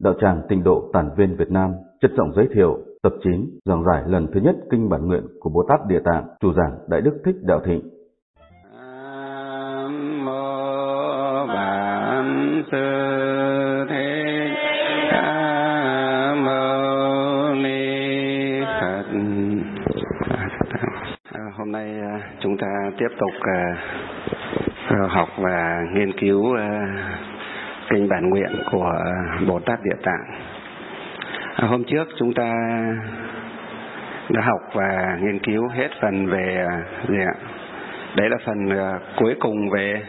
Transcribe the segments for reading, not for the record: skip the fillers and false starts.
Đạo tràng Tịnh độ Tản Viên Việt Nam trân trọng giới thiệu tập 9 giảng giải lần thứ nhất Kinh Bản Nguyện của Bồ Tát Địa Tạng, chủ giảng Đại Đức Thích Đạo Thịnh. Nam mô Bản Sư Thích Ca Mâu Ni Phật. Hôm nay chúng ta tiếp tục học và nghiên cứu Kinh Bản Nguyện của Bồ Tát Địa Tạng. Hôm trước chúng ta đã học và nghiên cứu hết phần về gì ạ? Đấy là phần cuối cùng về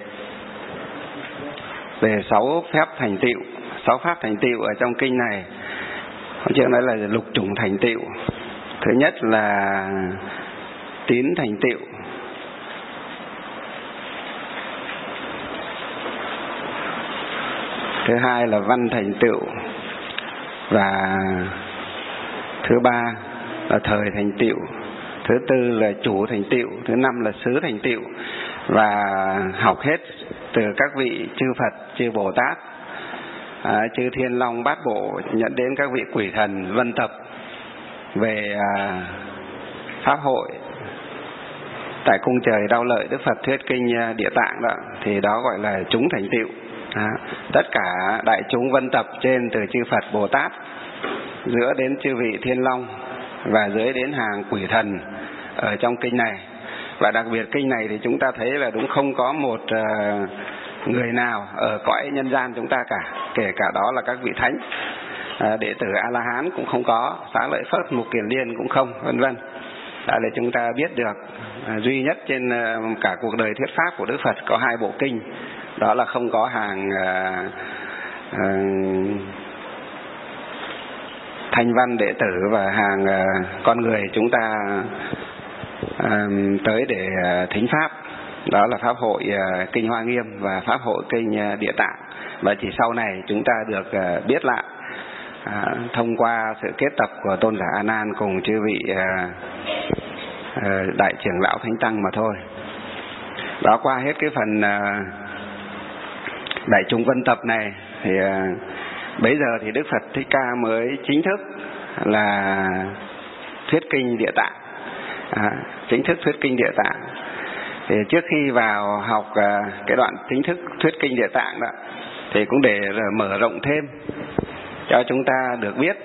6 phép thành tựu, 6 pháp thành tựu ở trong kinh này. Hôm trước nói là lục chủng thành tựu. Thứ nhất là tín thành tựu. Thứ hai là văn thành tựu. Và thứ ba là thời thành tựu. Thứ tư là chủ thành tựu. Thứ năm là xứ thành tựu. Và học hết từ các vị chư Phật, chư Bồ Tát, chư Thiên Long Bát Bộ, nhận đến các vị quỷ thần vân tập về pháp hội tại cung trời Đau Lợi Đức Phật thuyết kinh Địa Tạng đó, thì đó gọi là chúng thành tựu. Tất cả đại chúng vân tập trên từ chư Phật Bồ Tát, giữa đến chư vị Thiên Long và dưới đến hàng quỷ thần ở trong kinh này. Và đặc biệt kinh này thì chúng ta thấy là đúng không có một người nào ở cõi nhân gian chúng ta cả, kể cả đó là các vị thánh, đệ tử A La Hán cũng không có, Xá Lợi Phất, Mục Kiền Liên cũng không, vân vân. Đã để chúng ta biết được duy nhất trên cả cuộc đời thuyết pháp của Đức Phật có 2 bộ kinh, đó là không có hàng thanh văn đệ tử và hàng con người chúng ta tới để thính pháp. Đó là pháp hội kinh Hoa Nghiêm và pháp hội kinh Địa Tạng. Và chỉ sau này chúng ta được biết lại thông qua sự kết tập của tôn giả A Nan cùng chư vị đại trưởng lão thánh tăng mà thôi. Đó, qua hết cái phần đại chúng vân tập này thì bây giờ thì Đức Phật Thích Ca mới chính thức là thuyết kinh Địa Tạng, chính thức thuyết kinh Địa Tạng. Thì trước khi vào học cái đoạn chính thức thuyết kinh Địa Tạng đó, thì cũng để mở rộng thêm cho chúng ta được biết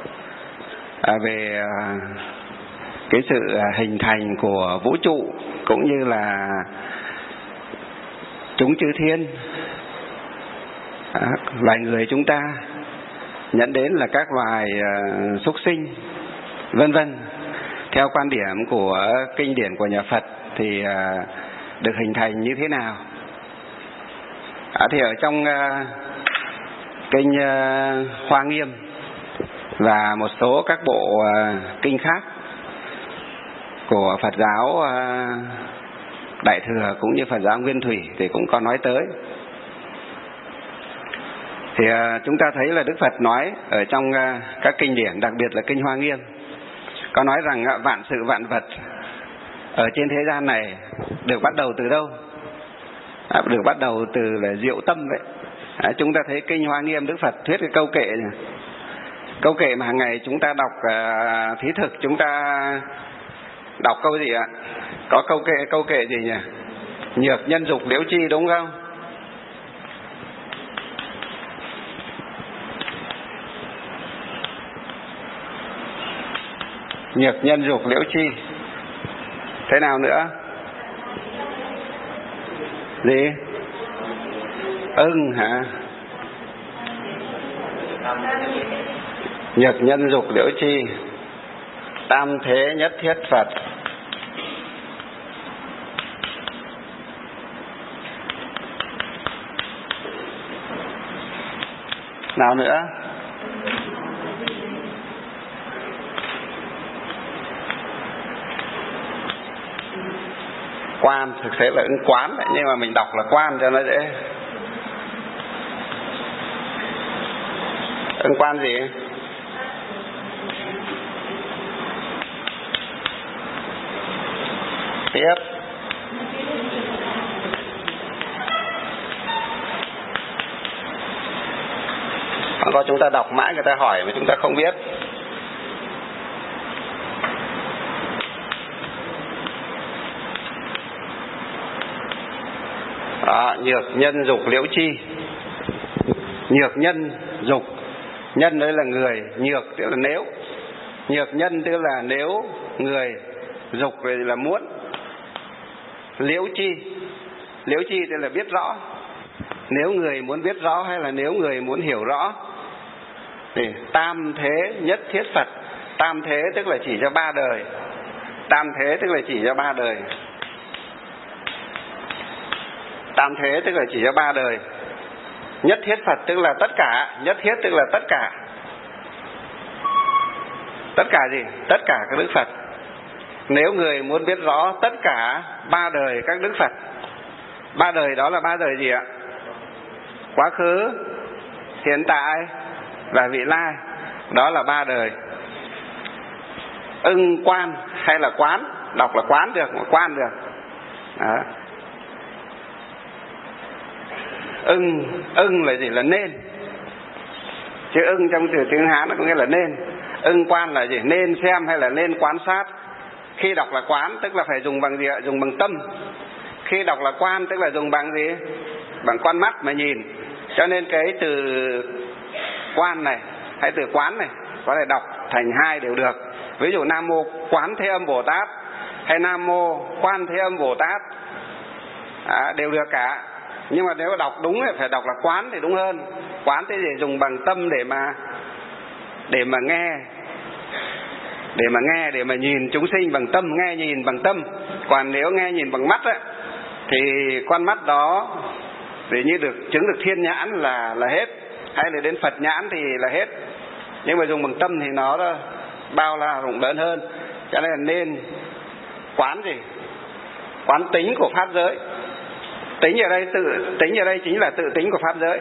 về cái sự hình thành của vũ trụ, cũng như là chúng chư thiên, loài người chúng ta, nhận đến là các loài súc sinh, vân vân. Theo quan điểm của kinh điển của nhà Phật thì được hình thành như thế nào? Thì ở trong kinh Hoa Nghiêm và một số các bộ kinh khác của Phật giáo Đại Thừa cũng như Phật giáo Nguyên Thủy thì cũng có nói tới. Thì chúng ta thấy là Đức Phật nói ở trong các kinh điển, đặc biệt là kinh Hoa Nghiêm, có nói rằng vạn sự vạn vật ở trên thế gian này được bắt đầu từ đâu? Được bắt đầu từ là diệu tâm vậy. Chúng ta thấy kinh Hoa Nghiêm Đức Phật thuyết cái câu kệ này. Câu kệ mà hàng ngày chúng ta đọc thí thực, chúng ta đọc câu gì ạ? Có câu kệ gì nhỉ? Nhược nhân dục liễu chi, đúng không? Nhược nhân dục liễu chi. Thế nào nữa? Gì? Hả? Nhược nhân dục liễu chi. Tam thế nhất thiết Phật. Nào nữa? Quan, thực tế là ứng quán đấy, nhưng mà mình đọc là quan cho nó dễ. Ứng quan gì? Tiếp. Có chúng ta đọc mãi người ta hỏi mà chúng ta không biết. Đó, nhược nhân dục liễu chi. Nhược nhân dục, nhân đây là người, nhược tức là nếu, nhược nhân tức là nếu người, dục là muốn. Liễu chi, liễu chi tức là biết rõ. Nếu người muốn biết rõ hay là nếu người muốn hiểu rõ. Thì tam thế nhất thiết Phật. Tam thế tức là chỉ cho 3 đời. Tam thế tức là chỉ cho 3 đời. Tam thế tức là chỉ cho 3 đời. Nhất thiết Phật tức là tất cả. Nhất thiết tức là tất cả. Tất cả gì? Tất cả các Đức Phật. Nếu người muốn biết rõ tất cả 3 đời các Đức Phật. 3 đời đó là 3 đời gì ạ? Quá khứ, hiện tại và vị lai. Đó là 3 đời. Ưng quan hay là quán, đọc là quán được, quan được. Đó. Ưng là gì? Là nên. Chữ ưng trong từ tiếng Hán nó có nghĩa là nên. Ưng quan là gì? Nên xem hay là nên quan sát. Khi đọc là quán tức là phải dùng bằng gì ạ? Dùng bằng tâm. Khi đọc là quan tức là dùng bằng gì? Bằng con mắt mà nhìn. Cho nên cái từ quan này hay từ quán này có thể đọc thành 2 đều được. Ví dụ Nam Mô Quán Thế Âm Bồ Tát hay Nam Mô Quan Thế Âm Bồ Tát đều được cả. Nhưng mà nếu đọc đúng thì phải đọc là quán thì đúng hơn. Quán thế thì dùng bằng tâm để mà nghe, để mà nhìn chúng sinh bằng tâm, nghe nhìn bằng tâm. Còn nếu nghe nhìn bằng mắt ấy, thì con mắt đó để như được chứng được thiên nhãn là hết, hay là đến Phật nhãn thì là hết. Nhưng mà dùng bằng tâm thì nó bao la rộng lớn hơn. Cho nên là nên quán gì? Quán tính của pháp giới. Tính ở đây chính là tự tính của pháp giới.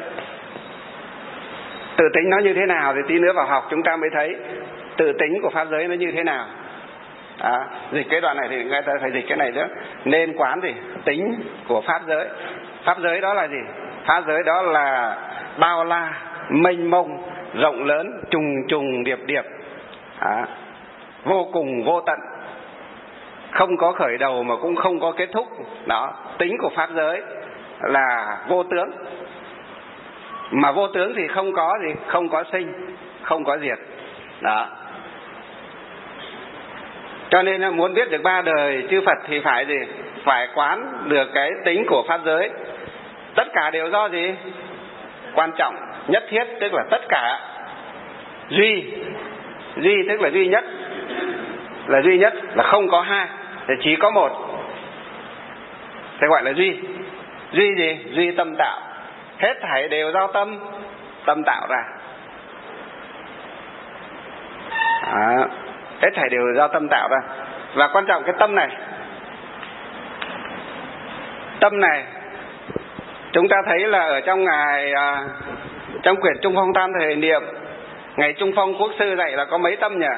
Tự tính nó như thế nào thì tí nữa vào học chúng ta mới thấy tự tính của pháp giới nó như thế nào. Dịch cái đoạn này thì người ta phải dịch cái này nữa. Nên quán gì? Tính của pháp giới. Pháp giới đó là gì? Pháp giới đó là bao la, mênh mông, rộng lớn, trùng trùng điệp điệp, vô cùng vô tận, không có khởi đầu mà cũng không có kết thúc. Đó, tính của pháp giới là vô tướng. Mà vô tướng thì không có gì? Không có sinh, không có diệt. Đó. Cho nên muốn biết được 3 đời chư Phật thì phải gì? Phải quán được cái tính của pháp giới. Tất cả đều do gì? Quan trọng. Nhất thiết tức là tất cả. Duy tức là duy nhất. Là duy nhất, là không có 2, thì chỉ có 1. Thế gọi là duy. Duy gì? Duy tâm tạo. Hết thảy đều do tâm tạo ra. Hết thảy đều do tâm tạo ra. Và quan trọng cái tâm này chúng ta thấy là ở trong trong quyển Trung Phong Tam Thời Niệm, ngày Trung Phong Quốc sư dạy là có mấy tâm nhỉ?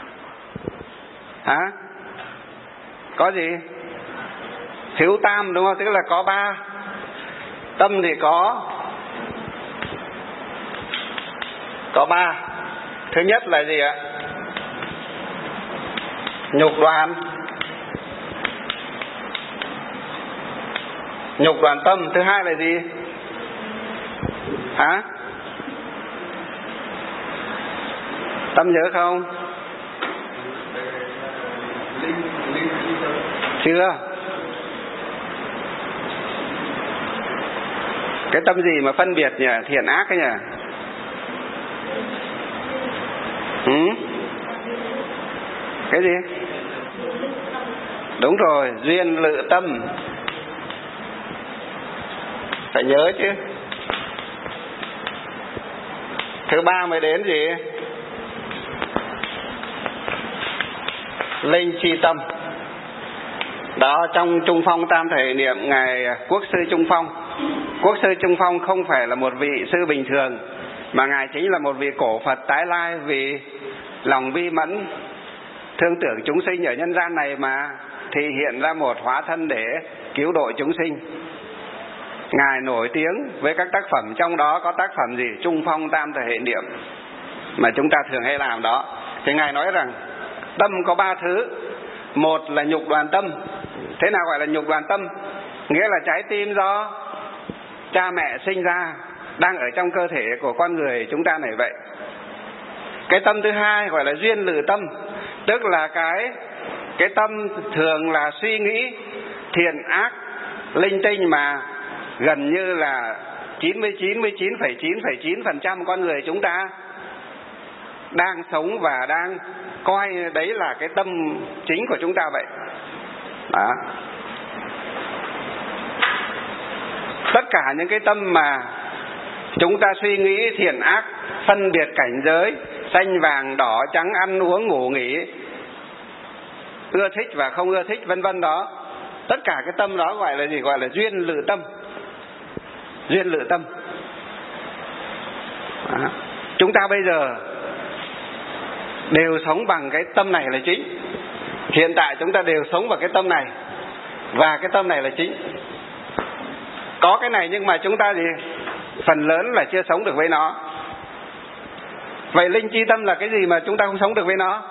Có gì? Thiếu tam đúng không? Tức là có 3 tâm thì có 3. Thứ nhất là gì ạ? Nhục đoàn tâm. Thứ hai là gì? Tâm nhớ không? Chưa? Cái tâm gì mà phân biệt nhỉ? Thiện ác ấy nhỉ? Cái gì? Đúng rồi, duyên lự tâm. Phải nhớ chứ. Thứ 3 mới đến gì? Linh chi tâm. Đó, trong Trung Phong Tam Thể Niệm ngài Quốc sư Trung Phong. Quốc sư Trung Phong không phải là một vị sư bình thường, mà ngài chính là một vị cổ Phật tái lai, vì lòng bi mẫn thương tưởng chúng sinh ở nhân gian này mà thì hiện ra một hóa thân để cứu độ chúng sinh. Ngài nổi tiếng với các tác phẩm, trong đó có tác phẩm gì? Trung Phong Tam Thời Hệ Niệm mà chúng ta thường hay làm đó. Thì Ngài nói rằng tâm có 3 thứ. Một là nhục đoàn tâm. Thế nào gọi là nhục đoàn tâm? Nghĩa là trái tim do cha mẹ sinh ra, đang ở trong cơ thể của con người chúng ta này vậy. Cái tâm thứ hai gọi là duyên lự tâm, tức là cái tâm thường là suy nghĩ thiện ác linh tinh, mà gần như là 99,9% con người chúng ta đang sống và đang coi đấy là cái tâm chính của chúng ta vậy. Đó. Tất cả những cái tâm mà chúng ta suy nghĩ thiện ác, phân biệt cảnh giới, xanh vàng đỏ trắng, ăn uống ngủ nghỉ, ưa thích và không ưa thích vân vân đó, tất cả cái tâm đó gọi là gì? Gọi là duyên lự tâm. Duyên lự tâm. Đó. Chúng ta bây giờ đều sống bằng cái tâm này là chính. Hiện tại chúng ta đều sống vào cái tâm này, và cái tâm này là chính. Có cái này nhưng mà chúng ta gì? Phần lớn là chưa sống được với nó. Vậy linh chi tâm là cái gì mà chúng ta không sống được với nó?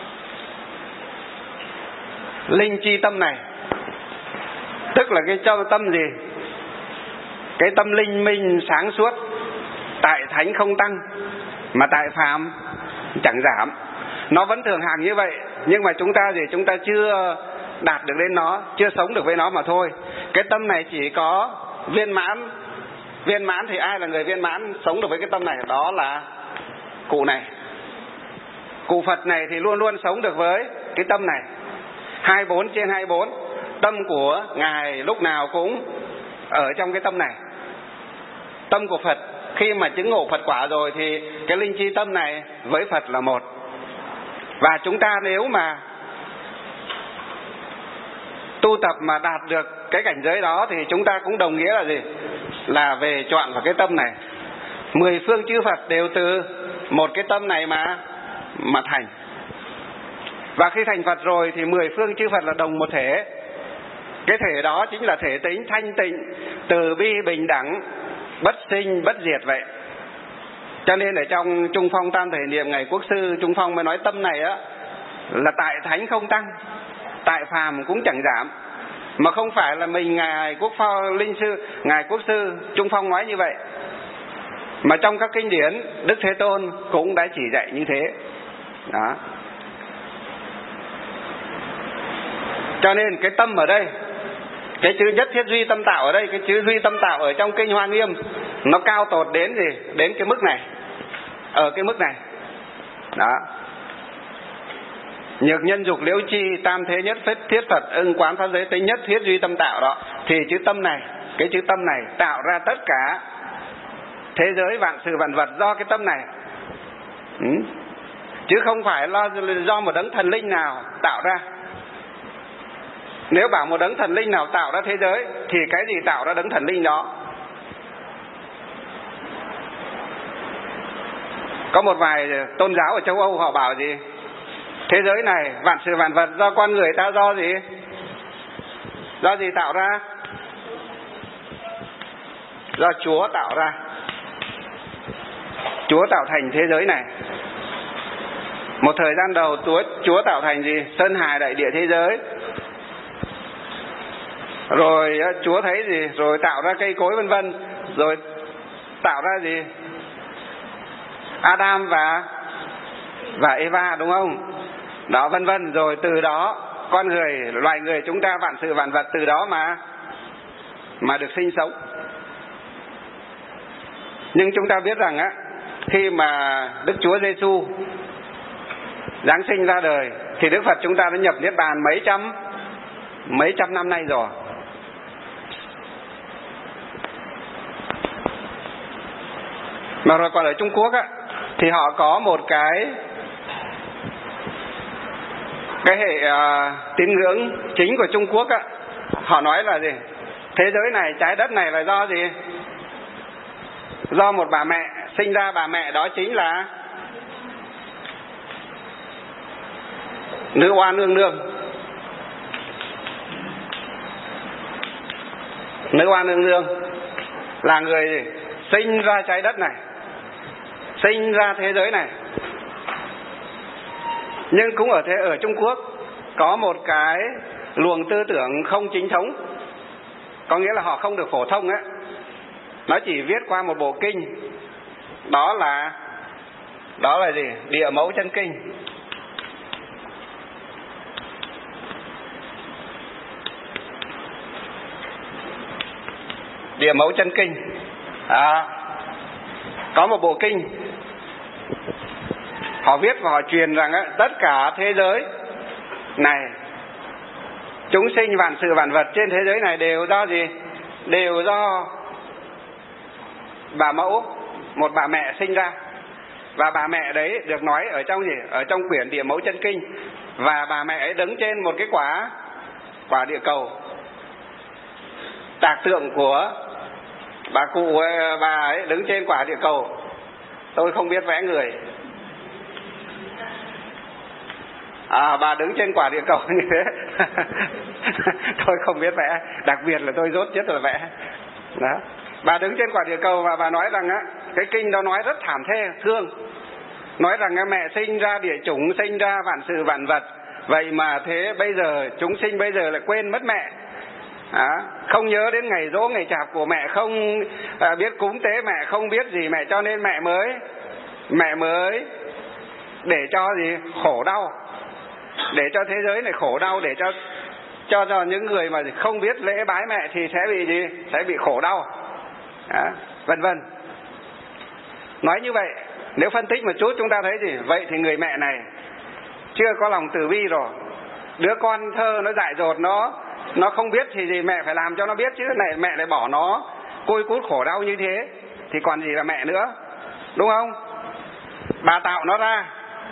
Linh chi tâm này tức là cái tâm gì? Cái tâm linh minh sáng suốt, tại thánh không tăng, mà tại phàm chẳng giảm. Nó vẫn thường hàng như vậy, nhưng mà chúng ta gì? Chúng ta chưa đạt được đến nó, chưa sống được với nó mà thôi. Cái tâm này chỉ có viên mãn. Viên mãn thì ai là người viên mãn sống được với cái tâm này? Đó là cụ này. Cụ Phật này thì luôn luôn sống được với cái tâm này. 24/24, tâm của Ngài lúc nào cũng ở trong cái tâm này. Tâm của Phật khi mà chứng ngộ Phật quả rồi thì cái linh chi tâm này với Phật là một. Và chúng ta nếu mà tu tập mà đạt được cái cảnh giới đó thì chúng ta cũng đồng nghĩa là gì? Là về chọn vào cái tâm này. 10 phương chư Phật đều từ một cái tâm này mà thành. Và khi thành Phật rồi thì 10 phương chư Phật là đồng một thể. Cái thể đó chính là thể tính thanh tịnh, từ bi, bình đẳng, bất sinh, bất diệt vậy. Cho nên ở trong Trung Phong Tam Thể Niệm, Ngài Quốc Sư Trung Phong mới nói tâm này á là tại thánh không tăng, tại phàm cũng chẳng giảm. Mà không phải là mình Ngài Quốc Phong Linh Sư, Ngài Quốc Sư Trung Phong nói như vậy, mà trong các kinh điển Đức Thế Tôn cũng đã chỉ dạy như thế. Đó. Cho nên cái tâm ở đây, cái chữ nhất thiết duy tâm tạo ở đây, cái chữ duy tâm tạo ở trong kinh Hoa Nghiêm nó cao tột đến gì? Đến cái mức này. Ở cái mức này. Đó. Nhược nhân dục liễu chi, tam thế nhất thiết Phật, ưng quán pháp giới tính nhất thiết duy tâm tạo đó. Thì chữ tâm này, cái chữ tâm này tạo ra tất cả thế giới vạn sự vạn vật do cái tâm này. Chứ không phải là do một đấng thần linh nào tạo ra. Nếu bảo một đấng thần linh nào tạo ra thế giới thì cái gì tạo ra đấng thần linh đó? Có một vài tôn giáo ở châu Âu họ bảo gì? Thế giới này, vạn sự vạn vật do con người ta do gì? Do gì tạo ra? Do Chúa tạo ra. Chúa tạo thành thế giới này. Một thời gian đầu Chúa tạo thành gì? Sơn hà đại địa thế giới. Rồi Chúa thấy gì? Rồi tạo ra cây cối vân vân. Rồi tạo ra gì? Adam và Eva, đúng không? Đó, vân vân. Rồi từ đó con người, loài người chúng ta, vạn sự vạn vật từ đó mà được sinh sống. Nhưng chúng ta biết rằng á, khi mà Đức Chúa Giêsu giáng sinh ra đời thì Đức Phật chúng ta đã nhập Niết Bàn mấy trăm năm nay rồi. Mà rồi còn ở Trung Quốc á thì họ có một cái hệ tín ngưỡng chính của Trung Quốc á, họ nói là gì? Thế giới này, trái đất này là do gì? Do một bà mẹ sinh ra, bà mẹ đó chính là Nữ Oa Nương Nương. Nữ Oa Nương Nương là người sinh ra trái đất này, sinh ra thế giới này. Nhưng cũng ở Trung Quốc có một cái luồng tư tưởng không chính thống, có nghĩa là họ không được phổ thông ấy. Nó chỉ viết qua một bộ kinh, đó là gì? Địa Mẫu Chân Kinh. Địa Mẫu Chân Kinh. Có một bộ kinh họ viết và họ truyền rằng tất cả thế giới này, chúng sinh vạn sự vạn vật trên thế giới này đều do gì? Đều do bà mẫu, một bà mẹ sinh ra. Và bà mẹ đấy được nói ở trong gì? Ở trong quyển Địa Mẫu Chân Kinh. Và bà mẹ ấy đứng trên một cái quả địa cầu, tạc tượng của bà cụ bà ấy đứng trên quả địa cầu. Tôi không biết vẽ người. Bà đứng trên quả địa cầu như thế. Tôi không biết vẽ, đặc biệt là tôi dốt nhất là vẽ. Đó. Bà đứng trên quả địa cầu và bà nói rằng cái kinh đó nói rất thảm thê, thương. Nói rằng mẹ sinh ra địa chủng, sinh ra vạn sự vạn vật. Vậy mà thế bây giờ chúng sinh bây giờ lại quên mất mẹ. Không nhớ đến ngày dỗ ngày chạp của mẹ, không biết cúng tế mẹ, không biết gì mẹ, cho nên mẹ mới để cho gì? Khổ đau. Để cho thế giới này khổ đau, để cho những người mà không biết lễ bái mẹ thì sẽ bị gì? Sẽ bị khổ đau. Vân vân. Nói như vậy, nếu phân tích một chút chúng ta thấy gì? Vậy thì người mẹ này chưa có lòng từ bi rồi. Đứa con thơ nó dại dột, nó không biết thì gì, mẹ phải làm cho nó biết chứ. Này mẹ lại bỏ nó côi cút khổ đau như thế thì còn gì là mẹ nữa, đúng không? Bà tạo nó ra,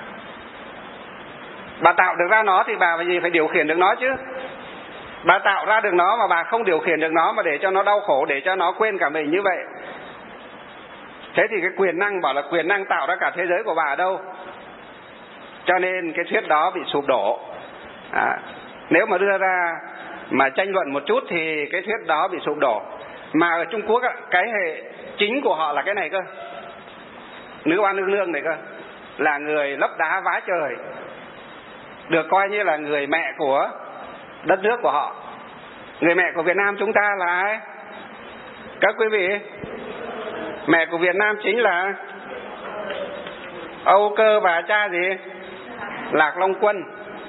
bà tạo được ra nó thì bà phải điều khiển được nó chứ. Bà tạo ra được nó mà bà không điều khiển được nó, mà để cho nó đau khổ, để cho nó quên cả mình như vậy, thế thì cái quyền năng, bảo là quyền năng tạo ra cả thế giới của bà ở đâu? Cho nên cái thuyết đó bị sụp đổ. Nếu mà đưa ra mà tranh luận một chút thì cái thuyết đó bị sụp đổ. Mà ở Trung Quốc cái hệ chính của họ là cái này cơ. Nữ oa nương nương này cơ, là người lấp đá vá trời, được coi như là người mẹ của đất nước của họ. Người mẹ của Việt Nam chúng ta là ai? Các quý vị, mẹ của Việt Nam chính là Âu Cơ và cha gì? Lạc Long Quân.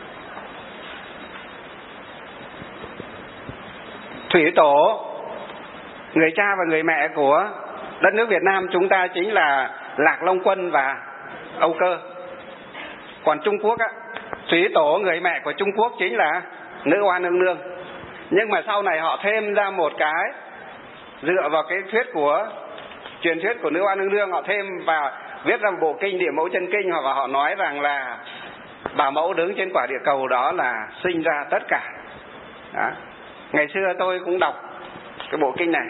Thủy tổ, người cha và người mẹ của đất nước Việt Nam chúng ta chính là Lạc Long Quân và Âu Cơ. Còn Trung Quốc thủy tổ, người mẹ của Trung Quốc chính là Nữ oa nương nương. Nhưng mà sau này họ thêm ra một cái, dựa vào cái truyền thuyết của Nữ oa nương nương, họ thêm và viết ra một bộ kinh Địa Mẫu Chân Kinh, và họ nói rằng là bà mẫu đứng trên quả địa cầu đó là sinh ra tất cả. Đó. Ngày xưa tôi cũng đọc cái bộ kinh này.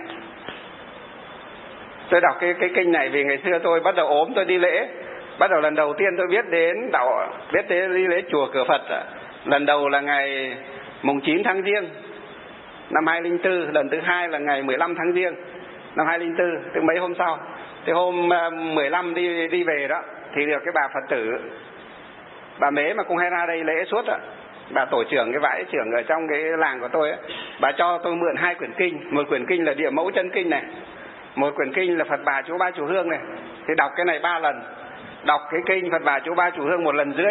Tôi đọc cái kinh này vì ngày xưa tôi bắt đầu ốm, tôi đi lễ. Bắt đầu lần đầu tiên tôi biết đến đi lễ chùa Cửa Phật. Lần đầu là ngày mùng 9 tháng Giêng năm 2004, lần thứ hai là ngày 15 tháng Giêng năm 2004, tức mấy hôm sau. Thì hôm 15 đi về đó thì được cái bà Phật tử, bà Mế mà cũng hay ra đây lễ suốt á, bà tổ trưởng cái vãi trưởng ở trong cái làng của tôi á, bà cho tôi mượn 2 quyển kinh. Một quyển kinh là Địa Mẫu Chân Kinh này, một quyển kinh là Phật Bà Chú Ba Chú Hương này. Thì đọc cái này 3 lần. Đọc cái kinh Phật Bà Chú Ba Chú Hương 1 lần rưỡi.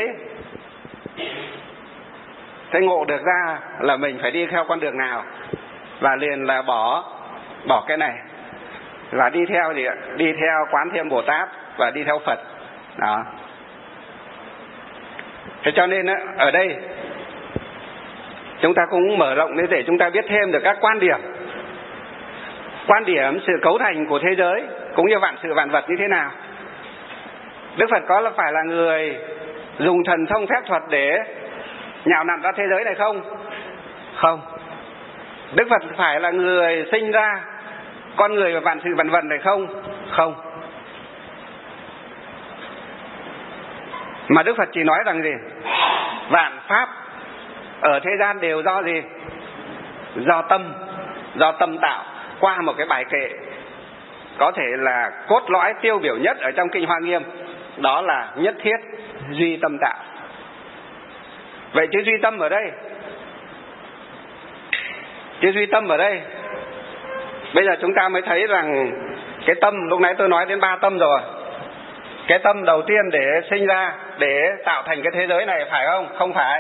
Thế ngộ được ra là mình phải đi theo con đường nào, và liền là bỏ cái này và đi theo gì ạ? Đi theo Quán Thiên Bồ Tát và đi theo Phật. Đó. Thế cho nên ở đây chúng ta cũng mở rộng để chúng ta biết thêm được các quan điểm sự cấu thành của thế giới cũng như vạn sự vạn vật như thế nào. Đức Phật có là phải là người dùng thần thông phép thuật để nhào nặn ra thế giới này không? Không. Đức Phật phải là người sinh ra con người và vạn sự vạn vật này không? Không. Mà Đức Phật chỉ nói rằng gì? Vạn pháp ở thế gian đều do gì? Do tâm tạo, qua một cái bài kệ có thể là cốt lõi tiêu biểu nhất ở trong Kinh Hoa Nghiêm, đó là nhất thiết duy tâm tạo. Vậy chữ duy tâm ở đây, chữ duy tâm ở đây, bây giờ chúng ta mới thấy rằng cái tâm, lúc nãy tôi nói đến 3 tâm rồi. Cái tâm đầu tiên để sinh ra, để tạo thành cái thế giới này, phải không? Không phải.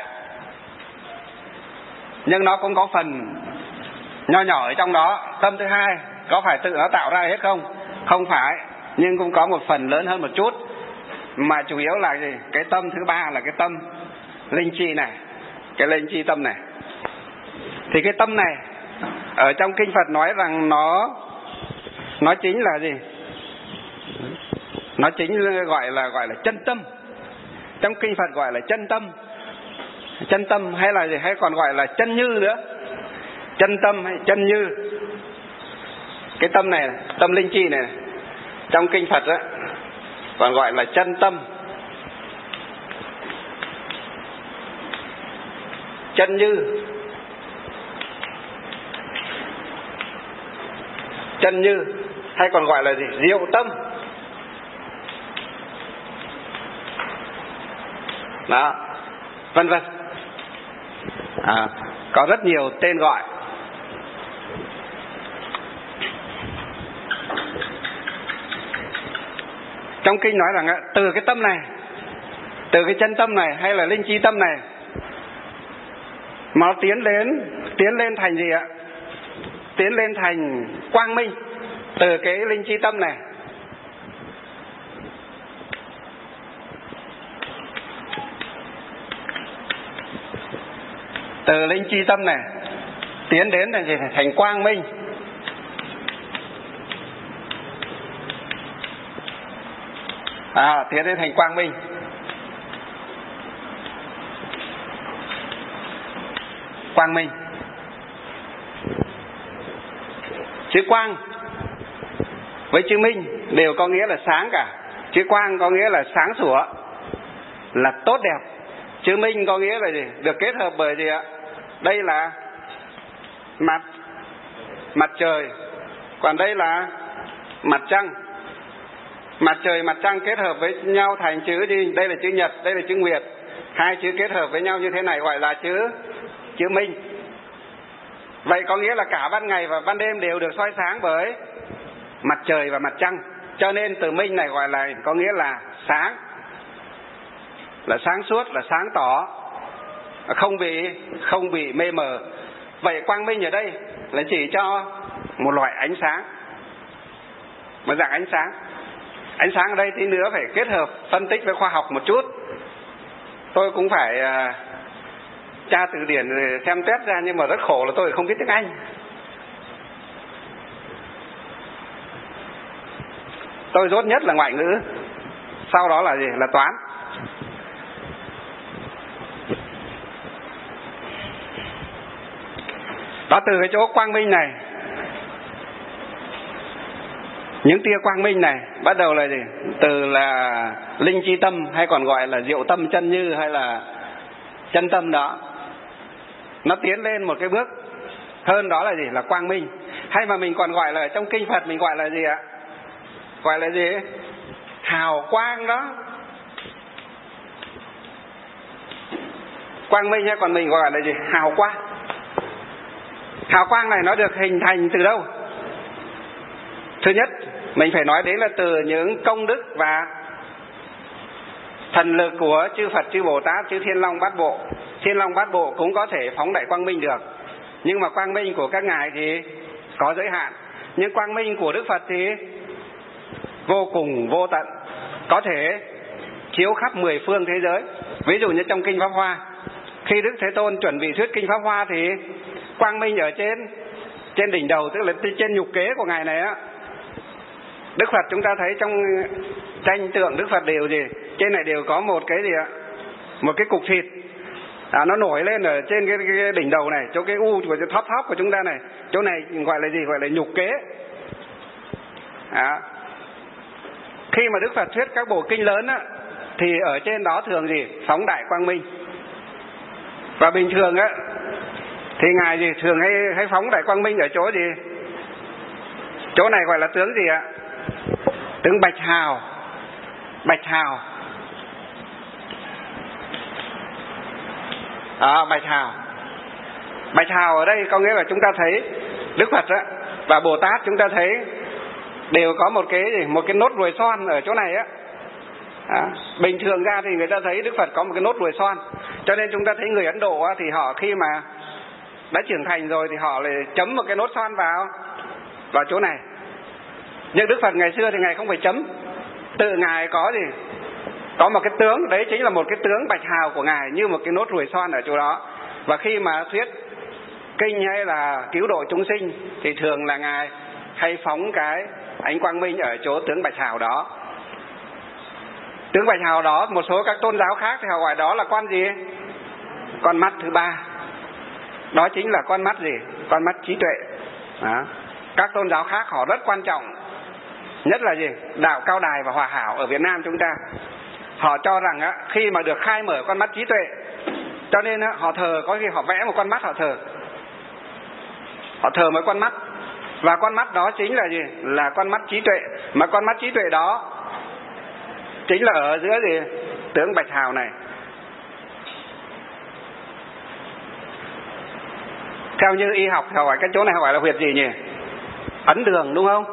Nhưng nó cũng có phần nho nhỏ ở trong đó. Tâm thứ hai có phải tự nó tạo ra hết không? Không phải. Nhưng cũng có một phần lớn hơn một chút. Mà chủ yếu là gì? Cái tâm thứ ba là cái tâm linh chi này, cái linh chi tâm này. Thì cái tâm này ở trong Kinh Phật nói rằng nó chính là gì? Nó chính gọi là chân tâm. Trong Kinh Phật gọi là chân tâm. Chân tâm hay là gì? Hay còn gọi là chân như nữa. Chân tâm hay chân như. Cái tâm này, tâm linh chi này, trong Kinh Phật á, còn gọi là chân tâm. Chân như. Chân như hay còn gọi là gì? Diệu tâm. Đó, vân vân. Có rất nhiều tên gọi. Trong kinh nói rằng từ cái tâm này, từ cái chân tâm này hay là linh chi tâm này mà nó tiến lên thành gì ạ? Tiến lên thành quang minh. Từ cái linh chi tâm này từ linh chi tâm này tiến đến thành gì? Thành quang minh. Tiến đến thành quang minh. Quang minh. Chữ quang với chữ minh đều có nghĩa là sáng cả. Chữ quang có nghĩa là sáng sủa, là tốt đẹp. Chữ minh có nghĩa là gì? Được kết hợp bởi gì ạ? Đây là mặt trời, còn đây là mặt trăng. Mặt trời, mặt trăng kết hợp với nhau thành chữ gì? Đây là chữ nhật, đây là chữ nguyệt. Hai chữ kết hợp với nhau như thế này gọi là chữ minh. Vậy có nghĩa là cả ban ngày và ban đêm đều được soi sáng bởi mặt trời và mặt trăng. Cho nên từ minh này gọi là có nghĩa là sáng, là sáng suốt, là sáng tỏ, không bị mê mờ. Vậy quang minh ở đây là chỉ cho một loại ánh sáng, một dạng ánh sáng. Ánh sáng ở đây tí nữa phải kết hợp phân tích với khoa học một chút. Tôi cũng phải tra từ điển xem test ra, nhưng mà rất khổ là tôi không biết tiếng Anh. Tôi dốt nhất là ngoại ngữ, sau đó là gì? Là toán. Đó, từ cái chỗ quang minh này, những tia quang minh này bắt đầu là gì? Từ là linh chi tâm hay còn gọi là diệu tâm chân như hay là chân tâm đó, nó tiến lên một cái bước hơn, đó là gì? Là quang minh. Hay mà mình còn gọi là trong kinh Phật mình gọi là gì ạ? Gọi là gì? Hào quang đó. Quang minh hay còn mình gọi là gì? Hào quang. Hào quang này nó được hình thành từ đâu? Thứ nhất, mình phải nói đến là từ những công đức và thần lực của chư Phật, chư Bồ Tát, chư Thiên Long Bát Bộ. Thiên Long Bát Bộ cũng có thể phóng đại quang minh được, nhưng mà quang minh của các ngài thì có giới hạn. Nhưng quang minh của Đức Phật thì vô cùng vô tận, có thể chiếu khắp 10 phương thế giới. Ví dụ như trong Kinh Pháp Hoa, khi Đức Thế Tôn chuẩn bị thuyết Kinh Pháp Hoa thì quang minh ở trên đỉnh đầu, tức là trên nhục kế của ngài này á. Đức Phật chúng ta thấy trong tranh tượng Đức Phật đều gì? Trên này đều có một cái gì ạ? Một cái cục thịt. Nó nổi lên ở trên cái đỉnh đầu này, chỗ cái u của cái thóp của chúng ta này. Chỗ này gọi là gì? Gọi là nhục kế. Khi mà Đức Phật thuyết các bộ kinh lớn á, thì ở trên đó thường gì? Phóng đại quang minh. Và bình thường á thì ngài gì? Thường hay phóng đại quang minh ở chỗ gì? Chỗ này gọi là tướng gì ạ? Tướng Bạch Hào. Bạch Hào. Bạch Hào. Bạch Hào ở đây có nghĩa là chúng ta thấy Đức Phật á và Bồ Tát chúng ta thấy đều có một cái nốt ruồi son ở chỗ này á. Bình thường ra thì người ta thấy Đức Phật có một cái nốt ruồi son, cho nên chúng ta thấy người Ấn Độ á, thì họ khi mà đã trưởng thành rồi thì họ lại chấm một cái nốt son vào chỗ này. Nhưng Đức Phật ngày xưa thì Ngài không phải chấm, tự Ngài có có một cái tướng, đấy chính là một cái tướng bạch hào của Ngài, như một cái nốt ruồi son ở chỗ đó. Và khi mà thuyết kinh hay là cứu độ chúng sinh thì thường là Ngài hay phóng cái ánh quang minh ở chỗ tướng bạch hào đó. Tướng bạch hào đó, một số các tôn giáo khác thì họ gọi đó là con gì? Con mắt thứ ba. Đó chính là con mắt gì? Con mắt trí tuệ. Đó. Các tôn giáo khác họ rất quan trọng, nhất là gì? Đạo Cao Đài và Hòa Hảo ở Việt Nam chúng ta. Họ cho rằng á, khi mà được khai mở con mắt trí tuệ, cho nên á, họ thờ, có khi họ vẽ một con mắt họ thờ. Họ thờ một con mắt. Và con mắt đó chính là gì? Là con mắt trí tuệ. Mà con mắt trí tuệ đó chính là ở giữa gì? Tướng bạch hào này. Theo như y học họ gọi cái chỗ này họ gọi là huyệt gì nhỉ? Ấn đường đúng không?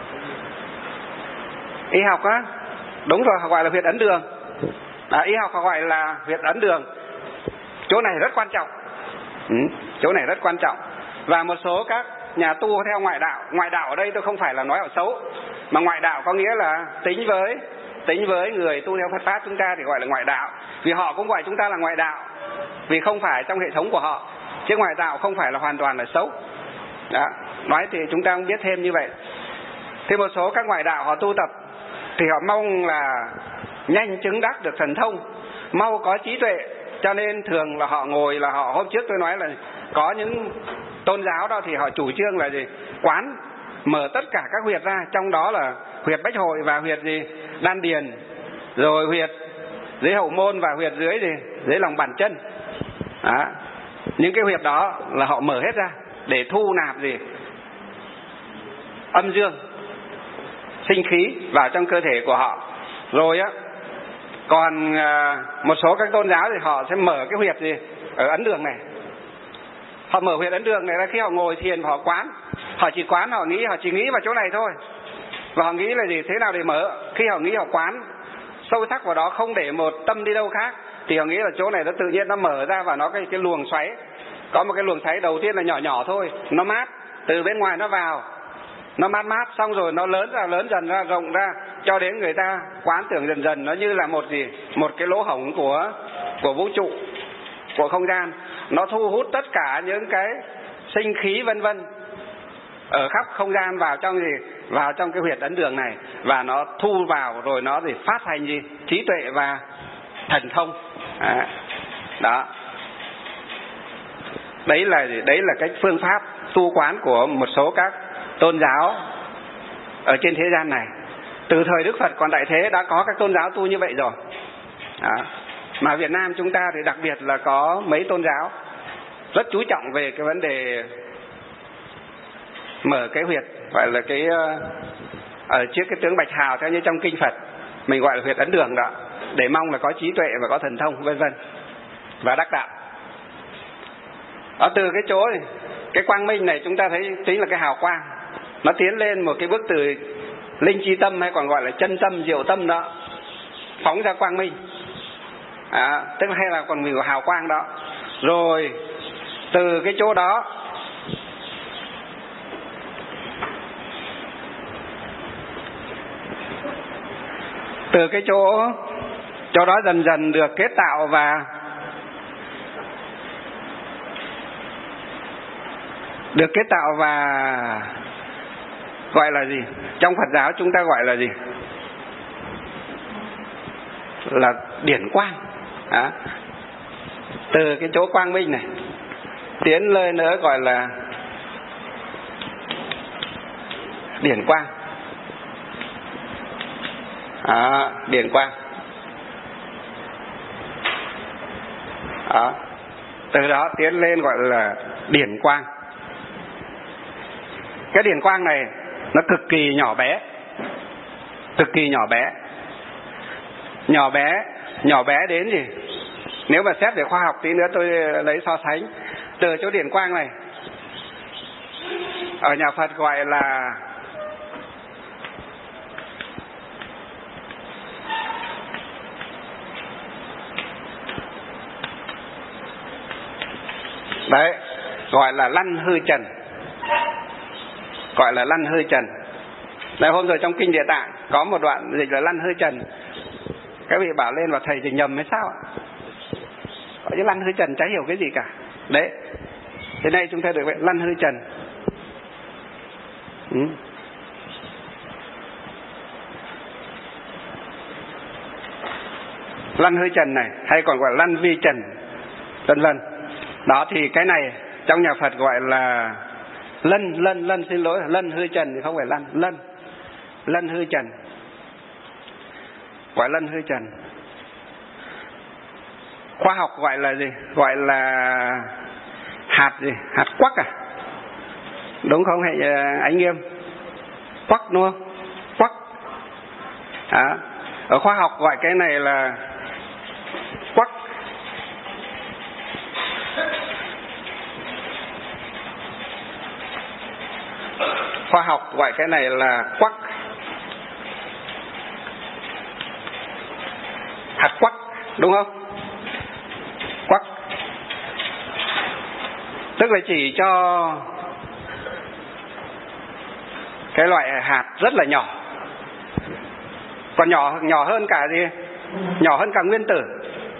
Y học á, đúng rồi, họ gọi là huyệt ấn đường. Y học họ gọi là huyệt ấn đường. Chỗ này rất quan trọng. Chỗ này rất quan trọng. Và một số các nhà tu theo ngoại đạo ở đây tôi không phải là nói họ xấu, mà ngoại đạo có nghĩa là tính với người tu theo Phật pháp chúng ta thì gọi là ngoại đạo. Vì họ cũng gọi chúng ta là ngoại đạo, vì không phải trong hệ thống của họ. Chứ ngoại đạo không phải là hoàn toàn là xấu. Đó. Nói thì chúng ta cũng biết thêm như vậy. Thì một số các ngoại đạo họ tu tập thì họ mong là nhanh chứng đắc được thần thông, mau có trí tuệ, cho nên thường là họ ngồi là họ, hôm trước tôi nói là có những tôn giáo đó thì họ chủ trương là gì? Quán mở tất cả các huyệt ra, trong đó là huyệt bách hội và huyệt gì? Đan điền, rồi huyệt dưới hậu môn và huyệt dưới gì? Dưới lòng bàn chân. Đó. Những cái huyệt đó là họ mở hết ra để thu nạp gì? Âm dương, sinh khí vào trong cơ thể của họ. Rồi á, còn một số các tôn giáo thì họ sẽ mở cái huyệt gì? Ở ấn đường này. Họ mở huyệt ấn đường này ra, khi họ ngồi thiền họ quán. Họ chỉ quán, họ chỉ nghĩ vào chỗ này thôi. Và họ nghĩ là gì? Thế nào để mở? Khi họ nghĩ họ quán sâu sắc vào đó, không để một tâm đi đâu khác, thì họ nghĩ là chỗ này nó tự nhiên nó mở ra và nó cái luồng xoáy. Có một cái luồng xoáy đầu tiên là nhỏ nhỏ thôi, nó mát, từ bên ngoài nó vào, nó mát, xong rồi nó lớn dần ra, rộng ra, cho đến người ta quán tưởng dần nó như là một cái lỗ hổng của vũ trụ, của không gian. Nó thu hút tất cả những cái sinh khí vân vân ở khắp không gian vào trong gì? Vào trong cái huyệt ấn đường này, và nó thu vào rồi nó gì? Phát thành gì? Trí tuệ và thần thông. Đó. Đấy là cái phương pháp tu quán của một số các tôn giáo ở trên thế gian này. Từ thời Đức Phật còn tại thế đã có các tôn giáo tu như vậy rồi. Đó. Mà Việt Nam chúng ta thì đặc biệt là có mấy tôn giáo rất chú trọng về cái vấn đề mở cái huyệt, gọi là cái ở trước cái tướng bạch hào, theo như trong kinh Phật mình gọi là huyệt ấn đường đó, để mong là có trí tuệ và có thần thông vân vân và đắc đạo. Ở từ cái chỗ này, cái quang minh này chúng ta thấy chính là cái hào quang, nó tiến lên một cái bước từ linh chi tâm hay còn gọi là chân tâm, diệu tâm đó, phóng ra quang minh. Tức là hay là còn mình có hào quang đó. Rồi từ cái chỗ đó chỗ đó dần dần được kết tạo và gọi là gì? Trong Phật giáo chúng ta gọi là gì? Là điển quang. Từ cái chỗ quang minh này tiến lên nữa gọi là điển quang. Điển quang. Từ đó tiến lên gọi là điển quang. Cái điển quang này nó cực kỳ nhỏ bé, cực kỳ nhỏ bé. Nhỏ bé đến gì? Nếu mà xét về khoa học tí nữa tôi lấy so sánh từ chỗ điển quang này, ở nhà Phật gọi là đấy, gọi là lăn hư trần. Gọi là lăn hư trần. Đấy, hôm rồi trong kinh Địa Tạng có một đoạn dịch là lăn hư trần. Các vị bảo lên và thầy dịch nhầm hay sao ạ? Gọi chứ lăn hư trần chả hiểu cái gì cả. Đấy, thế này chúng ta được vậy, lăn hư trần. Lăn hư trần này, hay còn gọi là lăn vi trần, vân vân. Đó thì cái này trong nhà Phật gọi là lân, xin lỗi, lân hư trần thì không phải lân hư trần, gọi lân hư trần. Khoa học gọi là gì? Gọi là hạt gì? Hạt quắc à? Đúng không hay anh Nghiêm? Quắc đúng không? Quắc. Ở khoa học gọi cái này là quắc. Khoa học gọi cái này là quắc. Hạt quắc, đúng không? Quắc tức là chỉ cho cái loại hạt rất là nhỏ, còn nhỏ hơn cả gì? Nhỏ hơn cả nguyên tử.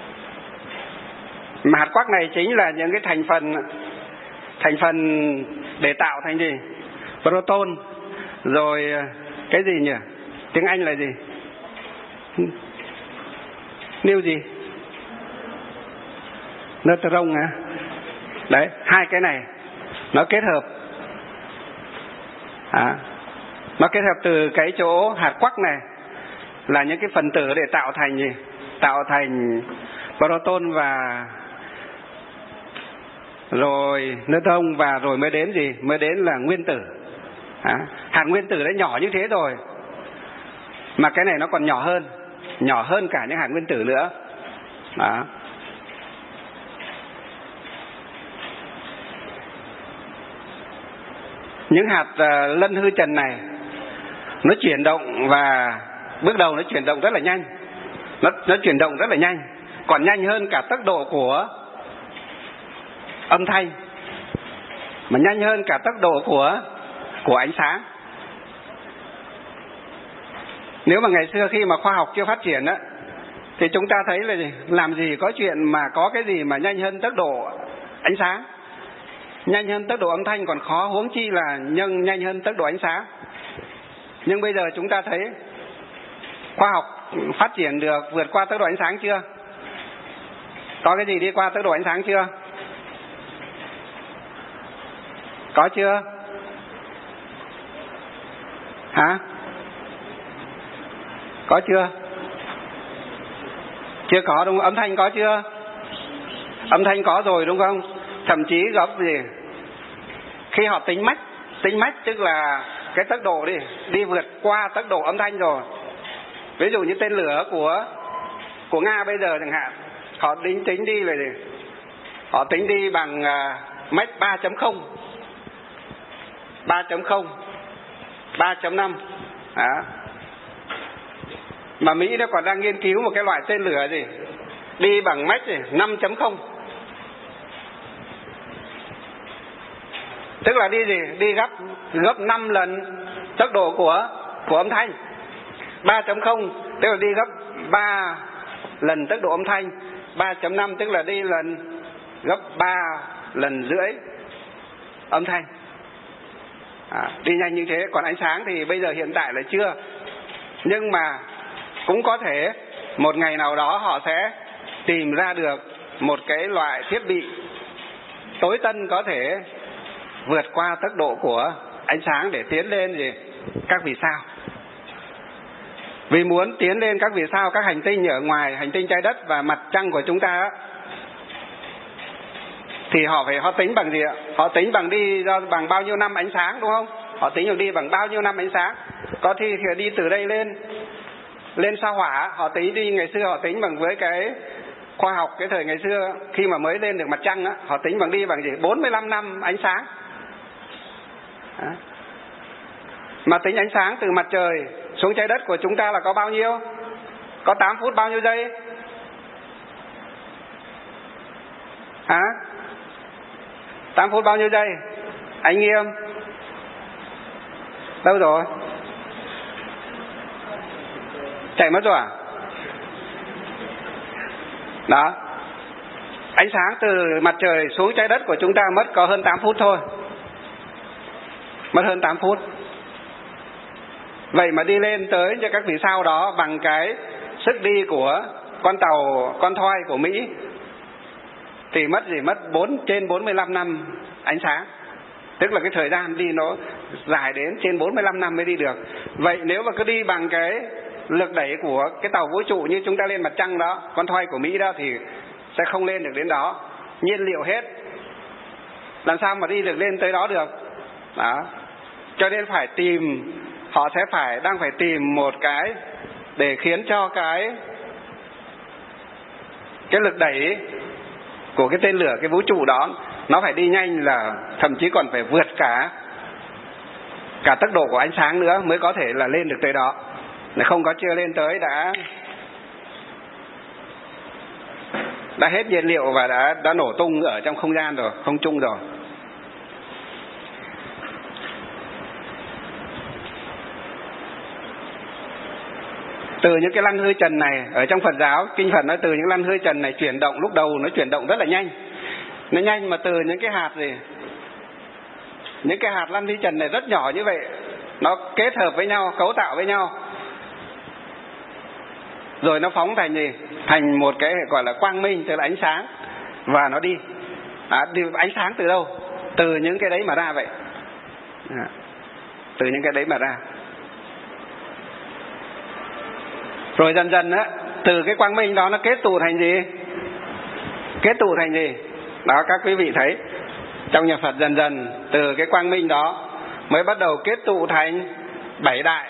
Mà hạt quắc này chính là những cái thành phần để tạo thành gì? Proton, rồi cái gì nhỉ? Tiếng Anh là gì? Nêu gì? Neutron hả? Đấy, hai cái này nó kết hợp. Nó kết hợp từ cái chỗ hạt quắc này là những cái phần tử để tạo thành gì? Tạo thành proton và rồi neutron và rồi mới đến gì? Mới đến là nguyên tử. Hạt nguyên tử đã nhỏ như thế rồi, mà cái này nó còn nhỏ hơn cả những hạt nguyên tử nữa. Đó. Những hạt lân hư trần này nó chuyển động, và bước đầu nó chuyển động rất là nhanh. Nó chuyển động rất là nhanh, còn nhanh hơn cả tốc độ của âm thanh, mà nhanh hơn cả tốc độ của ánh sáng. Nếu mà ngày xưa khi mà khoa học chưa phát triển á, thì chúng ta thấy là gì? Làm gì có chuyện mà có cái gì mà nhanh hơn tốc độ ánh sáng, nhanh hơn tốc độ âm thanh còn khó, huống chi là nhanh hơn tốc độ ánh sáng. Nhưng bây giờ chúng ta thấy khoa học phát triển được vượt qua tốc độ ánh sáng chưa? Có cái gì đi qua tốc độ ánh sáng chưa? Có chưa? Hả? Có chưa? Chưa có đúng không? Âm thanh có chưa? Âm thanh có rồi đúng không? Thậm chí gặp gì? Khi họ tính mach tức là cái tốc độ đi vượt qua tốc độ âm thanh rồi. Ví dụ như tên lửa của Nga bây giờ chẳng hạn, họ tính đi là gì? Họ tính đi bằng mach 3.0, 3.5. Mà Mỹ nó còn đang nghiên cứu một cái loại tên lửa gì đi bằng mach 5.0. Tức là đi gì? Đi gấp 5 lần tốc độ của âm thanh. 3.0 tức là đi gấp 3 lần tốc độ âm thanh. 3.5 tức là đi gấp 3 lần rưỡi âm thanh. Đi nhanh như thế. Còn ánh sáng thì bây giờ hiện tại là chưa. Nhưng mà cũng có thể một ngày nào đó họ sẽ tìm ra được một cái loại thiết bị tối tân có thể vượt qua tốc độ của ánh sáng để tiến lên gì? Các vì sao. Vì muốn tiến lên các vì sao, các hành tinh ở ngoài hành tinh trái đất và mặt trăng của chúng ta á, thì họ tính bằng gì ạ? Họ tính bằng bao nhiêu năm ánh sáng đúng không? Họ tính được đi bằng bao nhiêu năm ánh sáng. Có khi đi từ đây lên lên sao hỏa, họ tính đi, ngày xưa họ tính bằng với cái khoa học cái thời ngày xưa, khi mà mới lên được mặt trăng á, họ tính bằng đi bằng gì? 45 năm ánh sáng. Mà tính ánh sáng từ mặt trời xuống trái đất của chúng ta là có bao nhiêu? Có 8 phút bao nhiêu giây? 8 phút bao nhiêu giây? Anh Nghiêm đâu rồi? Chạy mất rồi à? Đó, ánh sáng từ mặt trời xuống trái đất của chúng ta mất có hơn 8 phút thôi. Mất hơn 8 phút. Vậy mà đi lên tới cho các vì sao đó bằng cái sức đi của con tàu, con thoi của Mỹ thì mất gì? Mất trên 45 năm ánh sáng. Tức là cái thời gian đi nó dài đến trên 45 năm mới đi được. Vậy nếu mà cứ đi bằng cái lực đẩy của cái tàu vũ trụ như chúng ta lên mặt trăng đó, con thoi của Mỹ đó, thì sẽ không lên được đến đó. Nhiên liệu hết, làm sao mà đi được lên tới đó được? Đó. Cho nên phải tìm, họ sẽ đang phải tìm một cái để khiến cho cái lực đẩy của cái tên lửa, cái vũ trụ đó nó phải đi nhanh, là thậm chí còn phải vượt cả tốc độ của ánh sáng nữa mới có thể là lên được tới đó. Nếu không có chưa lên tới đã hết nhiên liệu và đã nổ tung ở trong không gian rồi, không trung rồi. Từ những cái lăn hơi trần này, ở trong Phật giáo kinh Phật nói từ những lăn hơi trần này chuyển động, lúc đầu nó chuyển động rất là nhanh. Nó nhanh mà từ những cái hạt gì, những cái hạt lăn hơi trần này rất nhỏ như vậy, nó kết hợp với nhau, cấu tạo với nhau, rồi nó phóng thành gì? Thành một cái gọi là quang minh, tức là ánh sáng, và nó đi. Ánh sáng từ đâu? Từ những cái đấy mà ra vậy. Từ những cái đấy mà ra. Rồi dần dần á, từ cái quang minh đó nó kết tụ thành gì? Kết tụ thành gì? Đó, các quý vị thấy trong nhà Phật dần dần từ cái quang minh đó mới bắt đầu kết tụ thành 7 đại.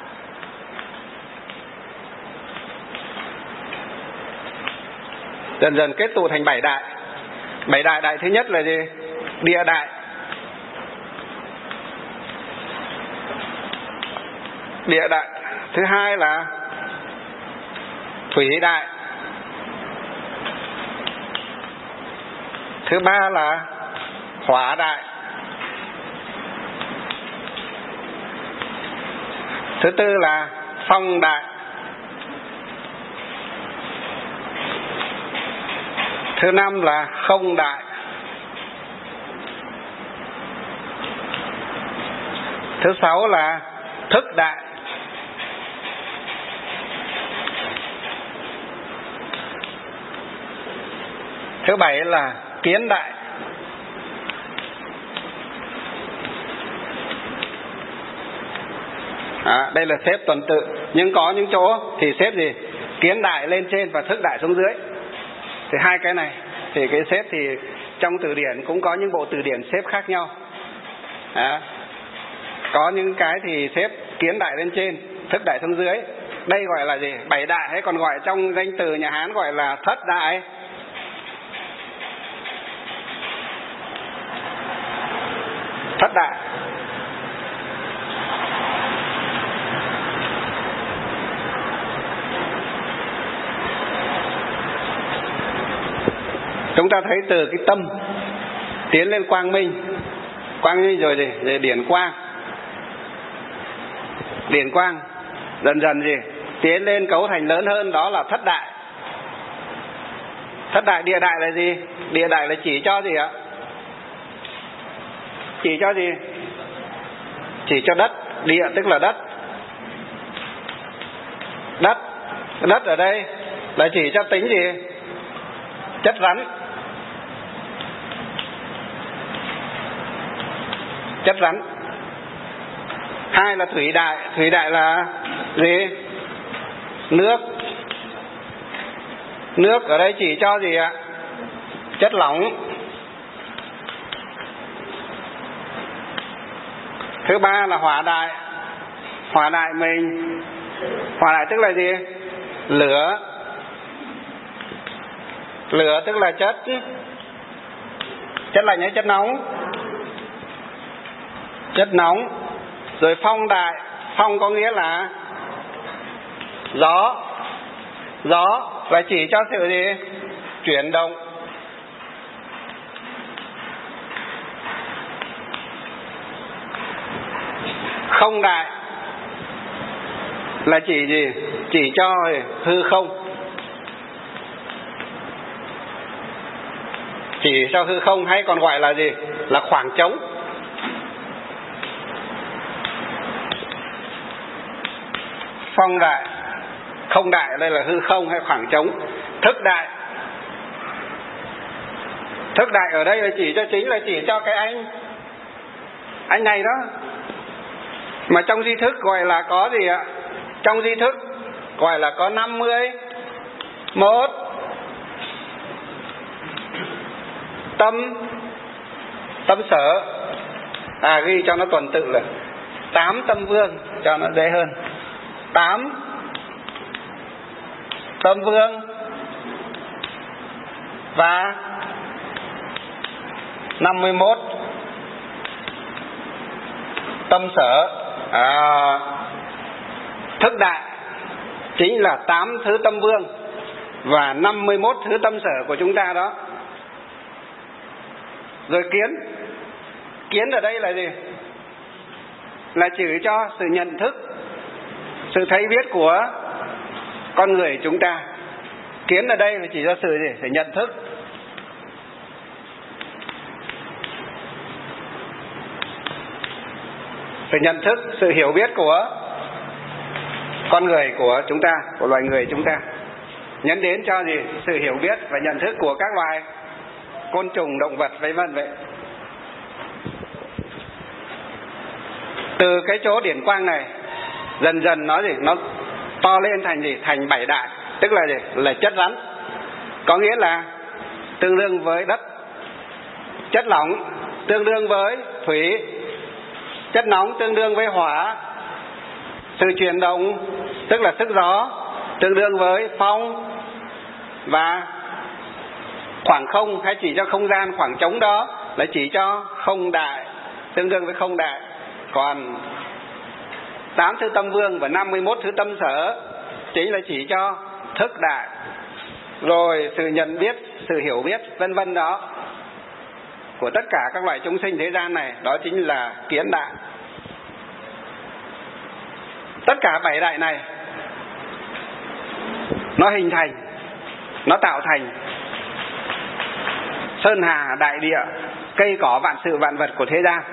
Dần dần kết tụ thành 7 đại. 7 đại, đại thứ nhất là gì? Địa đại. Địa đại. Thứ hai là thủy đại. Thứ ba là hỏa đại. Thứ tư là phong đại. Thứ năm là không đại. Thứ sáu là thức đại. Thứ bảy là kiến đại. Đây là xếp tuần tự. Nhưng có những chỗ thì xếp gì? Kiến đại lên trên và thức đại xuống dưới. Thì hai cái này thì cái xếp thì trong từ điển cũng có những bộ từ điển xếp khác nhau. Có những cái thì xếp kiến đại lên trên, thức đại xuống dưới. Đây gọi là gì? 7 đại, hay còn gọi trong danh từ nhà Hán gọi là thất đại. Thất đại. Chúng ta thấy từ cái tâm tiến lên quang minh. Quang minh rồi gì? Rồi điển quang. Điển quang dần dần gì? Tiến lên cấu thành lớn hơn, đó là thất đại. Thất đại. Địa đại là gì? Địa đại là chỉ cho gì ạ? Chỉ cho gì? Chỉ cho đất. Địa tức là đất. Đất ở đây là chỉ cho tính gì? Chất rắn. Chất rắn. Hai là thủy đại. Thủy đại là gì? Nước. Nước ở đây chỉ cho gì ạ? Chất lỏng. Thứ ba là hỏa đại. Hỏa đại mình Hỏa đại tức là gì? Lửa. Lửa tức là chất lạnh hay chất nóng? Chất nóng. Rồi phong đại, phong có nghĩa là gió. Gió là chỉ cho sự gì? Chuyển động. Không đại là chỉ gì? Chỉ cho hư không. Chỉ cho hư không, hay còn gọi là gì? Là khoảng trống. Phong đại. Không đại đây là hư không hay khoảng trống. Thức đại. Thức đại ở đây là chỉ cho, chính là chỉ cho cái anh này đó. Mà trong di thức gọi là có gì ạ? Trong di thức gọi là có 51 tâm sở. Ghi cho nó tuần tự là 8 tâm vương cho nó dễ hơn. 8 tâm vương và 51 tâm sở. Thức đại chính là 8 thứ tâm vương và 51 thứ tâm sở của chúng ta đó. Rồi kiến. Kiến ở đây là gì? Là chỉ cho sự nhận thức, sự thấy biết của con người chúng ta. Kiến ở đây là chỉ cho sự gì? Sự nhận thức. Sự nhận thức, sự hiểu biết của con người của chúng ta, của loài người chúng ta. Nhấn đến cho gì? Sự hiểu biết và nhận thức của các loài côn trùng, động vật vân vân vậy. Từ cái chỗ điển quang này dần dần nó gì? Nó to lên thành gì? Thành 7 đại. Tức là gì? Là chất rắn. Có nghĩa là tương đương với đất. Chất lỏng tương đương với thủy. Chất nóng tương đương với hỏa. Sự chuyển động tức là sức gió tương đương với phong. Và khoảng không hay chỉ cho không gian, khoảng trống đó là chỉ cho không đại, tương đương với không đại. Còn 8 thứ tâm vương và 51 thứ tâm sở chính là chỉ cho thức đại. Rồi sự nhận biết, sự hiểu biết vân vân đó của tất cả các loại chúng sinh thế gian này, đó chính là kiến đại. Tất cả 7 đại này nó hình thành, nó tạo thành sơn hà đại địa, cây cỏ vạn sự vạn vật của thế gian.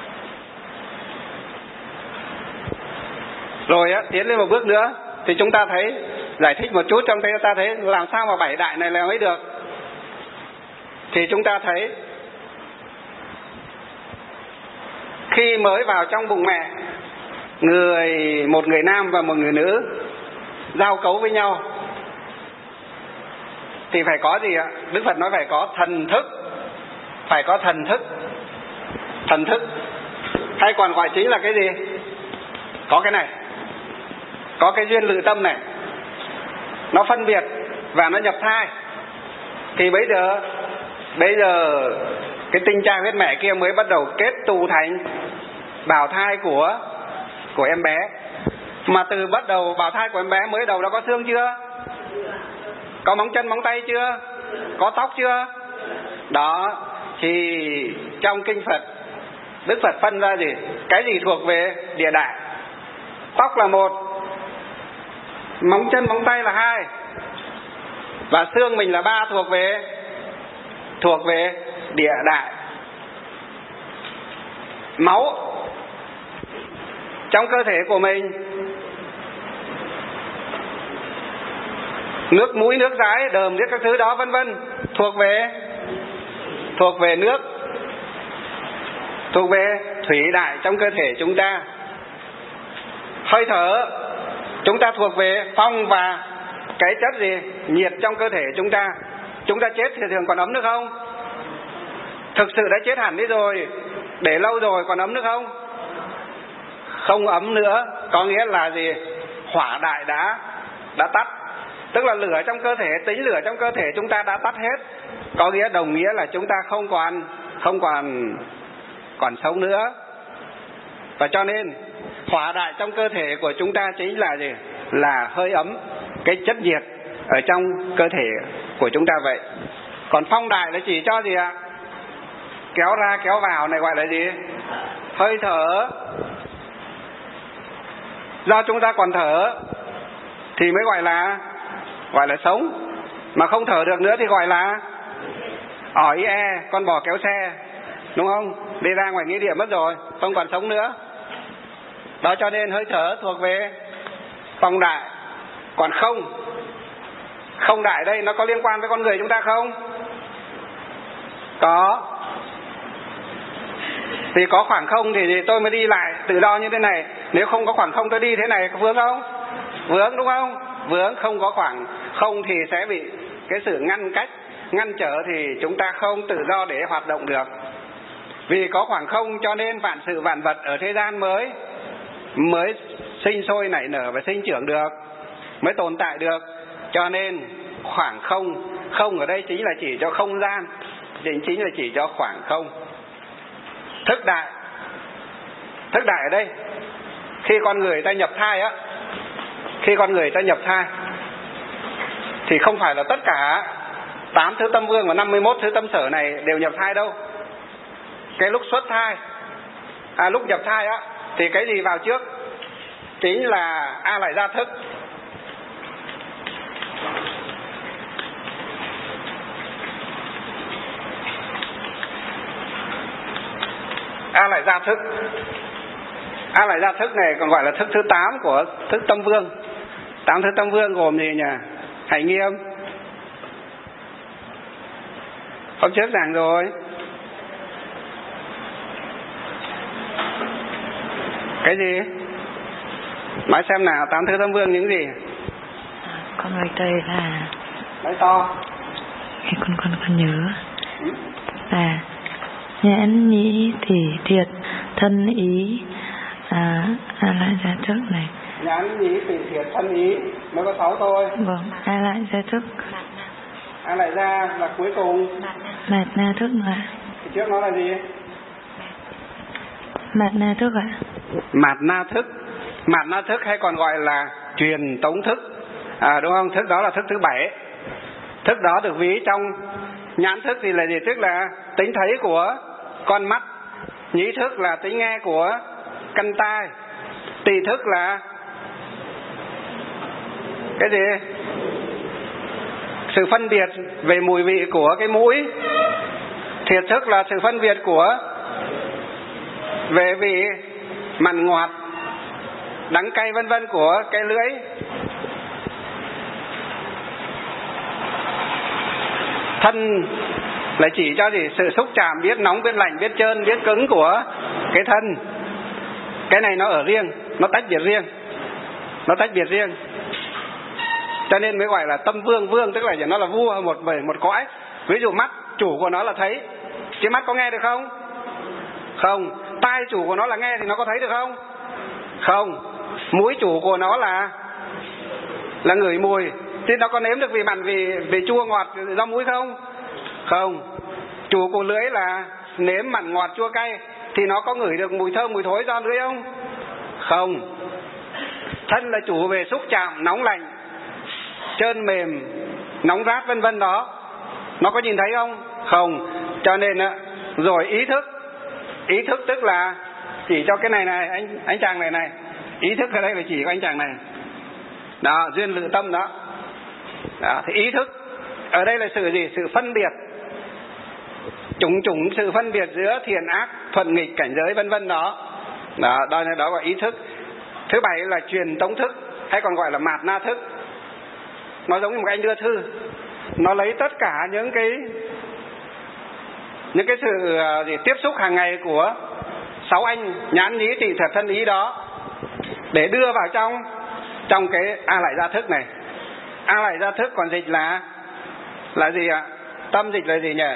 Rồi tiến lên một bước nữa thì chúng ta thấy, giải thích một chút trong thế ta thấy làm sao mà 7 đại này là mới được. Thì chúng ta thấy khi mới vào trong bụng mẹ, một người nam và một người nữ giao cấu với nhau thì phải có gì ạ? Đức Phật nói phải có thần thức. Phải có thần thức. Thần thức hay còn gọi chính là cái gì? Có cái này, có cái duyên lự tâm này, nó phân biệt và nó nhập thai. Thì bây giờ cái tinh cha huyết mẹ kia mới bắt đầu kết tụ thành bào thai của em bé. Mà từ bắt đầu bào thai của em bé mới đầu đã có xương chưa? Có móng chân móng tay chưa? Có tóc chưa? Đó. Thì trong kinh Phật, Đức Phật phân ra gì? Cái gì thuộc về địa đại? Tóc là 1, móng chân móng tay là 2, và xương mình là 3, thuộc về địa đại. Máu trong cơ thể của mình, nước mũi, nước dãi, đờm, các thứ đó vân vân, thuộc về nước, thuộc về thủy đại trong cơ thể chúng ta. Hơi thở chúng ta thuộc về phong và cái chất gì? Nhiệt trong cơ thể chúng ta. Chúng ta chết thì thường còn ấm nước không? Thực sự đã chết hẳn đi rồi, để lâu rồi còn ấm nước không? Không ấm nữa. Có nghĩa là gì? hỏa đại đã tắt. Tức là lửa trong cơ thể, tính lửa trong cơ thể chúng ta đã tắt hết. Có nghĩa đồng nghĩa là chúng ta không còn sống nữa. Và cho nên hỏa đại trong cơ thể của chúng ta chính là gì? Là hơi ấm, cái chất nhiệt ở trong cơ thể của chúng ta vậy. Còn phong đại là chỉ cho gì ạ? Kéo ra kéo vào này gọi là gì? Hơi thở. Do chúng ta còn thở thì mới gọi là sống. Mà không thở được nữa thì gọi là ỏi con bò kéo xe, đúng không? Đi ra ngoài nghĩa địa mất rồi, không còn sống nữa. Đó, cho nên hơi thở thuộc về phong đại. Còn không đại đây nó có liên quan với con người chúng ta không? Có. Thì có khoảng không thì tôi mới đi lại tự do như thế này. Nếu không có khoảng không tôi đi thế này có vướng không? Vướng, đúng không? Vướng. Không có khoảng không thì sẽ bị cái sự ngăn cách, ngăn trở, thì chúng ta không tự do để hoạt động được. Vì có khoảng không cho nên vạn sự vạn vật ở thế gian mới sinh sôi nảy nở và sinh trưởng được, mới tồn tại được. Cho nên khoảng không ở đây chính là chỉ cho không gian, chính là chỉ cho khoảng không. Thức đại ở đây khi con người ta nhập thai á, thì không phải là tất cả 8 thứ tâm vương và 51 thứ tâm sở này đều nhập thai đâu. Cái lúc xuất thai, lúc nhập thai á, thì cái gì vào trước? Chính là A lại gia thức. A lại gia thức này còn gọi là thức thứ 8 của thức tâm vương. 8 thứ tâm vương gồm gì nhỉ? Hãy nghiêm. Hôm trước giảng rồi. Cái gì? Nói xem nào, 8 thứ tâm vương những gì? Con nói đây là... Nói to. Con nhớ. Là nhãn nhĩ tỷ thiệt thân ý. Lại gia thức này. Nhãn nhĩ tỷ thiệt thân ý mới có 6 thôi. Vâng, lại gia thức. Lại ra là cuối cùng. Mạt na thức ạ. Thì trước nó là gì? Mạt na thức ạ. Mạt na thức hay còn gọi là truyền tống thức, đúng không? Thức đó là thức thứ 7. Thức đó được ví trong nhãn thức thì là gì? Tức là tính thấy của con mắt. Nhĩ thức là tính nghe của căn tai. Tỳ thức là cái gì? Sự phân biệt về mùi vị của cái mũi. Thiệt thức là sự phân biệt về vị mặn ngọt, đắng cay vân vân của cái lưỡi. Thân là chỉ cho gì? Sự xúc chạm, biết nóng, biết lạnh, biết trơn, biết cứng của cái thân. Cái này nó ở riêng, nó tách biệt riêng. Cho nên mới gọi là tâm vương. Vương tức là nó là vua một cõi. Ví dụ mắt, chủ của nó là thấy, chứ mắt có nghe được không? Không. Tai chủ của nó là nghe thì nó có thấy được không? Không. Mũi chủ của nó là ngửi mùi, thì nó có nếm được vị mặn, vị chua ngọt do mũi không? Không. Chủ của lưỡi là nếm mặn ngọt chua cay, thì nó có ngửi được mùi thơm mùi thối do lưỡi không? Không. Thân là chủ về xúc chạm, nóng lạnh, trơn mềm, nóng rát vân vân đó, nó có nhìn thấy không? Không. Cho nên rồi ý thức tức là chỉ cho cái này anh chàng này. Ý thức ở đây là chỉ có anh chàng này đó, duyên lự tâm đó. Thì ý thức ở đây là sự gì? Sự phân biệt, chủng sự phân biệt giữa thiện ác, thuận nghịch, cảnh giới vân vân đó. Đó là ý thức. Thứ 7 là truyền tống thức hay còn gọi là mạt na thức. Nó giống như một anh đưa thư, nó lấy tất cả những cái sự tiếp xúc hàng ngày của 6 anh nhãn nhĩ tỷ thiệt thân ý đó để đưa vào trong cái A lại gia thức này. A lại gia thức còn dịch là gì ạ? Tâm dịch là gì nhỉ?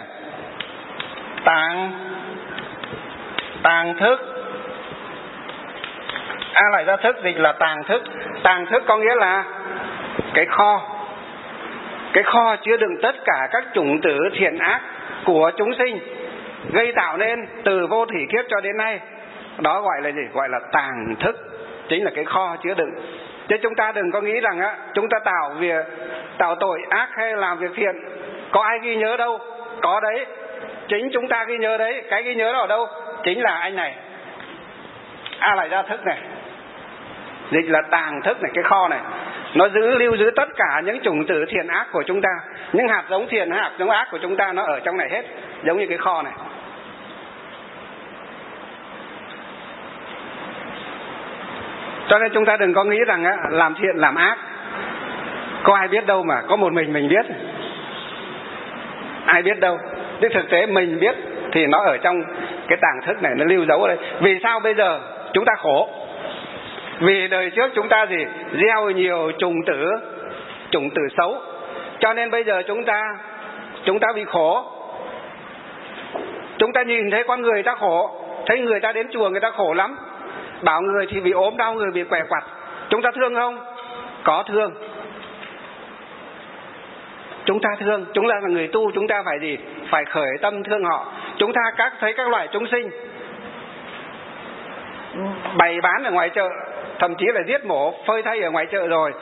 Tàng thức. A lại gia thức dịch là tàng thức. Tàng thức có nghĩa là cái kho. Cái kho chứa đựng tất cả các chủng tử thiện ác của chúng sinh gây tạo nên từ vô thủy kiếp cho đến nay. Đó gọi là gì? Gọi là tàng thức. Chính là cái kho chứa đựng. Chứ chúng ta đừng có nghĩ rằng chúng ta tạo tội ác hay làm việc thiện có ai ghi nhớ đâu. Có đấy, chính chúng ta ghi nhớ đấy. Cái ghi nhớ đó ở đâu? Chính là anh này, A lại gia thức này. Dịch là tàng thức này, cái kho này. Nó lưu giữ tất cả những chủng tử thiện ác của chúng ta. Những hạt giống thiện, hạt giống ác của chúng ta nó ở trong này hết. Giống như cái kho này. Cho nên chúng ta đừng có nghĩ rằng làm thiện làm ác có ai biết đâu, mà có một mình biết. Ai biết đâu. Nhưng thực tế mình biết thì nó ở trong cái tàng thức này, nó lưu dấu ở đây. Vì sao bây giờ chúng ta khổ? Vì đời trước chúng ta gieo nhiều chủng tử xấu, cho nên bây giờ chúng ta bị khổ. Chúng ta nhìn thấy con người ta khổ, thấy người ta đến chùa người ta khổ lắm, bảo người thì bị ốm đau, người bị què quặt, chúng ta thương không? Có thương. Chúng ta thương, chúng ta là người tu, chúng ta phải phải khởi tâm thương họ. Chúng ta thấy các loại chúng sinh bày bán ở ngoài chợ, thậm chí là giết mổ phơi thây ở ngoài chợ rồi,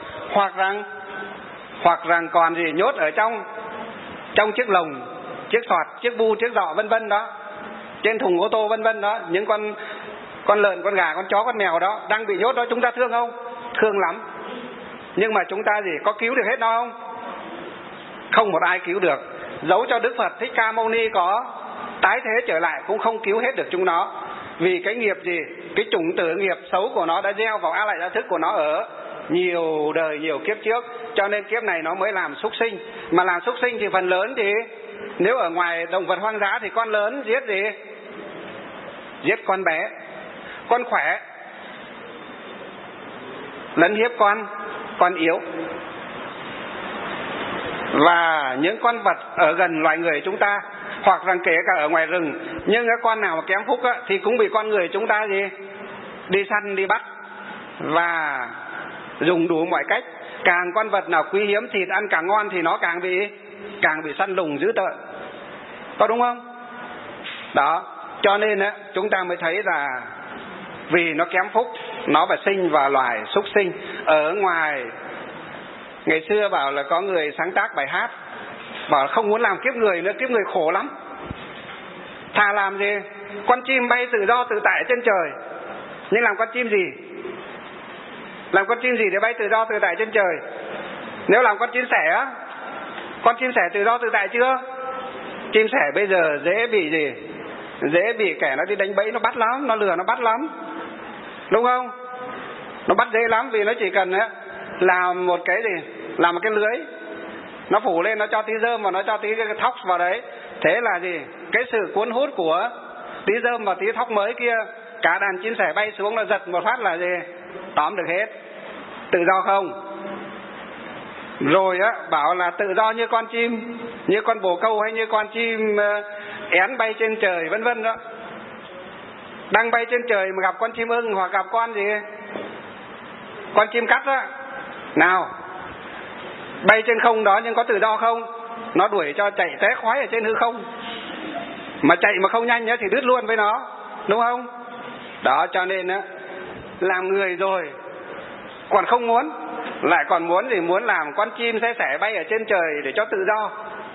hoặc rằng còn nhốt ở trong chiếc lồng, chiếc xoạt, chiếc bu, chiếc giọ vân vân đó, trên thùng ô tô vân vân đó, những con lợn, con gà, con chó, con mèo đó đang bị nhốt đó, chúng ta thương không? Thương lắm. Nhưng mà chúng ta có cứu được hết nó không? Không một ai cứu được. Dẫu cho Đức Phật Thích Ca Mâu Ni có tái thế trở lại cũng không cứu hết được chúng nó. Vì cái nghiệp cái chủng tử nghiệp xấu của nó đã gieo vào A lại gia thức của nó ở nhiều đời, nhiều kiếp trước. Cho nên kiếp này nó mới làm súc sinh. Mà làm súc sinh thì phần lớn nếu ở ngoài động vật hoang dã thì con lớn giết con bé, con khỏe lấn hiếp con yếu. Và những con vật ở gần loài người chúng ta, hoặc rằng kể cả ở ngoài rừng, nhưng cái con nào mà kém phúc thì cũng bị con người chúng ta đi săn, đi bắt và dùng đủ mọi cách. Càng con vật nào quý hiếm, thịt ăn càng ngon thì nó càng bị săn lùng dữ tợn. Có đúng không? Đó, cho nên chúng ta mới thấy là vì nó kém phúc, nó phải sinh vào loài súc sinh. Ở ngoài ngày xưa bảo là có người sáng tác bài hát, bảo là không muốn làm kiếp người nữa, kiếp người khổ lắm, thà làm con chim bay tự do tự tại trên trời. Nhưng làm con chim gì? Làm con chim gì để bay tự do tự tại trên trời? Nếu làm con chim sẻ, con chim sẻ tự do tự tại chưa? Chim sẻ bây giờ dễ bị kẻ nó đi đánh bẫy, nó bắt lắm, nó lừa, nó bắt lắm, đúng không? Nó bắt dễ lắm, vì nó chỉ cần làm một cái làm một cái lưới, nó phủ lên, nó cho tí rơm và nó cho tí cái thóc vào đấy. Thế là cái sự cuốn hút của tí rơm và tí thóc mới kia, cả đàn chim sẻ bay xuống, nó giật một phát là tóm được hết. Tự do không? Rồi bảo là tự do như con chim, như con bồ câu hay như con chim én bay trên trời vân vân đó. Đang bay trên trời mà gặp con chim ưng hoặc gặp con chim cắt đó, nào bay trên không đó nhưng có tự do không? Nó đuổi cho chạy té khoái ở trên hư không, mà chạy mà không nhanh thì đứt luôn với nó, đúng không? Đó, cho nên làm người rồi còn không muốn, lại còn muốn làm con chim sẻ bay ở trên trời để cho tự do.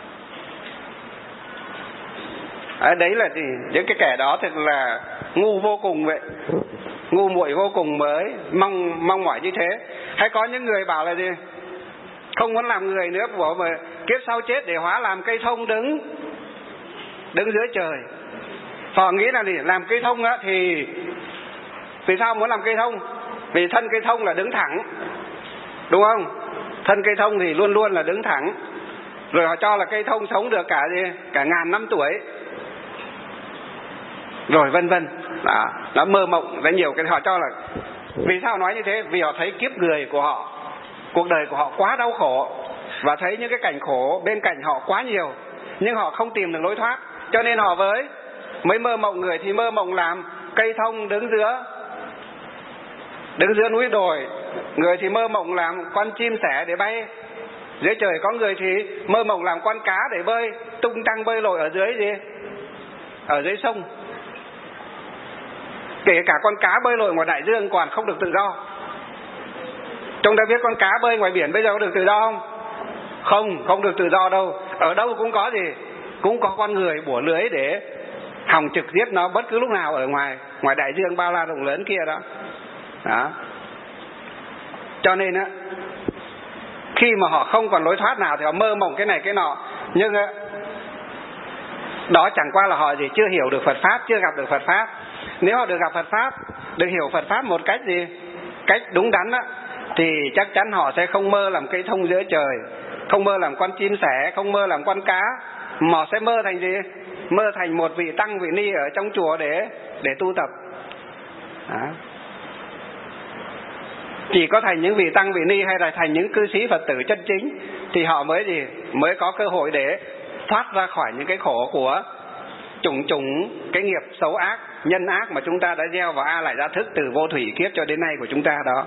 Đấy là những cái kẻ đó thật là ngu vô cùng vậy, ngu muội vô cùng mới mong mỏi như thế. Hay có những người bảo là không muốn làm người nữa, bảo mà kiếp sau chết để hóa làm cây thông đứng dưới trời. Họ nghĩ là làm cây thông thì vì sao muốn làm cây thông? Vì thân cây thông là đứng thẳng, đúng không? Thân cây thông thì luôn luôn là đứng thẳng. Rồi họ cho là cây thông sống được cả ngàn năm tuổi, rồi vân vân. Nó mơ mộng rất nhiều cái. Họ cho là vì sao nói như thế? Vì họ thấy kiếp người của họ, cuộc đời của họ quá đau khổ, và thấy những cái cảnh khổ bên cạnh họ quá nhiều, nhưng họ không tìm được lối thoát. Cho nên họ mới mơ mộng người thì mơ mộng làm cây thông đứng Đứng giữa núi đồi, người thì mơ mộng làm con chim sẻ để bay dưới trời, có người thì mơ mộng làm con cá để bơi tung tăng bơi lội ở dưới gì? Ở dưới sông. Kể cả con cá bơi lội ngoài đại dương còn không được tự do. Chúng ta biết con cá bơi ngoài biển bây giờ có được tự do không? Không được tự do đâu. Ở đâu cũng có gì? Cũng có con người bủa lưới để hòng trực giết nó bất cứ lúc nào ở ngoài đại dương bao la rộng lớn kia đó. Đó. Cho nên á, khi mà họ không còn lối thoát nào thì họ mơ mộng cái này cái nọ. Nhưng đó chẳng qua là họ gì? Chưa hiểu được Phật Pháp, chưa gặp được Phật Pháp. Nếu họ được gặp Phật Pháp, được hiểu Phật Pháp một cách gì? Cách đúng đắn á, thì chắc chắn họ sẽ không mơ làm cây thông giữa trời, không mơ làm con chim sẻ, không mơ làm con cá, mà họ sẽ mơ thành gì? Mơ thành một vị tăng vị ni ở trong chùa để tu tập. Đó. Chỉ có thành những vị tăng vị ni hay là thành những cư sĩ Phật tử chân chính thì họ mới gì? Mới có cơ hội để thoát ra khỏi những cái khổ của chủng cái nghiệp xấu ác, nhân ác mà chúng ta đã gieo vào A Lại Gia Thức từ vô thủy kiếp cho đến nay của chúng ta đó.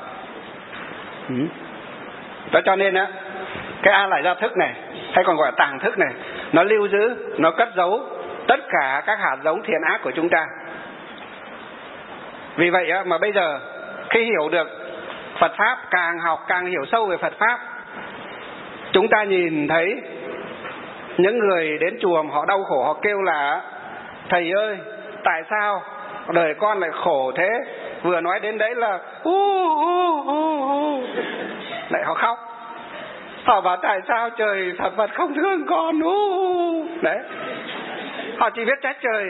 Đó cho nên á, cái A Lại Gia Thức này hay còn gọi là tàng thức này, nó lưu giữ, nó cất giấu tất cả các hạt giống thiện ác của chúng ta. Vì vậy á, mà bây giờ khi hiểu được Phật Pháp, càng học càng hiểu sâu về Phật Pháp, chúng ta nhìn thấy những người đến chùa mà họ đau khổ, họ kêu là thầy ơi, tại sao đời con lại khổ thế? Vừa nói đến đấy là lại họ khóc. Họ bảo tại sao trời Phật không thương con? Đấy. Họ chỉ biết trách trời,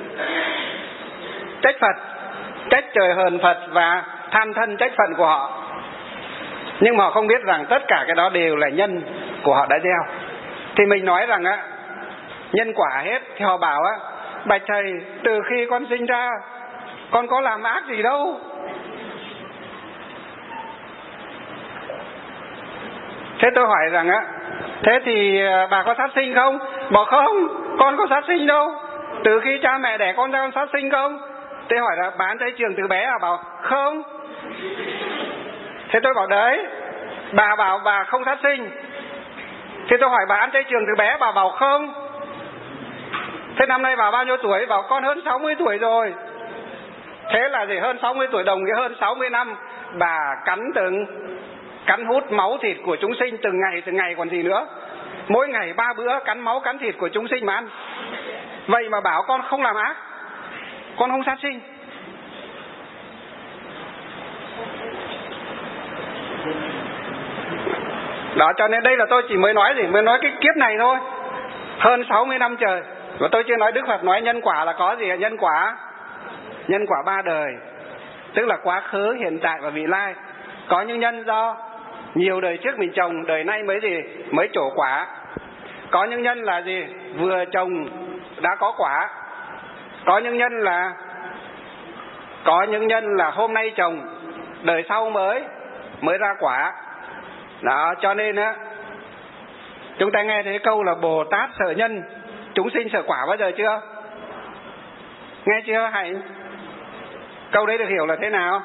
trách Phật, trách trời hờn Phật và than thân trách phận của họ. Nhưng mà họ không biết rằng tất cả cái đó đều là nhân của họ đã gieo. Thì mình nói rằng á, nhân quả hết. Thì họ bảo á, bạch thầy, từ khi con sinh ra con có làm ác gì đâu. Thế tôi hỏi rằng á, thế thì bà có sát sinh không? Bảo không, con có sát sinh đâu. Từ khi cha mẹ đẻ con ra con sát sinh không? Thế hỏi là bà ăn chay trường từ bé à? Bảo không. Thế tôi bảo đấy, bà bảo bà không sát sinh. Thế tôi hỏi bà ăn chay trường từ bé, bà bảo không. Thế năm nay bà bao nhiêu tuổi? Bảo con hơn 60 tuổi rồi. Thế là gì? Hơn 60 tuổi đồng nghĩa hơn 60 năm bà cắn hút máu thịt của chúng sinh từng ngày còn gì nữa. Mỗi ngày 3 bữa cắn máu cắn thịt của chúng sinh mà ăn. Vậy mà bảo con không làm ác, con không sát sinh. Đó, cho nên đây là tôi chỉ mới nói cái kiếp này thôi, hơn 60 năm trời. Và tôi chưa nói Đức Phật nói nhân quả là có gì? Nhân quả 3 đời, tức là quá khứ, hiện tại và vị lai. Có những nhân do nhiều đời trước mình trồng, đời nay mới trổ quả. Có những nhân là gì? Vừa trồng đã có quả. Có những nhân là hôm nay trồng, đời sau mới ra quả. Đó, cho nên á, chúng ta nghe thấy câu là Bồ Tát sợ nhân, chúng sinh sợ quả bao giờ chưa? Nghe chưa Hạnh? Câu đấy được hiểu là thế nào?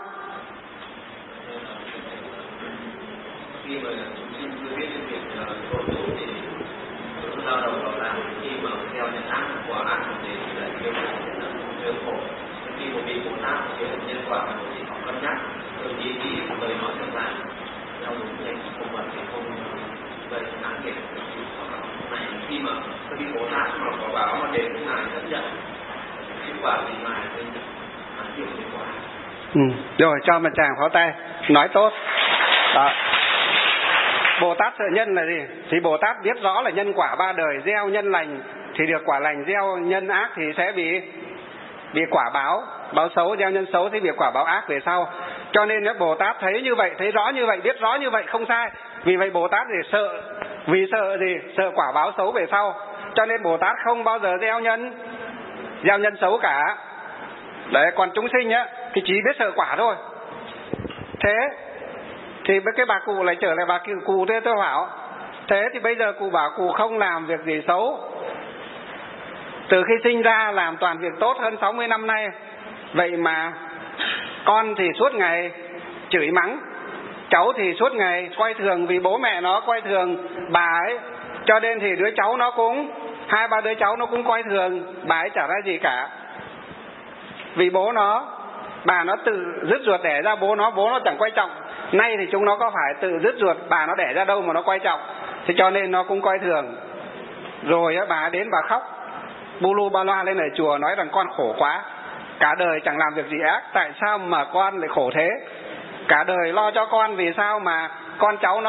Khi mà chúng sinh chưa biết cái việc tội lỗi thì chúng lao động vào làm, khi mà theo nhân ác quả ác thì lại kêu khổ. Khi một vị Bồ Tát hiểu nhân quả thì họ cân nhắc từ ý lời nói trong lại theo đúng cái không vật thì không gây ác nghiệp. Này khi mà các vị Bồ Tát mà có báo mà đến cái này chấp nhận kết quả gì mà thì hiểu nhân quả. Rồi cho một tràng pháo tay, nói tốt. Đó. Bồ Tát sợ nhân là gì? Thì Bồ Tát biết rõ là nhân quả 3 đời, gieo nhân lành thì được quả lành, gieo nhân ác thì sẽ bị quả báo xấu, gieo nhân xấu thì bị quả báo ác về sau. Cho nên Bồ Tát thấy như vậy, thấy rõ như vậy, biết rõ như vậy không sai. Vì vậy Bồ Tát thì sợ, vì sợ gì? Sợ quả báo xấu về sau. Cho nên Bồ Tát không bao giờ gieo nhân xấu cả. Đấy, còn chúng sinh á thì chỉ biết sợ quả thôi. Thế thì cái bà cụ lại trở lại bà cụ, thế tôi bảo, thế thì bây giờ cụ bảo cụ không làm việc gì xấu, từ khi sinh ra làm toàn việc tốt hơn 60 năm nay. Vậy mà con thì suốt ngày chửi mắng. Cháu thì suốt ngày coi thường vì bố mẹ nó coi thường bà ấy, cho nên thì đứa cháu nó cũng 2-3 đứa cháu nó cũng coi thường bà ấy, chả ra gì cả. Vì bố nó, bà nó tự dứt ruột đẻ ra bố nó chẳng quan trọng. Nay thì chúng nó có phải tự dứt ruột bà nó đẻ ra đâu mà nó quan trọng, thế cho nên nó cũng coi thường. Rồi bà đến bà khóc bu lu ba loa lên ở chùa, nói rằng con khổ quá, cả đời chẳng làm việc gì ác, tại sao mà con lại khổ thế? Cả đời lo cho con, vì sao mà con cháu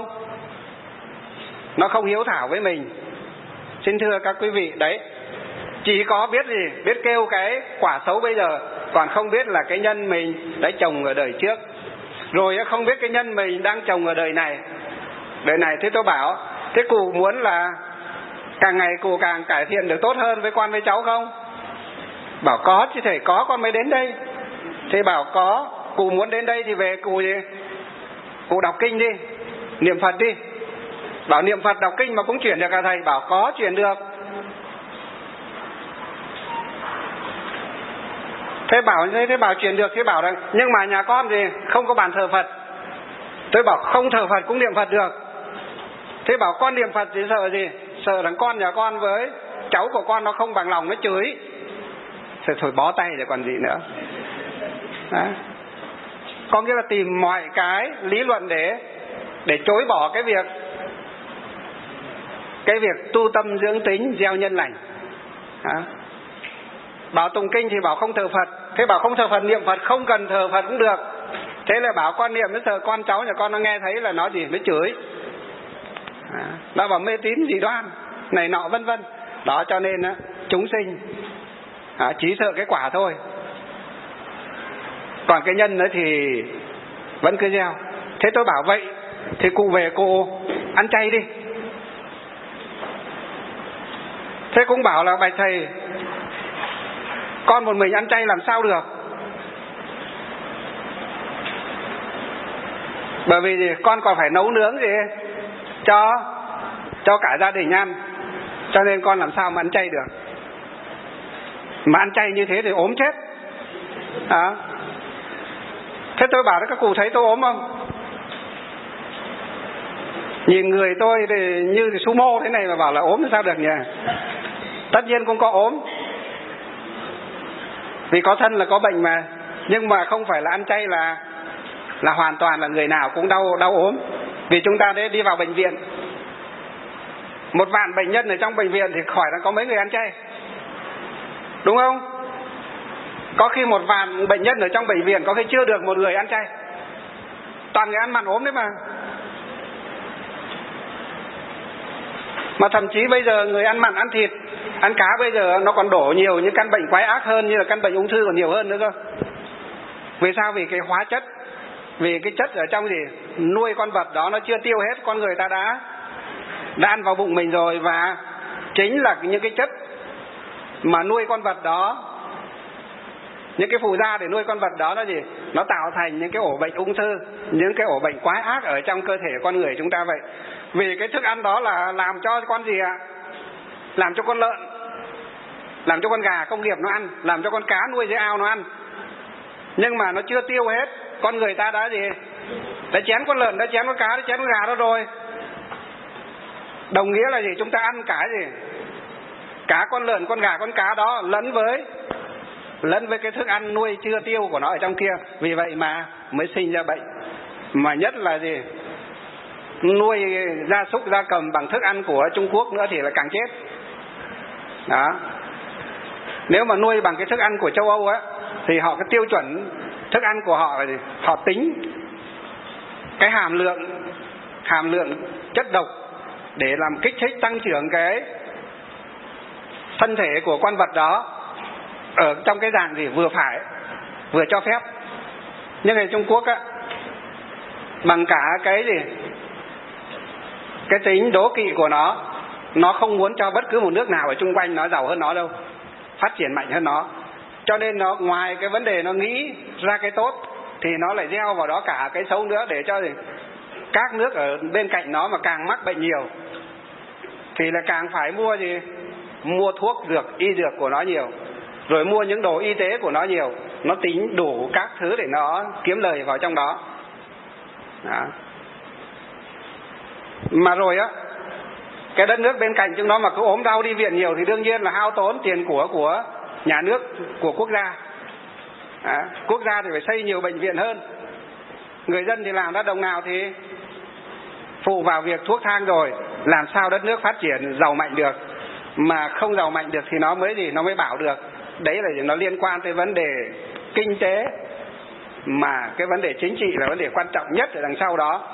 nó không hiếu thảo với mình? Xin thưa các quý vị, đấy, chỉ có biết gì, biết kêu cái quả xấu bây giờ, còn không biết là cái nhân mình đã trồng ở đời trước, rồi không biết cái nhân mình đang trồng ở đời này. Thế tôi bảo, thế cụ muốn là càng ngày cụ càng cải thiện được tốt hơn với con với cháu không? Bảo có chứ, thể có con mới đến đây. Thế bảo có, cụ muốn đến đây thì về cụ đọc kinh đi, niệm Phật đi. Bảo niệm Phật đọc kinh mà cũng chuyển được à thầy? Bảo có, chuyển được. Thế bảo chuyển được. Thế bảo rằng nhưng mà nhà con thì không có bàn thờ Phật. Tôi bảo không thờ Phật cũng niệm Phật được. Thế bảo con niệm Phật thì sợ gì? Sợ rằng con nhà con với cháu của con nó không bằng lòng, nó chửi. Thế thôi bó tay rồi còn gì nữa. Đấy. Có nghĩa là tìm mọi cái lý luận để chối bỏ cái việc tu tâm dưỡng tính, gieo nhân lành. Đó. Bảo tụng kinh thì bảo không thờ Phật. Thế bảo không thờ Phật, niệm Phật không cần thờ Phật cũng được. Thế là bảo con niệm, mới sợ con cháu nhà con nó nghe thấy là nó gì mới chửi. Nó bảo mê tín dị đoan này nọ vân vân. Đó, cho nên chúng sinh chỉ sợ cái quả thôi, còn cái nhân nữa thì vẫn cứ gieo. Thế tôi bảo vậy thì cụ về cụ ăn chay đi. Thế cũng bảo là bạch thầy, con một mình ăn chay làm sao được? Bởi vì gì? Con còn phải nấu nướng gì cho cả gia đình ăn, cho nên con làm sao mà ăn chay được. Mà ăn chay như thế thì ốm chết. Thế tôi bảo các cụ thấy tôi ốm không? Nhìn người tôi thì như sumo thế này mà bảo là ốm thì sao được nhỉ? Tất nhiên cũng có ốm, vì có thân là có bệnh mà. Nhưng mà không phải là ăn chay là hoàn toàn là người nào cũng đau ốm. Vì chúng ta đi vào bệnh viện, 1.000 bệnh nhân ở trong bệnh viện thì khỏi là có mấy người ăn chay, đúng không? Có khi 1.000 bệnh nhân ở trong bệnh viện có khi chưa được một người ăn chay, toàn người ăn mặn ốm đấy mà. Mà thậm chí bây giờ người ăn mặn, ăn thịt, ăn cá bây giờ nó còn đổ nhiều những căn bệnh quái ác hơn, như là căn bệnh ung thư còn nhiều hơn nữa cơ. Vì sao? Vì cái hóa chất, vì cái chất ở trong gì nuôi con vật đó nó chưa tiêu hết, con người ta đã ăn vào bụng mình rồi. Và chính là những cái chất mà nuôi con vật đó, những cái phụ gia để nuôi con vật đó, nó gì? Nó tạo thành những cái ổ bệnh ung thư, những cái ổ bệnh quái ác ở trong cơ thể con người chúng ta vậy. Vì cái thức ăn đó là làm cho con gì ạ? Làm cho con lợn, làm cho con gà công nghiệp nó ăn, làm cho con cá nuôi dưới ao nó ăn. Nhưng mà nó chưa tiêu hết, con người ta đã gì? Đã chén con lợn, đã chén con cá, đã chén con gà đó rồi. Đồng nghĩa là gì? Chúng ta ăn cả gì? Cả con lợn, con gà, con cá đó lẫn với cái thức ăn nuôi chưa tiêu của nó ở trong kia. Vì vậy mà mới sinh ra bệnh. Mà nhất là gì? Nuôi gia súc gia cầm bằng thức ăn của Trung Quốc nữa thì là càng chết. Đó. Nếu mà nuôi bằng cái thức ăn của châu Âu á, thì họ cái tiêu chuẩn thức ăn của họ là gì? Họ tính cái hàm lượng chất độc để làm kích thích tăng trưởng cái thân thể của con vật đó ở trong cái dạng gì vừa phải, vừa cho phép. Nhưng ở Trung Quốc á, bằng cả cái gì, cái tính đố kỵ của nó không muốn cho bất cứ một nước nào ở chung quanh nó giàu hơn nó đâu, phát triển mạnh hơn nó. Cho nên nó ngoài cái vấn đề nó nghĩ ra cái tốt thì nó lại gieo vào đó cả cái xấu nữa, để cho gì các nước ở bên cạnh nó mà càng mắc bệnh nhiều thì là càng phải mua thuốc dược, y dược của nó nhiều, rồi mua những đồ y tế của nó nhiều. Nó tính đủ các thứ để nó kiếm lời vào trong đó. Đó. Mà rồi á, cái đất nước bên cạnh chúng nó mà cứ ốm đau đi viện nhiều thì đương nhiên là hao tốn tiền của nhà nước, của quốc gia. Đó. Quốc gia thì phải xây nhiều bệnh viện hơn. Người dân thì làm ra đồng nào thì phụ vào việc thuốc thang rồi, làm sao đất nước phát triển giàu mạnh được. Mà không giàu mạnh được thì nó mới bảo được. Đấy là nó liên quan tới vấn đề kinh tế, mà cái vấn đề chính trị là vấn đề quan trọng nhất ở đằng sau đó.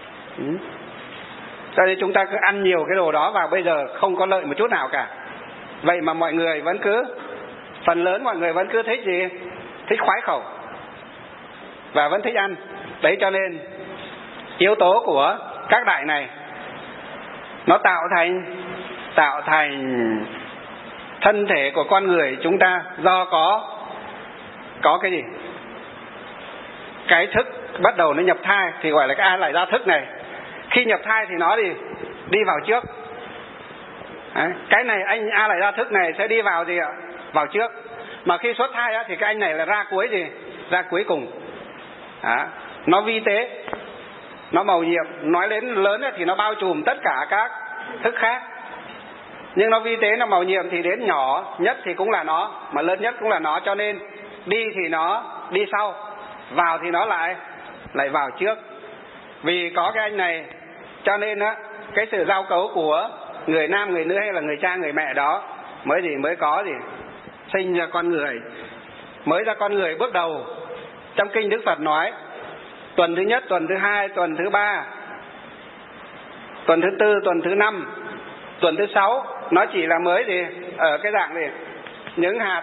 Cho nên chúng ta cứ ăn nhiều cái đồ đó vào bây giờ không có lợi một chút nào cả. Vậy mà mọi người vẫn cứ, phần lớn mọi người vẫn cứ thích gì? Thích khoái khẩu và vẫn thích ăn. Đấy, cho nên yếu tố của các đại này nó tạo thành thân thể của con người chúng ta do có cái gì? Cái thức bắt đầu nó nhập thai thì gọi là cái A lại ra thức này. Khi nhập thai thì nó đi vào trước. Đấy, cái này anh A lại ra thức này sẽ đi vào gì ạ? Vào trước. Mà khi xuất thai á, thì cái anh này là ra cuối gì? Ra cuối cùng. Đó. Nó vi tế, nó màu nhiệm. Nói đến lớn ấy, thì nó bao trùm tất cả các thức khác. Nhưng nó vi tế, nó màu nhiệm thì đến nhỏ nhất thì cũng là nó, mà lớn nhất cũng là nó. Cho nên đi thì nó đi sau, vào thì nó lại vào trước. Vì có cái anh này cho nên á, cái sự giao cấu của người nam người nữ hay là người cha người mẹ đó mới có sinh ra con người. Mới ra con người bước đầu trong kinh Đức Phật nói tuần thứ nhất, tuần thứ hai, tuần thứ ba, tuần thứ tư, tuần thứ năm, tuần thứ sáu. Nó chỉ là mới ở cái dạng những hạt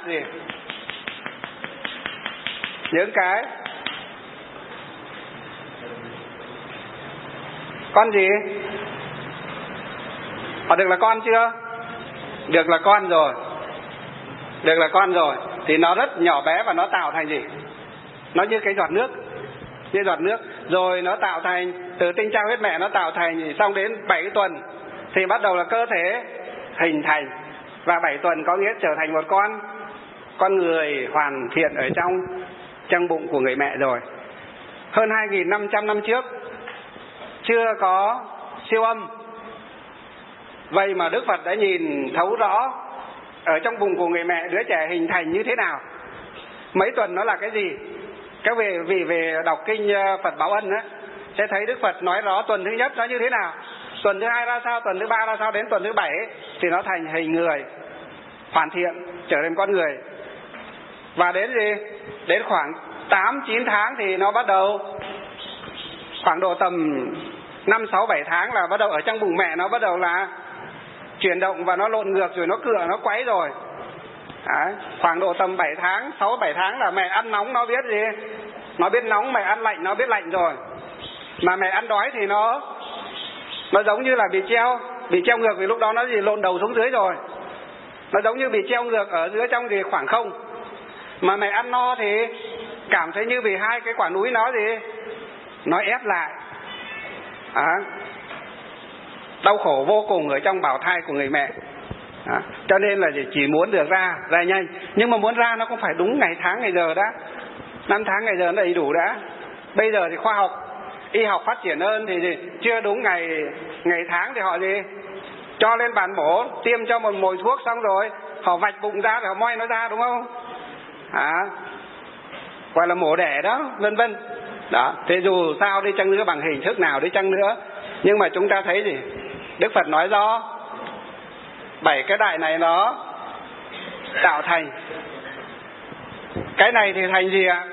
những cái con gì? Họ được là con chưa? Được là con rồi. Được là con rồi thì nó rất nhỏ bé và nó tạo thành gì? Nó như cái giọt nước. Như giọt nước. Rồi nó tạo thành, từ tinh trao huyết mẹ nó tạo thành, xong đến 7 tuần thì bắt đầu là cơ thể hình thành. Và 7 tuần có nghĩa trở thành một con người hoàn thiện ở trong bụng của người mẹ rồi. Hơn 2.500 năm trước chưa có siêu âm. Vậy mà Đức Phật đã nhìn thấu rõ ở trong bụng của người mẹ đứa trẻ hình thành như thế nào. Mấy tuần nó là cái gì? Các vị về đọc kinh Phật Báo Ân á, sẽ thấy Đức Phật nói rõ tuần thứ nhất nó như thế nào, tuần thứ hai ra sao, tuần thứ ba ra sao, đến tuần thứ 7 thì nó thành hình người hoàn thiện, trở thành con người. Và đến đến khoảng 8-9 tháng thì nó bắt đầu, khoảng độ tầm 5-6-7 tháng là bắt đầu ở trong bụng mẹ nó bắt đầu là chuyển động và nó lộn ngược rồi nó cựa, nó quấy rồi. Đấy, khoảng độ tầm 7 tháng, 6-7 tháng là mẹ ăn nóng nó biết gì? Nó biết nóng, mẹ ăn lạnh nó biết lạnh rồi. Mà mẹ ăn đói thì nó giống như là bị treo ngược, vì lúc đó nó lộn đầu xuống dưới rồi. Nó giống như bị treo ngược ở dưới trong khoảng không. Mà mẹ ăn no thì cảm thấy như vì hai cái quả núi nó ép lại. Đau khổ vô cùng ở trong bào thai của người mẹ. Cho nên là chỉ muốn được ra nhanh. Nhưng mà muốn ra nó cũng phải đúng ngày tháng ngày giờ đã. 5 tháng ngày giờ nó đầy đủ đã. Bây giờ thì khoa học, y học phát triển hơn thì chưa đúng ngày tháng thì họ cho lên bàn mổ, tiêm cho một mồi thuốc xong rồi họ vạch bụng ra rồi họ moi nó ra, đúng không? Gọi là mổ đẻ đó, vân vân. Đó, thế dù sao đi chăng nữa, bằng hình thức nào đi chăng nữa, nhưng mà chúng ta thấy gì? Đức Phật nói rõ 7 cái đại này nó tạo thành. Cái này thì thành gì ạ?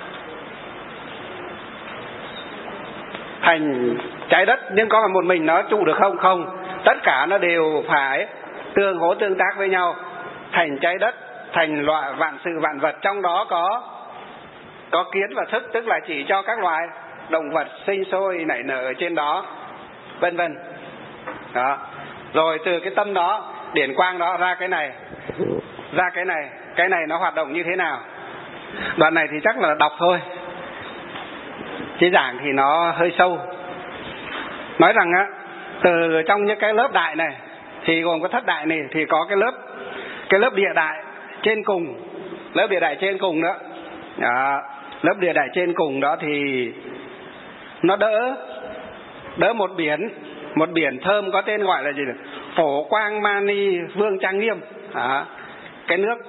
Thành trái đất, nhưng có phải một mình nó trụ được không? Không. Tất cả nó đều phải tương tác với nhau thành trái đất, thành loại vạn sự vạn vật. Trong đó có kiến và thức, tức là chỉ cho các loài động vật sinh sôi nảy nở ở trên đó, vân vân. Đó. Rồi từ cái tâm đó, điển quang đó ra cái này, cái này nó hoạt động như thế nào? Đoạn này thì chắc là đọc thôi, chứ giảng thì nó hơi sâu. Nói rằng á, từ trong những cái lớp đại này thì gồm có thất đại này thì có cái lớp địa đại trên cùng, lớp địa đại trên cùng đó. Đó, lớp địa đại trên cùng đó thì nó đỡ một biển thơm có tên gọi là gì? Phổ Quang Mani Vương Trang Nghiêm. Cái nước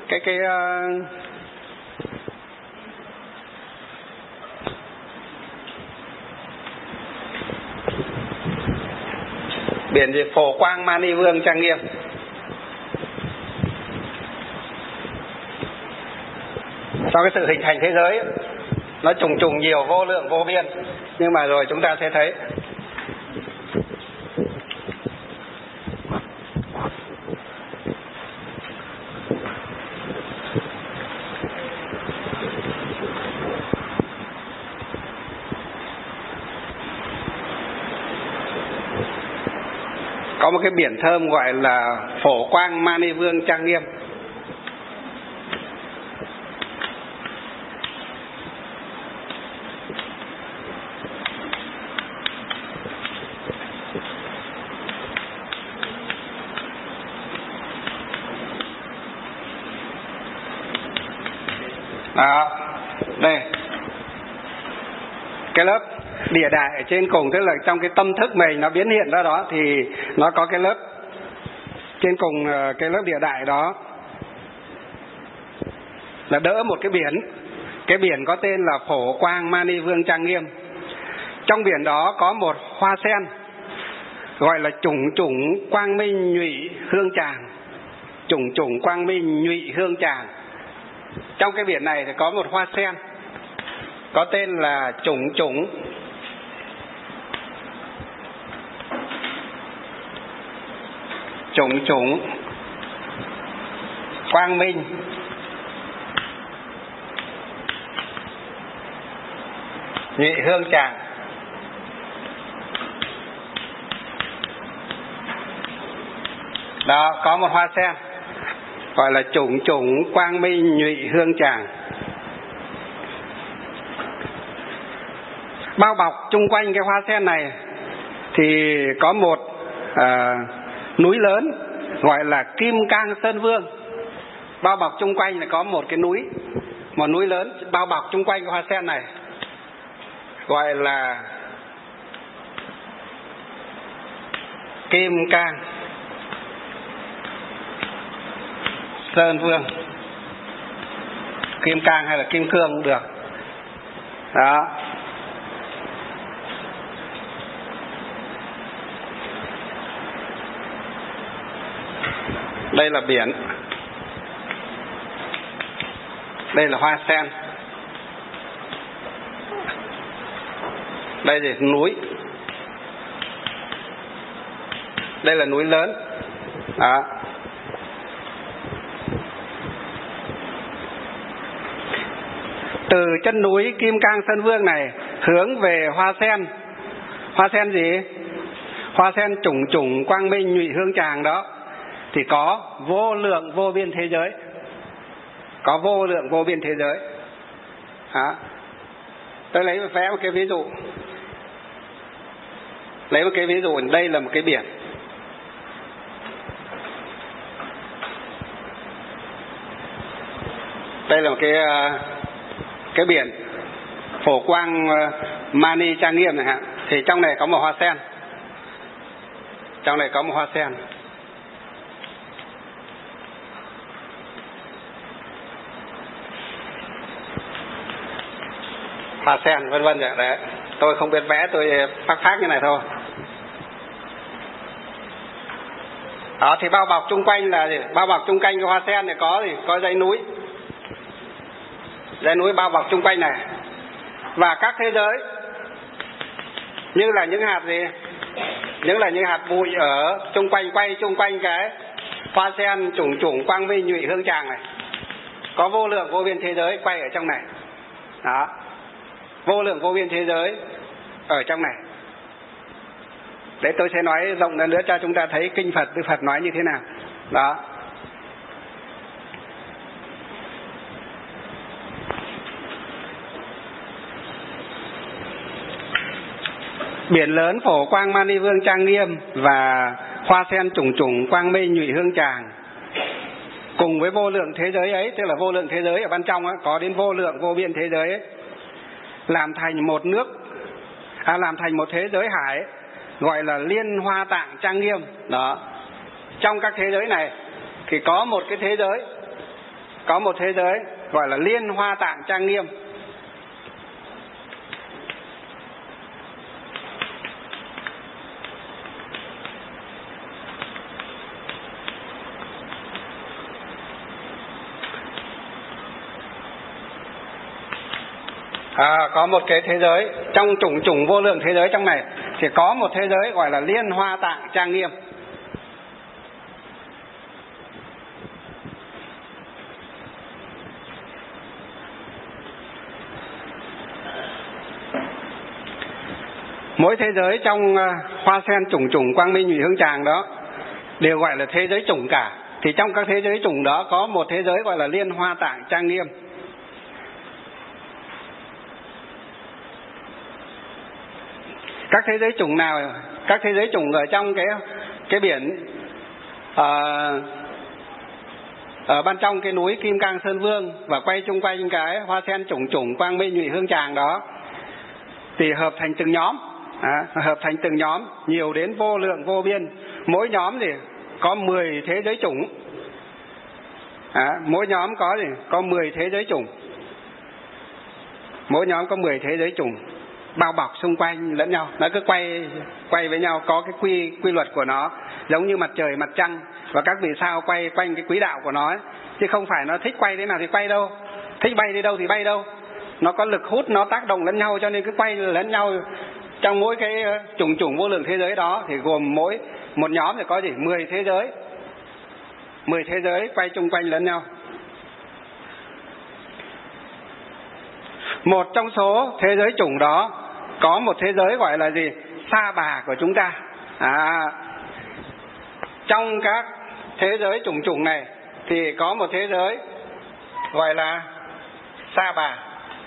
biển gì? Phổ Quang Mani Vương Trang Nghiêm. Sau cái sự hình thành thế giới nó trùng nhiều, vô lượng vô biên, nhưng mà rồi chúng ta sẽ thấy có một cái biển thơm gọi là Phổ Quang Mani Vương Trang Nghiêm. Đó, đây cái lớp địa đại ở trên cùng, tức là trong cái tâm thức mình nó biến hiện ra đó, thì nó có cái lớp trên cùng, cái lớp địa đại đó là đỡ một cái biển. Cái biển có tên là Phổ Quang Mani Vương Trang Nghiêm. Trong biển đó có một hoa sen gọi là chủng quang minh nhụy hương tràng. Chủng quang minh nhụy hương tràng. Trong cái biển này thì có một hoa sen có tên là chủng quang minh nhụy hương tràng. Đó, có một hoa sen gọi là chủng quang minh nhụy hương tràng. Bao bọc chung quanh cái hoa sen này thì có một núi lớn gọi là Kim Cang Sơn Vương. Bao bọc chung quanh là có một núi lớn bao bọc chung quanh cái hoa sen này, gọi là Kim Cang Sơn Vương. Kim Cang hay là Kim Cương cũng được. Đó. Đây là biển. Đây là hoa sen. Đây là núi. Đây là núi lớn. Đó. Từ chân núi Kim Cang Sơn Vương này hướng về hoa sen. Hoa sen gì? Hoa sen chủng quang minh nhụy hương tràng đó, thì có vô lượng vô biên thế giới. Có vô lượng vô biên thế giới. Tôi lấy vẽ một cái ví dụ. Lấy một cái ví dụ, đây là một cái biển. Đây là một cái biển Phổ Quang Mani Trang Nghiêm này hả? Thì trong này có một hoa sen. Trong này có một hoa sen. Hoa sen vân vân vậy đấy. Tôi không biết vẽ, tôi phát như này thôi. Đó, thì bao bọc chung quanh là gì? Bao bọc chung quanh cái hoa sen này có gì? Có dãy núi. Dãy núi bao bọc chung quanh này. Và các thế giới như là những hạt gì? Như là những hạt bụi ở chung quanh, quay chung quanh cái hoa sen chủng quang minh nhụy hương tràng này. Có vô lượng vô biên thế giới quay ở trong này. Đó. Vô lượng vô biên thế giới ở trong này. Để tôi sẽ nói rộng hơn nữa cho chúng ta thấy kinh Phật, Đức Phật nói như thế nào. Đó. Biển lớn Phổ Quang Mani Vương Trang Nghiêm và hoa sen chủng quang minh nhụy hương tràng cùng với vô lượng thế giới ấy, tức là vô lượng thế giới ở bên trong ấy, có đến vô lượng vô biên thế giới ấy, làm thành một nước làm thành một thế giới hải gọi là Liên Hoa Tạng trang nghiêm. Đó. Trong các thế giới này thì có một thế giới gọi là Liên Hoa Tạng trang nghiêm. Có một cái thế giới trong chủng vô lượng thế giới trong này thì có một thế giới gọi là Liên Hoa Tạng trang nghiêm. Mỗi thế giới trong hoa sen chủng quang minh nhụy hương tràng đó đều gọi là thế giới chủng cả. Thì trong các thế giới chủng đó có một thế giới gọi là Liên Hoa Tạng trang nghiêm. Các thế giới chủng nào? Các thế giới chủng ở trong cái biển ở ban trong cái núi Kim Cang Sơn Vương và quay chung quanh cái hoa sen chủng quang minh nhụy hương tràng đó thì hợp thành từng nhóm, hợp thành từng nhóm nhiều đến vô lượng vô biên. Mỗi nhóm thì có 10 thế giới chủng. Mỗi nhóm có 10 thế giới chủng. Mỗi nhóm có 10 thế giới chủng bao bọc xung quanh lẫn nhau, nó cứ quay với nhau, có cái quy luật của nó, giống như mặt trời mặt trăng và các vì sao quay quanh cái quỹ đạo của nó ấy. Chứ không phải nó thích quay thế nào thì quay đâu, thích bay đi đâu thì bay đâu. Nó có lực hút, nó tác động lẫn nhau, cho nên cứ quay lẫn nhau. Trong mỗi cái chủng vô lượng thế giới đó thì gồm mỗi một nhóm thì có 10 thế giới, 10 thế giới quay chung quanh lẫn nhau. Một trong số thế giới chủng đó có một thế giới gọi là Sa Bà của chúng ta. Trong các thế giới chủng này thì có một thế giới gọi là Sa Bà.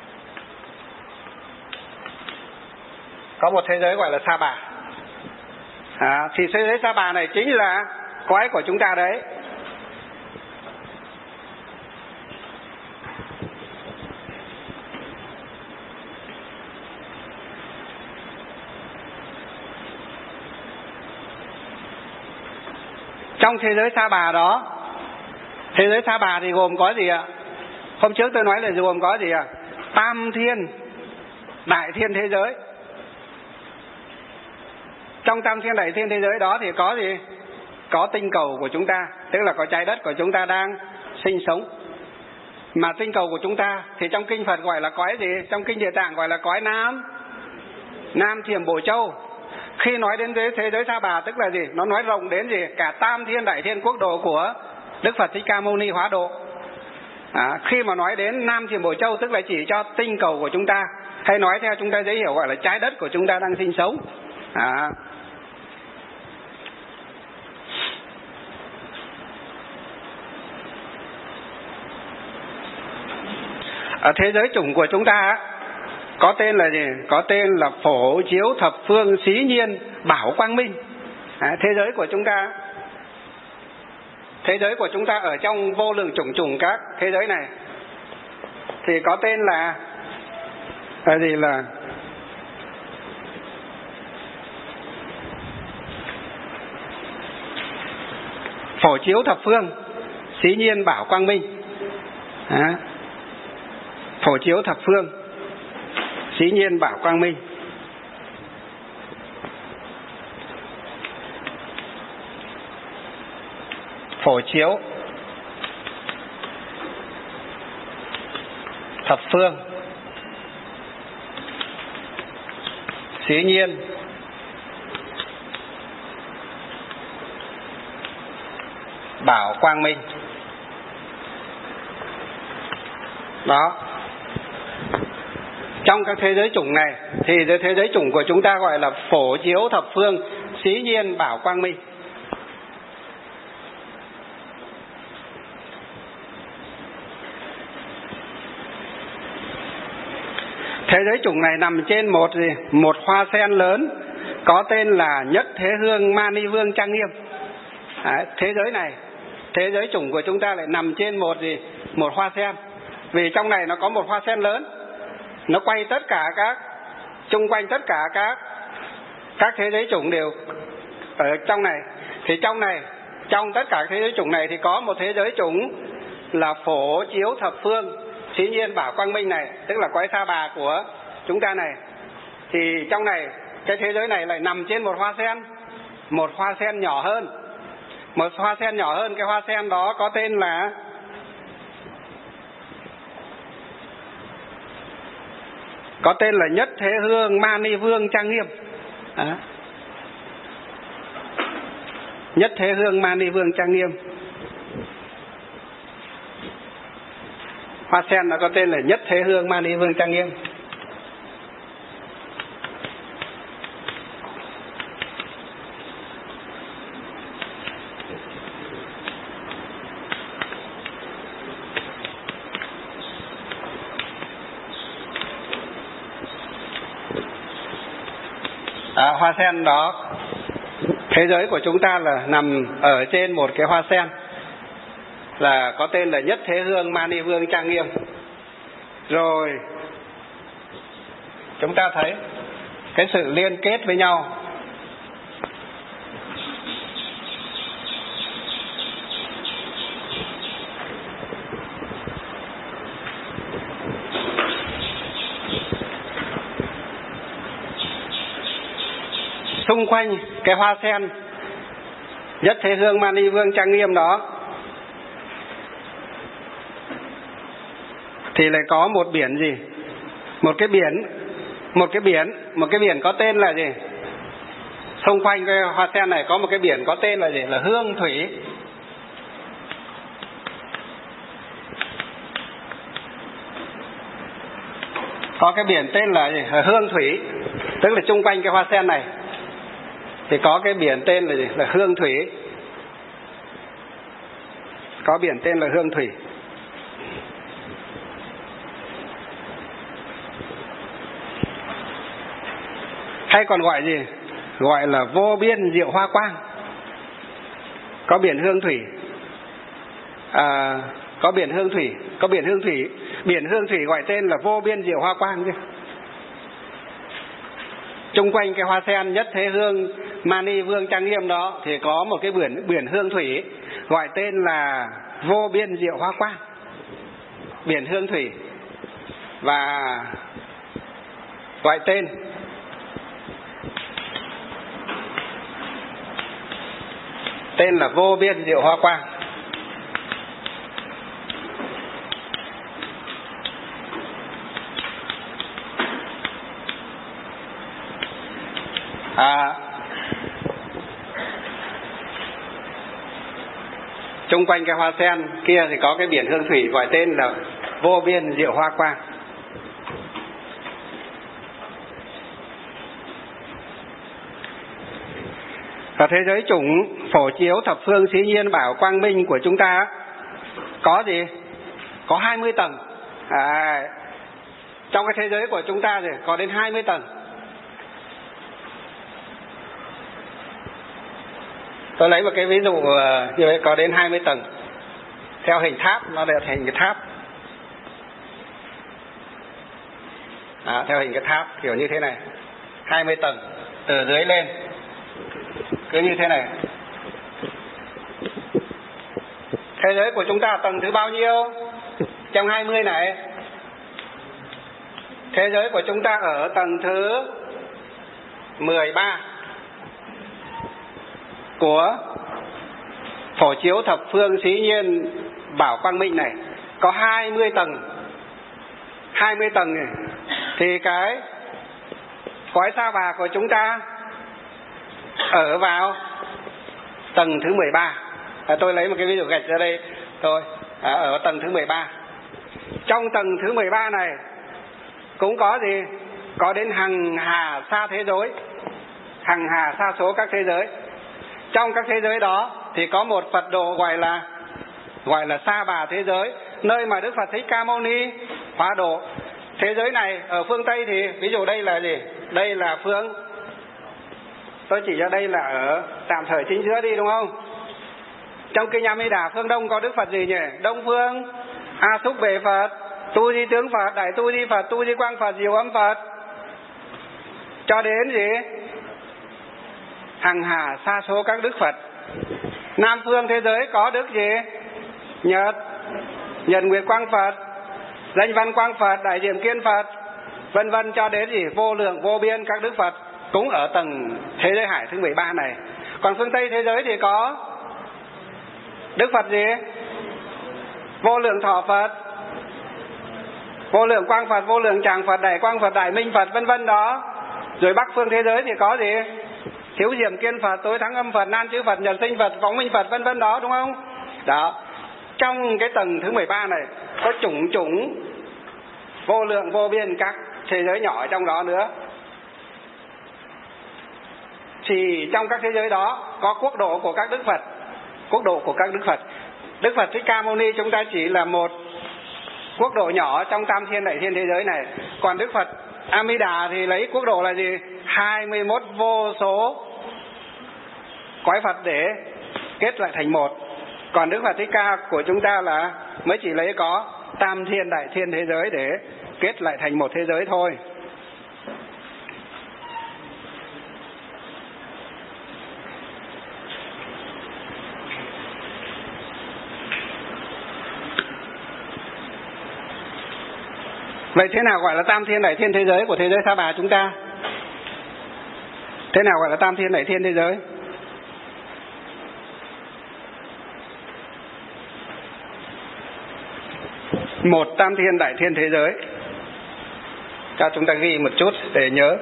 Có một thế giới gọi là Sa Bà. Thì thế giới Sa Bà này chính là cõi của chúng ta đấy. Trong thế giới Sa Bà đó, thế giới Sa Bà thì gồm có gì ạ? Hôm trước tôi nói là gồm có gì ạ? Tam thiên, đại thiên thế giới. Trong tam thiên đại thiên thế giới đó thì có gì? Có tinh cầu của chúng ta, tức là có trái đất của chúng ta đang sinh sống. Mà tinh cầu của chúng ta thì trong kinh Phật gọi là cõi gì? Trong kinh Địa Tạng gọi là cõi Nam Thiểm Bổ Châu. Khi nói đến thế giới Sa Bà tức là gì? Nó nói rộng đến gì? Cả tam thiên đại thiên quốc độ của Đức Phật Thích Ca Mâu Ni hóa độ. Khi mà nói đến Nam Thiểm Bổ Châu tức là chỉ cho tinh cầu của chúng ta, hay nói theo chúng ta dễ hiểu gọi là trái đất của chúng ta đang sinh sống. Ở thế giới chủng của chúng ta có tên là gì? Có tên là Phổ Chiếu Thập Phương Xí Nhiên Bảo Quang Minh. Thế giới của chúng ta, thế giới của chúng ta ở trong vô lượng chủng các thế giới này thì có tên là gì? Là Phổ Chiếu Thập Phương Xí Nhiên Bảo Quang Minh. Phổ Chiếu Thập Phương Xí Nhiên Bảo Quang Minh. Phổ Chiếu Thập Phương Xí Nhiên Bảo Quang Minh. Đó. Trong các thế giới chủng này thì thế giới chủng của chúng ta gọi là Phổ Chiếu Thập Phương Xí Nhiên Bảo Quang Minh. Thế giới chủng này nằm trên một hoa sen lớn có tên là Nhất Thế Hương Mani Vương Trang Nghiêm. Thế giới này, thế giới chủng của chúng ta lại nằm trên một hoa sen. Vì trong này nó có một hoa sen lớn, nó quay tất cả các chung quanh tất cả các thế giới chủng đều ở trong này. Thì trong tất cả thế giới chủng này thì có một thế giới chủng là phổ chiếu thập phương xí nhiên bảo quang minh này, tức là cõi Sa Bà của chúng ta này. Thì trong này, cái thế giới này lại nằm trên một hoa sen nhỏ hơn. Một hoa sen nhỏ hơn, cái hoa sen đó có tên là Nhất Thế Hương Mani Vương Trang Nghiêm. Nhất Thế Hương Mani Vương Trang Nghiêm. Hoa sen nó có tên là Nhất Thế Hương Mani Vương Trang Nghiêm. Hoa sen đó, thế giới của chúng ta là nằm ở trên một cái hoa sen là có tên là Nhất Thế Hương Mani Vương Trang Nghiêm. Rồi chúng ta thấy cái sự liên kết với nhau. Xung quanh cái hoa sen Nhất Thế Hương Mani Vương Trang Nghiêm đó thì lại có một biển gì? Một cái biển có tên là gì? Xung quanh cái hoa sen này có một cái biển có tên là gì? Là Hương Thủy. Có cái biển tên là gì? Là Hương Thủy. Tức là xung quanh cái hoa sen này thì có cái biển tên là gì? Là Hương Thủy. Có biển tên là Hương Thủy. Hay còn gọi gì? Gọi là vô biên diệu hoa quang. Có biển Hương Thủy. Có biển Hương Thủy. Biển Hương Thủy gọi tên là vô biên diệu hoa quang chứ. Chung quanh cái hoa sen Nhất Thế Hương Mani Vương Trang Nghiêm đó thì có một cái biển Hương Thủy gọi tên là vô biên diệu hoa quang. Biển Hương Thủy. Và gọi tên là vô biên diệu hoa quang. Chung quanh cái hoa sen kia thì có cái biển Hương Thủy gọi tên là vô biên diệu hoa quang. Và thế giới chủng phổ chiếu thập phương xí nhiên bảo quang minh của chúng ta có gì? Có 20 tầng. Trong cái thế giới của chúng ta thì có đến 20 tầng. Tôi lấy một cái ví dụ như vậy, có đến 20 tầng. Theo hình tháp, nó đều thành cái tháp. Theo hình cái tháp kiểu như thế này. 20 tầng từ dưới lên. Cứ như thế này. Thế giới của chúng ta tầng thứ bao nhiêu trong 20 này? Thế giới của chúng ta ở tầng thứ 13 của phổ chiếu thập phương xí nhiên bảo quang minh này. Có 20 tầng. 20 tầng này. Thì cái cõi Sa Bà của chúng ta ở vào tầng thứ 13. Tôi lấy một cái ví dụ gạch ra đây thôi. Ở tầng thứ 13. Trong tầng thứ 13 này cũng có gì? Có đến hằng hà sa thế giới, hằng hà sa số các thế giới. Trong các thế giới đó thì có một Phật độ gọi là Sa Bà thế giới, nơi mà Đức Phật Thích Ca Mâu Ni hóa độ. Thế giới này ở phương Tây thì ví dụ đây là gì? Đây là phương, tôi chỉ cho đây là ở tạm thời chính giữa đi, đúng không? Trong kinh A Di Đà phương Đông có Đức Phật gì nhỉ? Đông phương A Xúc Bệ Phật, Tu Di Tướng Phật, Đại Tu Di Phật, Tu Di Quang Phật, Diệu Âm Phật. cho đến gì? Hằng hà sa số các đức Phật. Nam phương thế giới có đức gì? Nhật, Nhật Nguyệt Quang Phật, Danh Văn Quang Phật, Đại Diện Kiên Phật, vân vân, cho đến gì? Vô lượng vô biên các đức Phật cũng ở tầng thế giới hải thứ 13 này. Còn phương Tây thế giới thì có đức Phật gì? Vô lượng thọ Phật, vô lượng quang Phật, vô lượng tràng Phật, đại quang Phật, đại minh Phật, vân vân đó. Rồi Bắc phương thế giới thì có gì? Thiếu diệm kiên Phật, tối thắng âm Phật, nan chữ Phật, nhật sinh Phật, phóng minh Phật, vân vân đó, đúng không? Đó. Trong cái tầng thứ 13 này có chủng vô lượng vô biên các thế giới nhỏ ở trong đó nữa. Thì trong các thế giới đó có quốc độ của các đức Phật. Quốc độ của các đức Phật. Đức Phật Thích Ca Mâu Ni chúng ta chỉ là một quốc độ nhỏ trong tam thiên đại thiên thế giới này. Còn Đức Phật A Di Đà thì lấy quốc độ là gì? 21 vô số cõi Phật để kết lại thành một. Còn Đức Phật Thích Ca của chúng ta là mới chỉ lấy có tam thiên đại thiên thế giới để kết lại thành một thế giới thôi. Vậy thế nào gọi là tam thiên đại thiên thế giới của thế giới Sa Bà chúng ta? Thế nào gọi là tam thiên đại thiên thế giới? Một tam thiên đại thiên thế giới. Cho chúng ta ghi một chút để nhớ.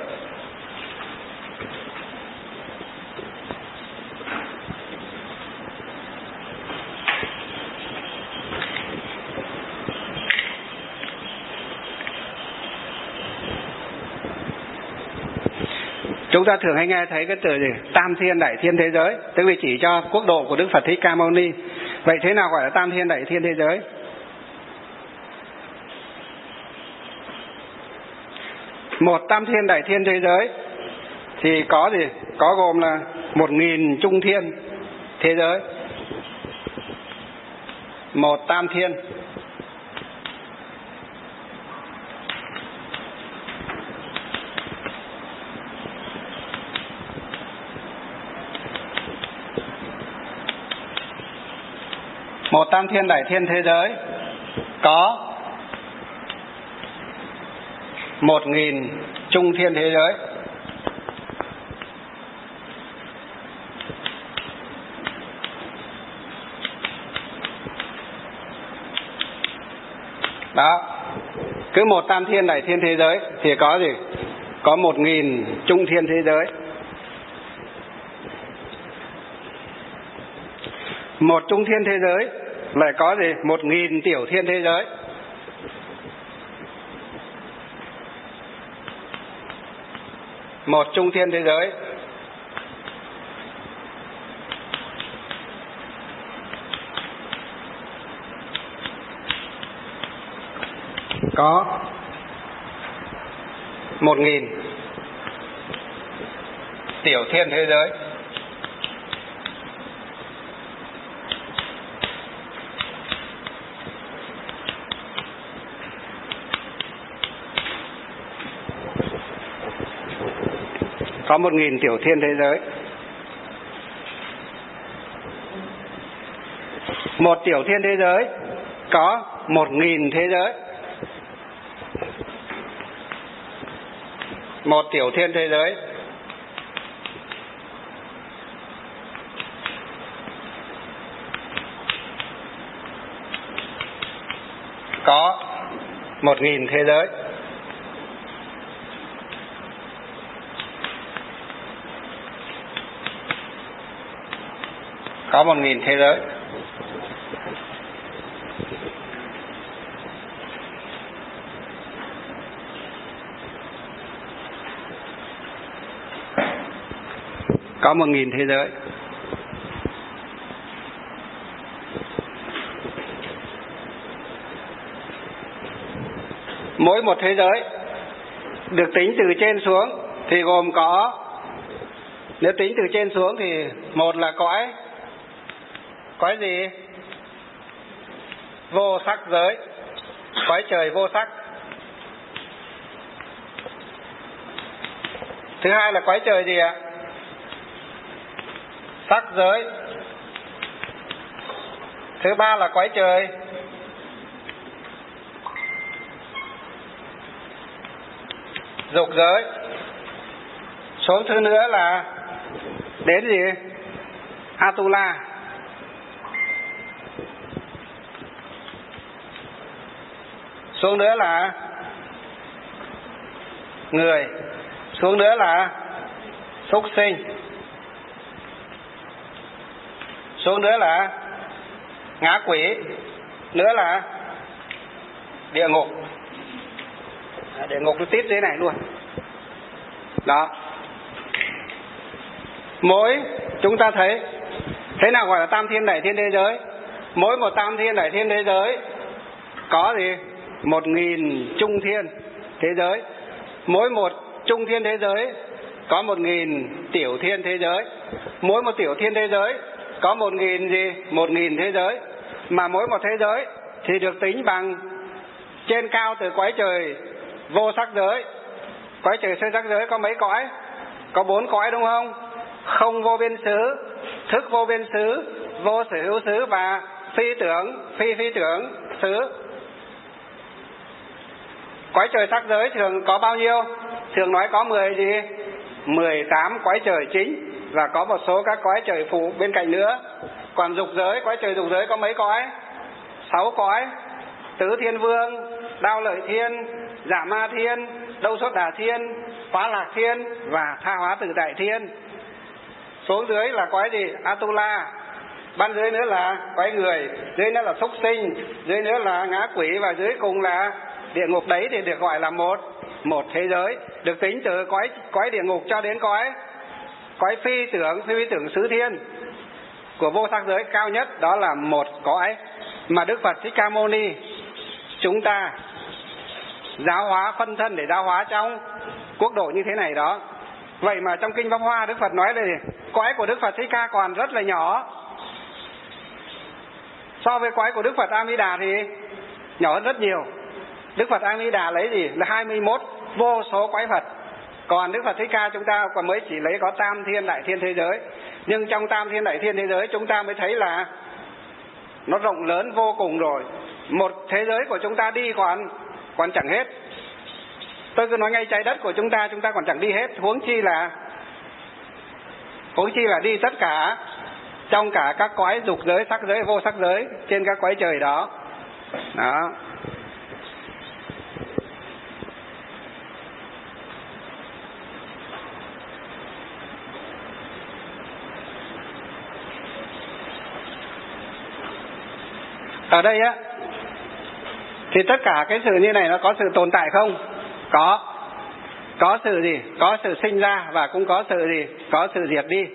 Chúng ta thường hay nghe thấy cái từ gì? Tam thiên đại thiên thế giới, tức là chỉ cho quốc độ của Đức Phật Thích Ca Mâu Ni. Vậy thế nào gọi là tam thiên đại thiên thế giới? Một tam thiên đại thiên thế giới thì có gì? Có gồm là 1000 trung thiên thế giới. Một tam thiên. Một tam thiên đại thiên thế giới có 1000 trung thiên thế giới. Đó. Cứ một tam thiên đại thiên thế giới thì có gì? Có 1000 trung thiên thế giới. Một trung thiên thế giới lại có gì? 1000 tiểu thiên thế giới. Một trung thiên thế giới có 1000 tiểu thiên thế giới. Có 1000 tiểu thiên thế giới. Một tiểu thiên thế giới có 1000 thế giới. Một tiểu thiên thế giới có 1000 thế giới. Có 1000 thế giới. Có 1000 thế giới. Mỗi một thế giới được tính từ trên xuống thì gồm có, nếu tính từ trên xuống thì một là cõi gì? Vô sắc giới, cõi trời vô sắc. Thứ hai là cõi trời gì ạ? Sắc giới. Thứ ba là cõi trời dục giới. Số thứ nữa là đến gì? Atula. Xuống nữa là người. Xuống nữa là súc sinh. Xuống nữa là ngã quỷ. Nữa là địa ngục. Địa ngục nó tiếp dưới này luôn. Đó. Mỗi chúng ta thấy thế nào gọi là tam thiên đại thiên thế giới? Mỗi một tam thiên đại thiên thế giới có gì? 1.000 trung thiên thế giới. Mỗi một trung thiên thế giới có 1.000 tiểu thiên thế giới. Mỗi một tiểu thiên thế giới có 1.000 gì? 1.000 thế giới. Mà mỗi một thế giới thì được tính bằng trên cao từ cõi trời vô sắc giới. Cõi trời sơ sắc giới có mấy cõi? Có 4 cõi đúng không? Không vô biên xứ, thức vô biên xứ, vô sở hữu xứ và phi tưởng, phi tưởng xứ. Cõi trời sắc giới thường có bao nhiêu? Thường nói có 18 cõi trời chính và có một số các cõi trời phụ bên cạnh nữa. Còn dục giới, cõi trời dục giới có mấy cõi? 6 cõi. Tứ thiên vương, đao lợi thiên, dạ ma thiên, đâu xuất đà thiên, hóa lạc thiên và tha hóa tự tại thiên. Xuống dưới là cõi gì? Atula. Ban dưới nữa là cõi người, dưới nữa là súc sinh, dưới nữa là ngã quỷ và dưới cùng là địa ngục. Đấy thì được gọi là một thế giới, được tính từ cõi địa ngục cho đến cõi phi tưởng xứ thiên của vô sắc giới cao nhất, đó là một cõi mà Đức Phật Thích Ca Mâu Ni chúng ta giáo hóa, phân thân để giáo hóa trong quốc độ như thế này đó. Vậy mà trong kinh Pháp Hoa Đức Phật nói là cõi của Đức Phật Thích Ca còn rất là nhỏ. So với cõi của Đức Phật A Di Đà thì nhỏ hơn rất nhiều. Đức Phật A Di Đà lấy gì? Là 21 vô số cõi Phật. Còn Đức Phật Thích Ca chúng ta còn mới chỉ lấy có tam thiên đại thiên thế giới. Nhưng trong tam thiên đại thiên thế giới chúng ta mới thấy là nó rộng lớn vô cùng rồi. Một thế giới của chúng ta đi còn chẳng hết. Tôi cứ nói ngay trái đất của chúng ta còn chẳng đi hết, huống chi là đi tất cả trong cả các cõi dục giới, sắc giới, vô sắc giới trên các cõi trời đó. Đó. Ở đây á thì tất cả cái sự như này nó có sự tồn tại không? Có sự gì? Có sự sinh ra và cũng có sự gì? Có sự diệt đi.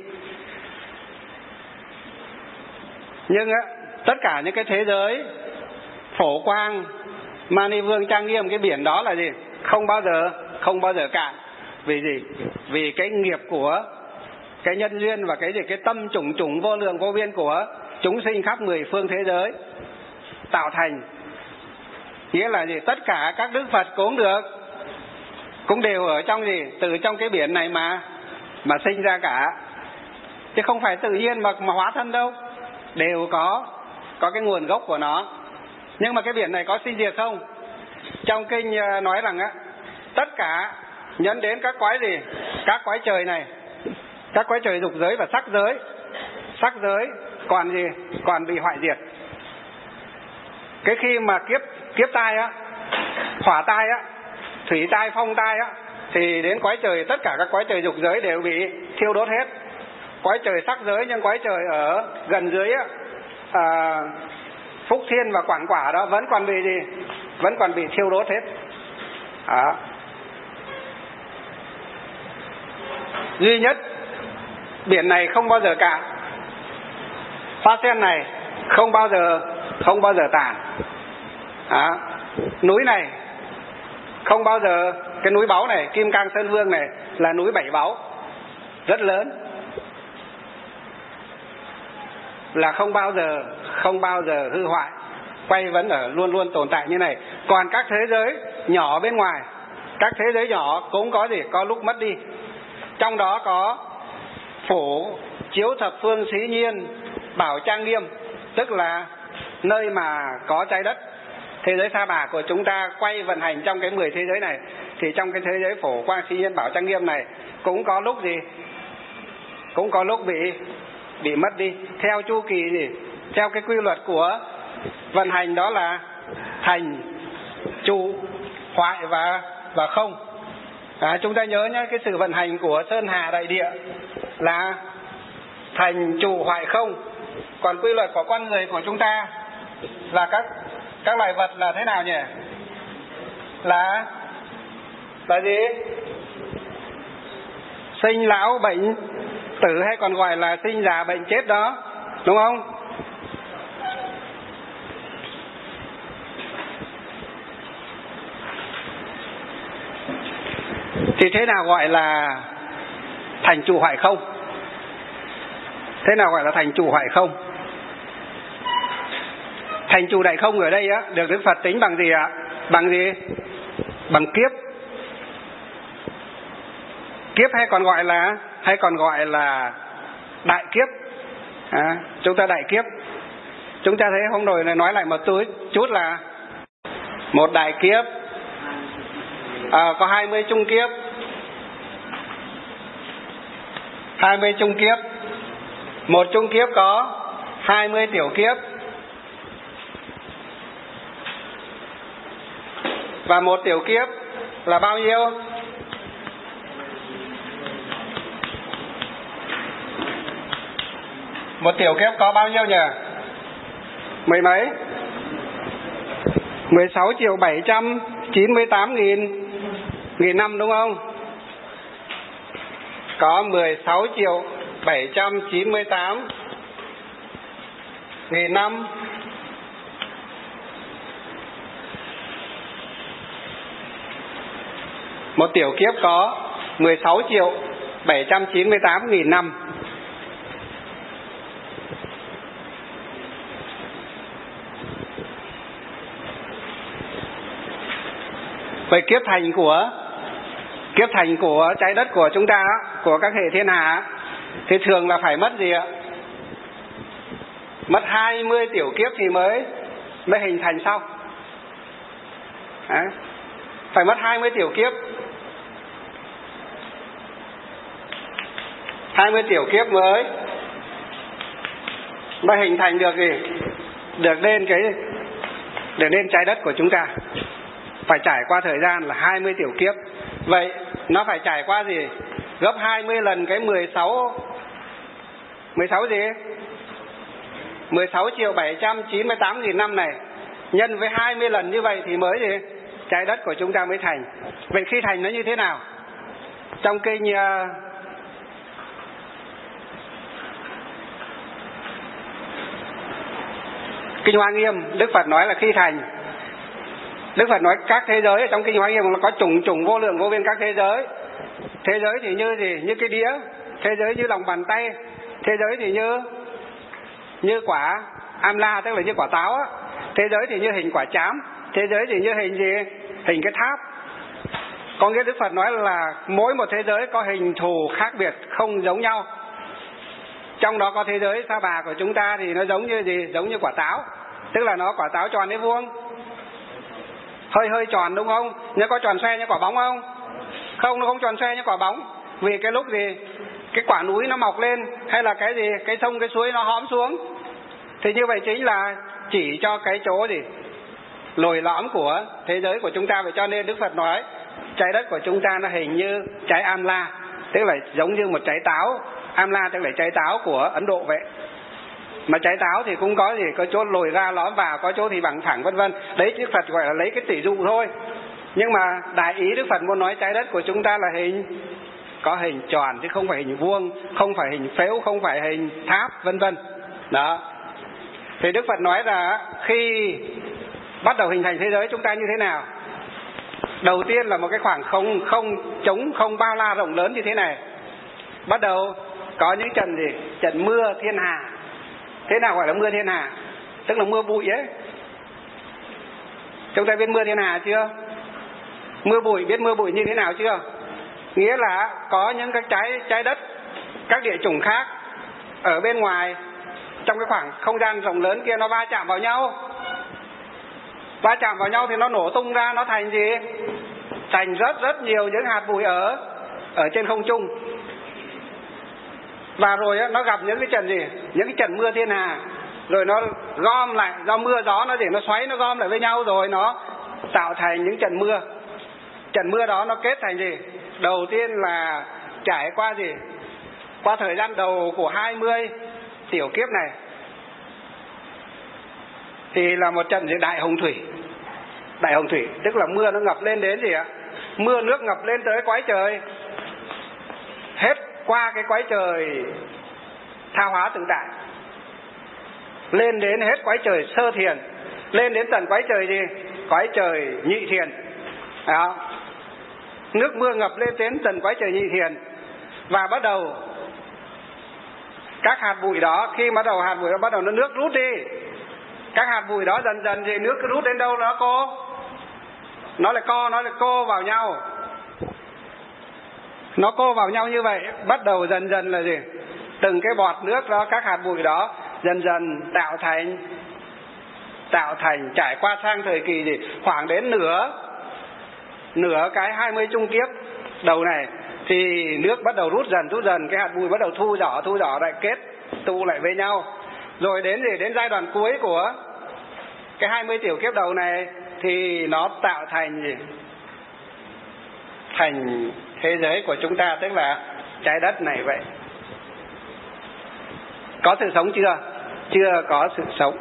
Nhưng á, tất cả những cái thế giới phổ quang, mani vương trang nghiêm, cái biển đó là gì? Không bao giờ cạn. Vì gì? Vì cái nghiệp của cái nhân duyên và cái gì? Cái tâm chủng vô lượng vô biên của chúng sinh khắp 10 phương thế giới tạo thành. Nghĩa là gì? Tất cả các đức Phật cũng đều ở trong gì? Từ trong cái biển này mà sinh ra cả. Chứ không phải tự nhiên mà hóa thân đâu. Đều có cái nguồn gốc của nó. Nhưng mà cái biển này có sinh diệt không? Trong kinh nói rằng á, tất cả nhấn đến các cõi gì? Các cõi trời này, các cõi trời dục giới và sắc giới. Sắc giới còn gì? Còn bị hoại diệt. Cái khi mà kiếp tai á, hỏa tai á, thủy tai, phong tai á, thì đến cõi trời, tất cả các cõi trời dục giới đều bị thiêu đốt hết. Cõi trời sắc giới, nhưng cõi trời ở gần dưới á, Phúc Thiên và Quảng Quả đó vẫn còn bị gì? Vẫn còn bị thiêu đốt hết. Đó. Duy nhất biển này không bao giờ cạn, hoa sen này không bao giờ tàn. Đó. Núi này không bao giờ, cái núi báu này, Kim Cang Sơn Vương này là núi 7 báu rất lớn, là không bao giờ hư hoại, quay vẫn ở luôn luôn tồn tại như này. Còn các thế giới nhỏ bên ngoài, các thế giới nhỏ cũng có gì? Có lúc mất đi. trong đó có phổ chiếu thập phương xí nhiên bảo trang nghiêm, tức là nơi mà có trái đất. Thế giới Sa Bà của chúng ta quay vận hành trong cái 10 thế giới này, thì trong cái thế giới phổ quang xí nhiên bảo trang nghiêm này cũng có lúc gì? Cũng có lúc bị mất đi. Theo chu kỳ gì? Theo cái quy luật của vận hành, đó là thành, trụ, hoại và không. Chúng ta nhớ nhé, cái sự vận hành của sơn hà đại địa là thành, trụ, hoại, không. Còn quy luật của con người của chúng ta và các loài vật là thế nào nhỉ? Là gì? Sinh, lão, bệnh, tử, hay còn gọi là sinh, già, bệnh, chết đó, đúng không? Thì thế nào gọi là thành, trụ, hoại, không? Thế nào gọi là thành, trụ, hoại, không? Thành, trụ, đại không ở đây á, được Đức Phật tính bằng gì ạ? Bằng gì? Bằng kiếp. Kiếp hay còn gọi là đại kiếp. Chúng ta đại kiếp. Chúng ta thấy hôm rồi này, nói lại một chút là một đại kiếp có 20 chung kiếp. 20 chung kiếp. Một chung kiếp có 20 tiểu kiếp. Và một tiểu kiếp là bao nhiêu? Một tiểu kiếp có bao nhiêu nhỉ? Mười mấy? 16.798.000 năm, đúng không? Có 16.798.000 năm. Một tiểu kiếp có 16.798.000 năm. Vậy kiếp thành của trái đất của chúng ta, của các hệ thiên hà, thì thường là phải mất gì ạ? Mất 20 tiểu kiếp thì mới hình thành xong. Phải mất 20 tiểu kiếp. 20 tiểu kiếp mới hình thành được gì? Được lên trái đất của chúng ta. Phải trải qua thời gian là 20 tiểu kiếp. Vậy nó phải trải qua gì? Gấp 20 lần cái 16 gì? 16.798.000 năm này, nhân với 20 lần như vậy thì mới gì? Trái đất của chúng ta mới thành. Vậy khi thành nó như thế nào? Trong Kinh Hoa Nghiêm, Đức Phật nói là khi thành, Đức Phật nói các thế giới ở trong Kinh Hoa Nghiêm nó có trùng vô lượng vô biên các thế giới. Thế giới thì như gì? Như cái đĩa. Thế giới như lòng bàn tay. Thế giới thì như quả Amla, tức là như quả táo á. Thế giới thì như hình quả trám. Thế giới thì như hình gì? Hình cái tháp. Có nghĩa Đức Phật nói là mỗi một thế giới có hình thù khác biệt, không giống nhau. Trong đó có thế giới Sa Bà của chúng ta thì nó giống như gì? Giống như quả táo. Tức là nó quả táo tròn hay vuông? Hơi tròn, đúng không? Nhưng có tròn xoe như quả bóng không? Không, nó không tròn xoe như quả bóng. Vì cái lúc gì cái quả núi nó mọc lên, hay là cái gì, cái sông cái suối nó hõm xuống, thì như vậy chính là chỉ cho cái chỗ gì lồi lõm của thế giới của chúng ta. Vậy cho nên Đức Phật nói trái đất của chúng ta nó hình như trái Amla, tức là giống như một trái táo. Amla tức là trái táo của Ấn Độ vậy. Mà trái táo thì cũng có gì, có chỗ lồi ra lõm vào, có chỗ thì bằng thẳng, vân vân. Đấy Đức Phật gọi là lấy cái tỷ dụ thôi. Nhưng mà đại ý Đức Phật muốn nói trái đất của chúng ta là có hình tròn chứ không phải hình vuông, không phải hình phễu, không phải hình tháp, vân vân. Đó. Thì Đức Phật nói là khi bắt đầu hình thành thế giới chúng ta như thế nào? Đầu tiên là một cái khoảng không trống, không bao la rộng lớn như thế này. Bắt đầu có những trận gì? Trận mưa thiên hà. Thế nào gọi là mưa thiên hà? Tức là mưa bụi ấy. Chúng ta biết mưa thiên hà chưa? Mưa bụi, biết mưa bụi như thế nào chưa? Nghĩa là có những cái trái đất, các địa chủng khác ở bên ngoài, trong cái khoảng không gian rộng lớn kia, nó va chạm vào nhau. Va chạm vào nhau thì nó nổ tung ra, nó thành gì? Thành rất nhiều những hạt bụi ở trên không trung. Và rồi nó gặp những cái trận gì? Những cái trận mưa thiên hà. Rồi nó gom lại, do mưa gió nó xoáy, nó gom lại với nhau, rồi nó tạo thành những trận mưa. Trận mưa đó nó kết thành gì? Đầu tiên là trải qua gì? Qua thời gian đầu của 20 tiểu kiếp này thì là một trận gì? Đại hồng thủy. Đại hồng thủy tức là mưa nó ngập lên đến gì ạ? Mưa nước ngập lên tới quái trời, hết qua cái quái trời tha hóa tự tại, lên đến hết quái trời sơ thiền, lên đến tận quái trời gì? Quái trời nhị thiền. Đó. Nước mưa ngập lên đến tận quái trời nhị thiền. Và bắt đầu các hạt bụi đó, khi bắt đầu hạt bụi đó bắt đầu nó nước rút đi, các hạt bụi đó dần dần thì nước cứ rút đến đâu nó cô, nó lại cô vào nhau. Nó cô vào nhau như vậy, bắt đầu dần dần là gì? Từng cái bọt nước đó, các hạt bụi đó dần dần tạo thành trải qua sang thời kỳ gì? Khoảng đến nửa cái 20 chung kiếp đầu này thì nước bắt đầu rút dần, cái hạt bụi bắt đầu thu nhỏ lại kết tụ lại với nhau. Rồi đến gì? Đến giai đoạn cuối của cái 20 tiểu kiếp đầu này thì nó tạo thành gì? Thành thế giới của chúng ta, tức là trái đất này vậy. Có sự sống chưa? Chưa có sự sống.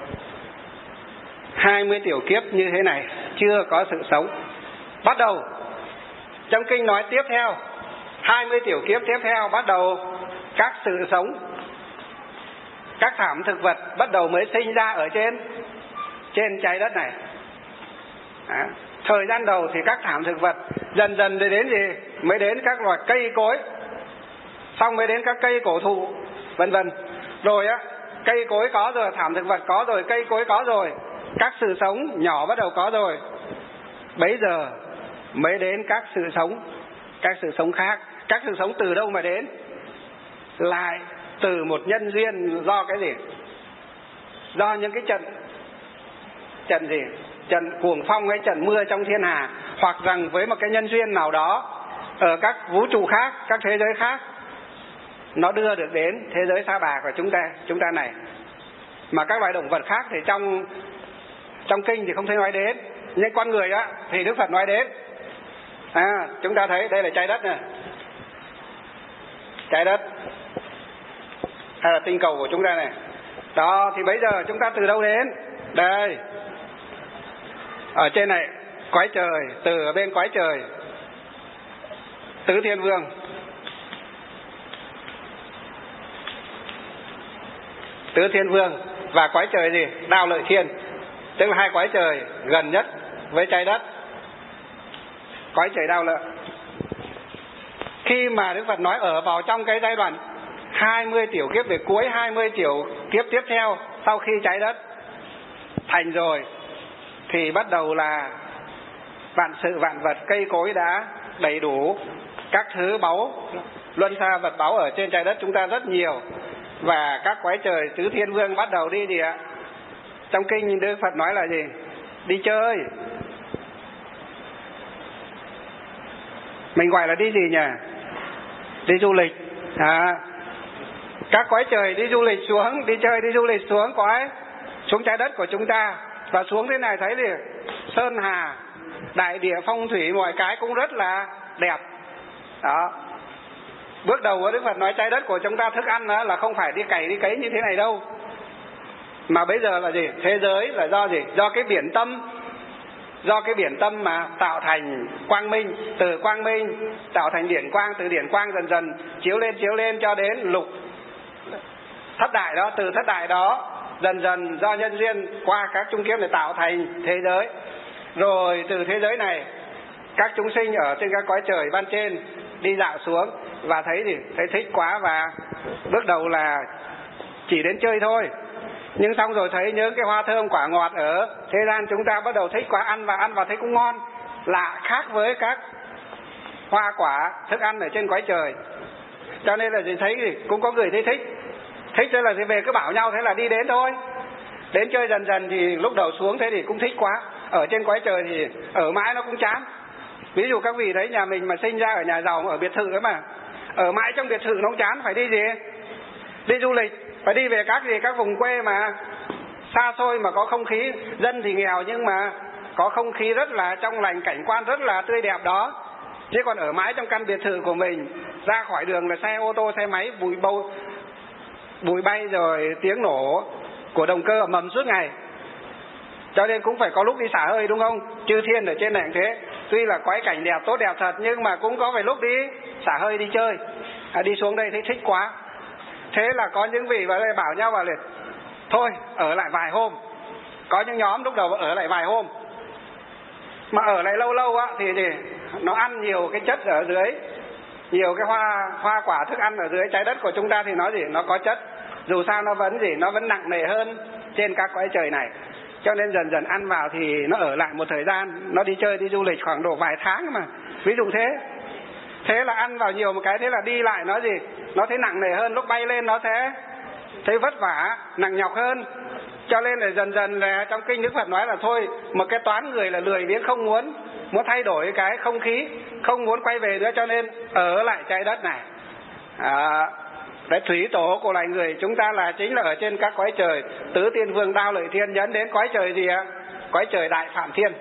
20 tiểu kiếp như thế này chưa có sự sống. Bắt đầu trong kinh nói tiếp theo, 20 tiểu kiếp tiếp theo bắt đầu các sự sống, các thảm thực vật bắt đầu mới sinh ra ở trên trái đất này. Đó. Thời gian đầu thì các thảm thực vật, dần dần đến gì? Mới đến các loài cây cối, xong mới đến các cây cổ thụ, vân vân. Rồi cây cối có rồi, thảm thực vật có rồi, cây cối có rồi, các sự sống nhỏ bắt đầu có rồi. Bấy giờ mới đến các sự sống khác. Các sự sống từ đâu mà đến? Lại từ một nhân duyên, do cái gì? Do những cái trận gì? Trận cuồng phong hay trận mưa trong thiên hà, hoặc rằng với một cái nhân duyên nào đó ở các vũ trụ khác, các thế giới khác, nó đưa được đến thế giới Sa Bà của chúng ta này. Mà các loài động vật khác thì trong kinh thì không thể nói đến, nhưng con người thì Đức Phật nói đến. Chúng ta thấy đây là trái đất này, trái đất hay là tinh cầu của chúng ta này. Đó, thì bây giờ chúng ta từ đâu đến? Đây, ở trên này quái trời, từ ở bên quái trời Tứ Thiên Vương, Tứ Thiên Vương và quái trời gì? Đao Lợi Thiên, tức là hai quái trời gần nhất với trái đất. Quái trời Đao Lợi, khi mà Đức Phật nói ở vào trong cái giai đoạn 20 tiểu kiếp về cuối 20 tiểu kiếp tiếp theo, sau khi trái đất thành rồi thì bắt đầu là vạn sự vạn vật, cây cối đã đầy đủ, các thứ báu, luân xa vật báu ở trên trái đất chúng ta rất nhiều. Và các quái trời Tứ Thiên Vương bắt đầu đi gì ạ? Trong kinh Đức Phật nói là gì? Đi chơi. Mình gọi là đi gì nhỉ? Đi du lịch. Các quái trời đi du lịch xuống, đi chơi đi du lịch xuống xuống trái đất của chúng ta. Và xuống thế này thấy gì? Sơn hà, đại địa, phong thủy, mọi cái cũng rất là đẹp. Đó. Bước đầu của Đức Phật nói trái đất của chúng ta thức ăn đó là không phải đi cày đi cấy như thế này đâu. Mà bây giờ là gì? Thế giới là do gì? Do cái biển tâm. Do cái biển tâm mà tạo thành quang minh, từ quang minh tạo thành điển quang, từ điển quang dần dần chiếu lên cho đến lục thất đại đó, từ thất đại đó dần dần do nhân duyên qua các chung kiếp để tạo thành thế giới. Rồi từ thế giới này các chúng sinh ở trên các cõi trời ban trên đi dạo xuống và thấy gì? Thấy thích quá và bước đầu là chỉ đến chơi thôi. Nhưng xong rồi thấy những cái hoa thơm quả ngọt ở thế gian chúng ta bắt đầu thích quá, ăn và thấy cũng ngon, lạ khác với hoa quả, thức ăn ở trên cõi trời. Cho nên là gì thấy gì cũng có người thấy thích. Thích thế là thì về cứ bảo nhau thế là đi đến thôi. Đến chơi dần dần thì lúc đầu xuống thế thì cũng thích quá. Ở trên cõi trời thì ở mãi nó cũng chán. Ví dụ các vị thấy nhà mình mà sinh ra ở nhà giàu ở biệt thự ấy mà, ở mãi trong biệt thự nó không chán, phải đi gì? Đi du lịch, phải đi về các vùng quê mà xa xôi mà có không khí, dân thì nghèo nhưng mà có không khí rất là trong lành, cảnh quan rất là tươi đẹp đó. Chứ còn ở mãi trong căn biệt thự của mình, ra khỏi đường là xe ô tô, xe máy, bụi bay rồi tiếng nổ của động cơ ầm ầm suốt ngày. Cho nên cũng phải có lúc đi xả hơi, đúng không? Chư thiên ở trên này cũng thế, tuy là quái cảnh đẹp, tốt đẹp thật, nhưng mà cũng có phải lúc đi xả hơi, đi chơi. Đi xuống đây thấy thích quá. Thế là có những vị vào đây bảo nhau vào liền, thôi ở lại vài hôm. Có những nhóm lúc đầu ở lại vài hôm, mà ở lại lâu lâu á thì nó ăn nhiều cái chất ở dưới, nhiều cái hoa quả thức ăn ở dưới trái đất của chúng ta thì nó nó có chất. Dù sao nó vẫn nặng nề hơn trên các cõi trời này. Cho nên dần dần ăn vào thì nó ở lại một thời gian, nó đi chơi đi du lịch khoảng độ vài tháng mà. Ví dụ thế. Thế là ăn vào nhiều một cái, thế là đi lại nó thấy nặng nề hơn, lúc bay lên nó sẽ thấy vất vả, nặng nhọc hơn. Cho nên là dần dần là trong kinh Đức Phật nói là thôi, một cái toán người là lười biếng, không muốn thay đổi cái không khí, không muốn quay về nữa, cho nên ở lại trái đất này. Đấy, thủy tổ của loài người chúng ta là chính là ở trên các cõi trời tứ tiên vương, đao lợi thiên, nhấn đến cõi trời gì ạ? Cõi trời Đại Phạm Thiên.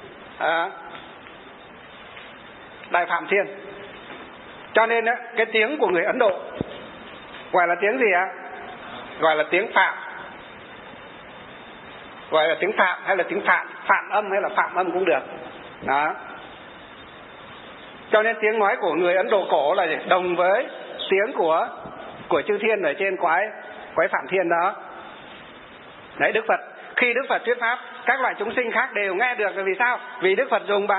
Đại Phạm Thiên. Cho nên cái tiếng của người Ấn Độ gọi là tiếng gì ạ? Gọi là tiếng Phạm. Gọi là tiếng Phạm hay là tiếng Phạm âm hay là Phạm âm cũng được. Đó. Cho nên tiếng nói của người Ấn Độ cổ là đồng với tiếng của chư thiên ở trên quái Phạm Thiên đó. Đấy, Đức Phật, khi Đức Phật thuyết pháp, các loại chúng sinh khác đều nghe được. Vì sao? Vì Đức Phật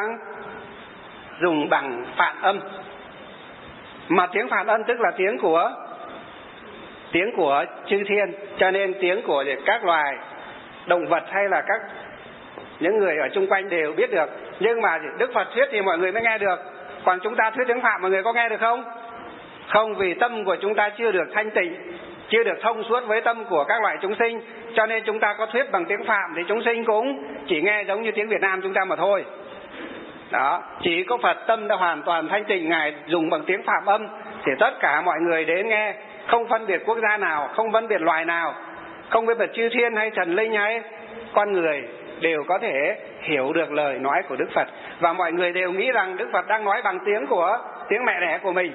dùng bằng Phạm âm. Mà tiếng Phạm âm tức là tiếng của chư thiên, cho nên tiếng của các loài động vật hay là những người ở chung quanh đều biết được. Nhưng mà Đức Phật thuyết thì mọi người mới nghe được. Còn chúng ta thuyết tiếng Phạm mọi người có nghe được không? Không, vì tâm của chúng ta chưa được thanh tịnh, chưa được thông suốt với tâm của các loại chúng sinh. Cho nên chúng ta có thuyết bằng tiếng Phạm thì chúng sinh cũng chỉ nghe giống như tiếng Việt Nam chúng ta mà thôi. Đó, chỉ có Phật tâm đã hoàn toàn thanh tịnh, Ngài dùng bằng tiếng Phạm âm thì tất cả mọi người đến nghe, không phân biệt quốc gia nào, không phân biệt loài nào, không phân biệt chư thiên hay thần linh hay con người, đều có thể hiểu được lời nói của Đức Phật. Và mọi người đều nghĩ rằng Đức Phật đang nói bằng tiếng mẹ đẻ của mình.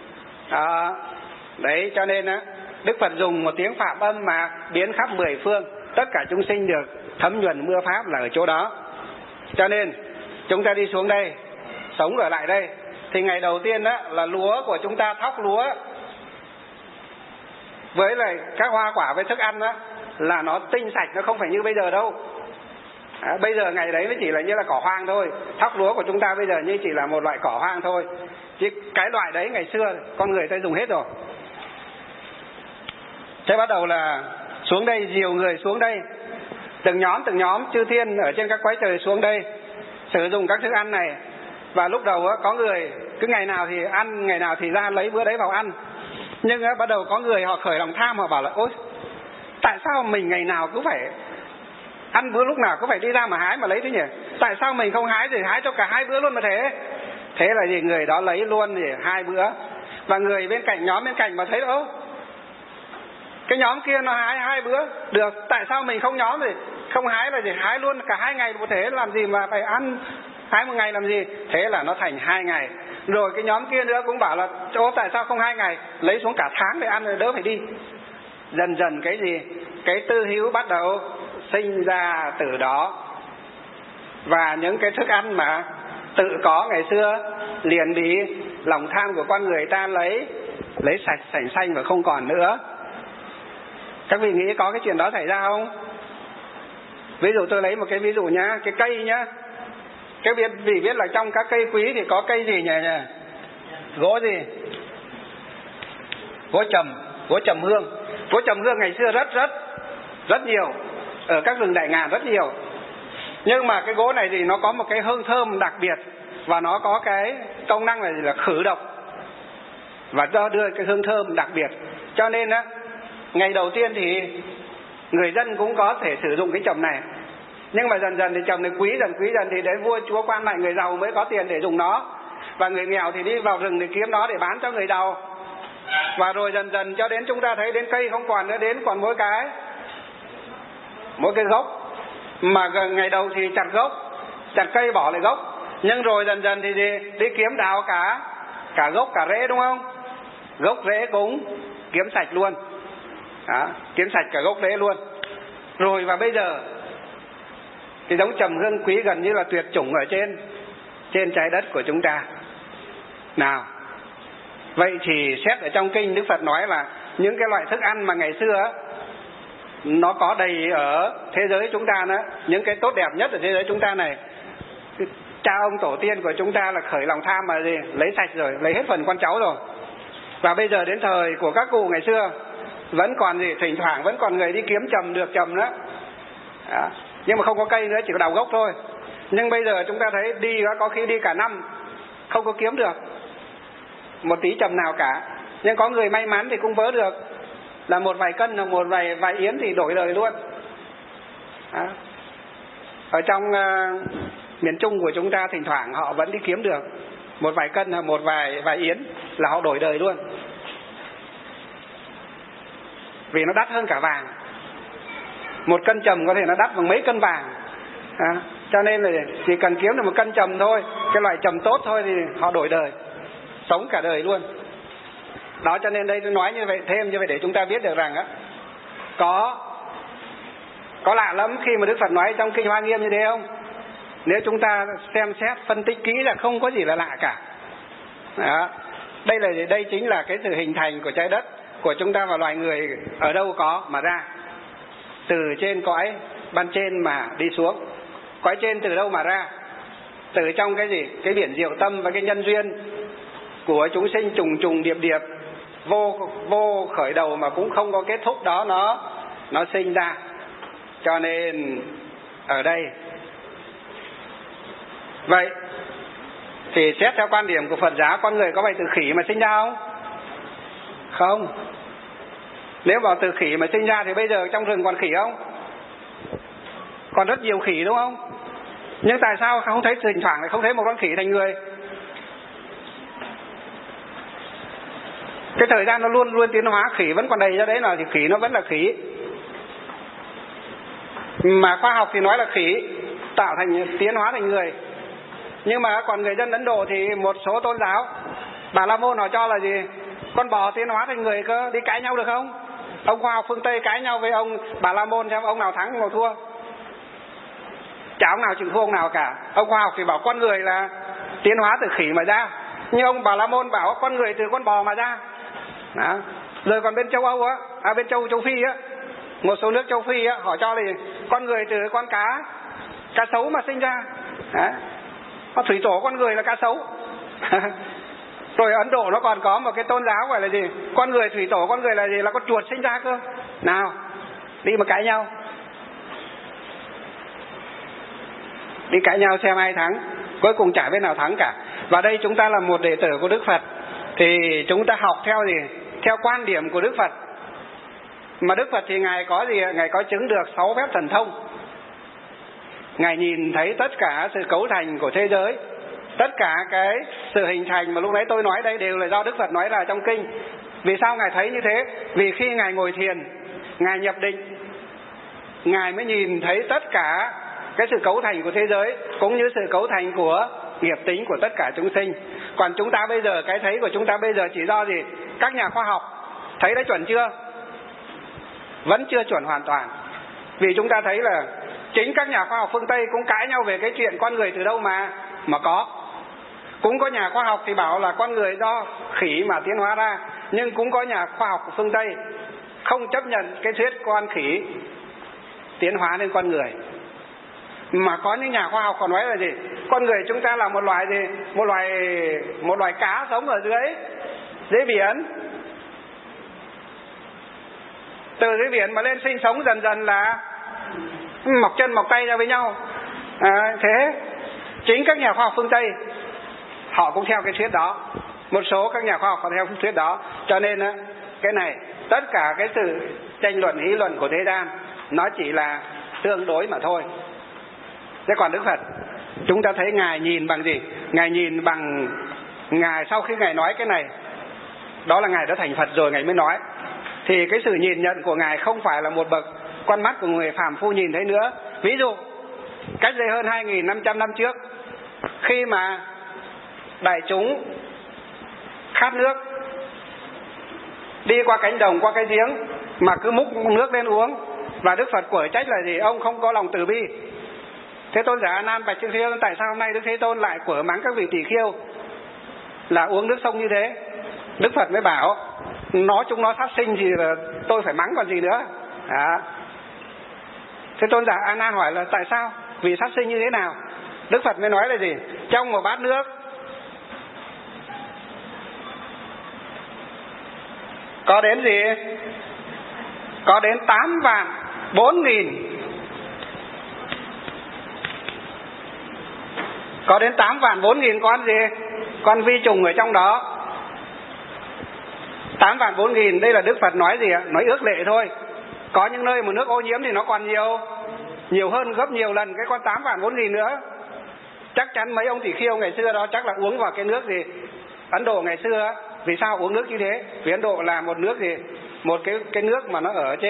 Đấy, cho nên Đức Phật dùng một tiếng Phạm âm mà biến khắp 10 phương, tất cả chúng sinh được thấm nhuần mưa pháp là ở chỗ đó. Cho nên chúng ta đi xuống đây, sống ở lại đây, thì ngày đầu tiên là lúa của chúng ta, thóc lúa với lại các hoa quả với thức ăn là nó tinh sạch, nó không phải như bây giờ đâu. Bây giờ ngày đấy nó chỉ là như là cỏ hoang thôi. Thóc lúa của chúng ta bây giờ như chỉ là một loại cỏ hoang thôi. Chứ cái loại đấy ngày xưa con người ta dùng hết rồi. Thế bắt đầu là xuống đây, nhiều người xuống đây, từng nhóm chư thiên ở trên các cõi trời xuống đây sử dụng các thức ăn này. Và lúc đầu có người cứ ngày nào thì ăn, ngày nào thì ra lấy bữa đấy vào ăn. Nhưng bắt đầu có người họ khởi lòng tham, họ bảo là ôi, tại sao mình ngày nào cứ phải ăn bữa, lúc nào cứ phải đi ra mà hái mà lấy thế nhỉ? Tại sao mình không hái rồi hái cho cả 2 bữa luôn mà thế? Thế là gì? Người đó lấy luôn thì 2 bữa. Và người bên cạnh, nhóm bên cạnh mà thấy đâu, cái nhóm kia nó hái 2 bữa được, tại sao mình không nhóm thì không hái, là gì hái luôn cả 2 ngày một thế, làm gì mà phải ăn hái 1 ngày làm gì? Thế là nó thành 2 ngày. Rồi cái nhóm kia nữa cũng bảo là tại sao không 2 ngày, lấy xuống cả tháng để ăn rồi đỡ phải đi. Dần dần cái gì? Cái tư hữu bắt đầu sinh ra từ đó. Và những cái thức ăn mà tự có ngày xưa liền bị lòng tham của con người ta lấy sạch sành xanh và không còn nữa. Các vị nghĩ có cái chuyện đó xảy ra không? Ví dụ tôi lấy một cái ví dụ nhá, cái cây nhá. Cái vì biết là trong các cây quý thì có cây gì nhỉ? Gỗ gì? Gỗ trầm hương. Gỗ trầm hương ngày xưa rất nhiều, ở các rừng Đại Ngàn rất nhiều. Nhưng mà cái gỗ này thì nó có một cái hương thơm đặc biệt, và nó có cái công năng là khử độc và do đưa cái hương thơm đặc biệt. Cho nên á, ngày đầu tiên thì người dân cũng có thể sử dụng cái trầm này, nhưng mà dần dần thì trầm này quý dần thì đến vua chúa quan lại người giàu mới có tiền để dùng nó, và người nghèo thì đi vào rừng để kiếm nó để bán cho người giàu. Và rồi dần dần cho đến chúng ta thấy đến cây không còn nữa, đến còn mỗi cái gốc. Mà ngày đầu thì chặt cây bỏ lại gốc, nhưng rồi dần dần thì đi kiếm đào cả gốc cả rễ, đúng không? Gốc rễ cũng kiếm sạch luôn. Đó, kiếm sạch cả gốc rễ luôn. Rồi và bây giờ thì giống trầm hương quý gần như là tuyệt chủng ở trên trái đất của chúng ta. Nào, vậy thì xét ở trong kinh, Đức Phật nói là những cái loại thức ăn mà ngày xưa nó có đầy ở thế giới chúng ta đó, những cái tốt đẹp nhất ở thế giới chúng ta này, cha ông tổ tiên của chúng ta là khởi lòng tham mà gì lấy sạch rồi, lấy hết phần con cháu rồi. Và bây giờ đến thời của các cụ ngày xưa vẫn còn gì, thỉnh thoảng vẫn còn người đi kiếm trầm được trầm đó. Đó, nhưng mà không có cây nữa, chỉ có đào gốc thôi. Nhưng bây giờ chúng ta thấy đi có khi đi cả năm không có kiếm được một tí trầm nào cả. Nhưng có người may mắn thì cũng vớ được là một vài cân hoặc một vài yến thì đổi đời luôn. Đó. Ở trong miền Trung của chúng ta thỉnh thoảng họ vẫn đi kiếm được một vài cân hoặc một vài yến là họ đổi đời luôn, vì nó đắt hơn cả vàng. Một cân trầm có thể nó đắt bằng mấy cân vàng. Cho nên là chỉ cần kiếm được một cân trầm thôi, cái loại trầm tốt thôi, thì họ đổi đời, sống cả đời luôn. Đó, cho nên đây tôi nói như vậy, thêm như vậy để chúng ta biết được rằng á, có lạ lắm khi mà Đức Phật nói trong kinh Hoa Nghiêm như thế không? Nếu chúng ta xem xét phân tích kỹ là không có gì là lạ cả. Đó. Đây chính là cái sự hình thành của trái đất của chúng ta và loài người ở đâu có mà ra. Từ trên cõi ban trên mà đi xuống. Cõi trên từ đâu mà ra? Từ trong cái gì? Cái biển diệu tâm và cái nhân duyên của chúng sinh trùng điệp điệp, vô khởi đầu mà cũng không có kết thúc đó, nó sinh ra. Cho nên ở đây vậy thì xét theo quan điểm của Phật giáo, con người có phải từ khỉ mà sinh ra không? Không. Nếu bảo từ khỉ mà sinh ra thì bây giờ trong rừng còn khỉ không? Còn rất nhiều khỉ, đúng không? Nhưng tại sao không thấy, thỉnh thoảng lại không thấy một con khỉ thành người? Cái thời gian nó luôn tiến hóa, khỉ vẫn còn đầy ra đấy nào, thì khỉ nó vẫn là khỉ. Mà khoa học thì nói là khỉ tạo thành, tiến hóa thành người. Nhưng mà còn người dân Ấn Độ thì một số tôn giáo Bà La Môn họ cho là gì? Con bò tiến hóa thành người cơ, đi cãi nhau được không? Ông khoa học phương Tây cãi nhau với ông Bà La Môn xem ông nào thắng, ông nào thua. Chả ông nào chịu thua ông nào cả. Ông khoa học thì bảo con người là tiến hóa từ khỉ mà ra, nhưng ông Bà La Môn bảo con người từ con bò mà ra. Đó. Rồi còn bên châu Âu á, bên châu Phi á, một số nước châu Phi á, họ cho là con người từ con cá sấu mà sinh ra. Đó. Thủy tổ con người là cá sấu. Rồi Ấn Độ nó còn có một cái tôn giáo gọi là gì? Con người, thủy tổ con người là gì? Là con chuột sinh ra cơ. Nào, đi mà cãi nhau. Đi cãi nhau xem ai thắng. Cuối cùng chả bên nào thắng cả. Và đây chúng ta là một đệ tử của Đức Phật, thì chúng ta học theo gì? Theo quan điểm của Đức Phật. Mà Đức Phật thì Ngài có gì? Ngài có chứng được 6 phép thần thông. Ngài nhìn thấy tất cả sự cấu thành của thế giới, tất cả cái sự hình thành mà lúc nãy tôi nói đây đều là do Đức Phật nói là trong kinh. Vì sao Ngài thấy như thế? Vì khi Ngài ngồi thiền, Ngài nhập định, Ngài mới nhìn thấy tất cả cái sự cấu thành của thế giới, cũng như sự cấu thành của nghiệp tính của tất cả chúng sinh. Còn chúng ta bây giờ, cái thấy của chúng ta bây giờ chỉ do gì? Các nhà khoa học thấy đã chuẩn chưa? Vẫn chưa chuẩn hoàn toàn. Vì chúng ta thấy là chính các nhà khoa học phương Tây cũng cãi nhau về cái chuyện con người từ đâu mà có. Cũng có nhà khoa học thì bảo là con người do khỉ mà tiến hóa ra, nhưng cũng có nhà khoa học của phương Tây không chấp nhận cái thuyết con khỉ tiến hóa lên con người. Mà có những nhà khoa học còn nói là gì? Con người chúng ta là một loài gì? Một loài cá sống ở dưới biển. Từ dưới biển mà lên sinh sống dần dần là mọc chân mọc tay ra với nhau. Thế chính các nhà khoa học phương Tây họ cũng theo cái thuyết đó, một số các nhà khoa học còn theo cái thuyết đó. Cho nên cái này, tất cả cái sự tranh luận lý luận của thế gian nó chỉ là tương đối mà thôi. Thế còn Đức Phật, chúng ta thấy Ngài nhìn bằng gì? Ngài nhìn bằng Ngài sau khi Ngài nói cái này, đó là Ngài đã thành Phật rồi Ngài mới nói. Thì cái sự nhìn nhận của Ngài không phải là một bậc con mắt của người phàm phu nhìn thấy nữa. Ví dụ cách đây hơn 2.500 năm trước, khi mà đại chúng khát nước, đi qua cánh đồng, qua cái giếng mà cứ múc nước lên uống, và Đức Phật quở trách là gì? Ông không có lòng từ bi. Thế Tôn giả A Nan bạch Đức Thế Tôn, tại sao hôm nay Đức Thế Tôn lại quở mắng các vị tỳ kheo là uống nước sông như thế? Đức Phật mới bảo, chúng nó sát sinh thì là tôi phải mắng còn gì nữa. Thế Tôn giả A Nan hỏi là tại sao? Vì sát sinh như thế nào? Đức Phật mới nói là gì? Trong một bát nước có đến gì? Có đến 8.400.000. Có đến 8.400.000 con gì? Con vi trùng ở trong đó. 8.400.000, đây là Đức Phật nói gì ạ? Nói ước lệ thôi. Có những nơi mà nước ô nhiễm thì nó còn nhiều hơn gấp nhiều lần cái con 8.400.000 nữa. Chắc chắn mấy ông tỷ kheo ngày xưa đó chắc là uống vào cái nước gì? Ấn Độ ngày xưa, vì sao uống nước như thế? Vì Ấn Độ là một nước gì? Một cái nước mà nó ở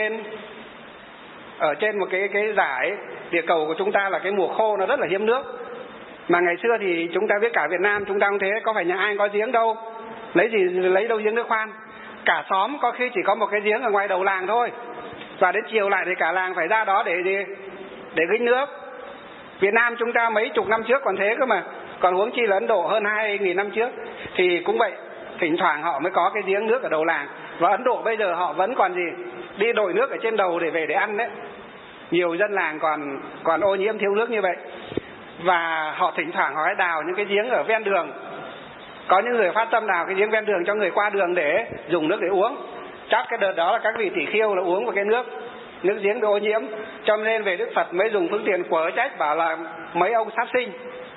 trên một cái giải địa cầu của chúng ta, là cái mùa khô nó rất là hiếm nước. Mà ngày xưa thì chúng ta biết cả Việt Nam chúng ta cũng thế, có phải nhà ai có giếng đâu, lấy đâu giếng nước khoan. Cả xóm có khi chỉ có một cái giếng ở ngoài đầu làng thôi, và đến chiều lại thì cả làng phải ra đó để gánh nước. Việt Nam chúng ta mấy chục năm trước còn thế cơ mà, còn huống chi là Ấn Độ hơn 2.000 năm trước. Thì cũng vậy, thỉnh thoảng họ mới có cái giếng nước ở đầu làng. Và Ấn Độ bây giờ họ vẫn còn gì? Đi đổi nước ở trên đầu để về để ăn đấy. Nhiều dân làng còn ô nhiễm thiếu nước như vậy. Và họ thỉnh thoảng họ hãy đào những cái giếng ở ven đường. Có những người phát tâm đào cái giếng ven đường cho người qua đường để dùng nước để uống. Chắc cái đợt đó là các vị tỷ kheo là uống vào cái nước giếng bị ô nhiễm. Cho nên về Đức Phật mới dùng phương tiện quở trách, bảo là mấy ông sát sinh.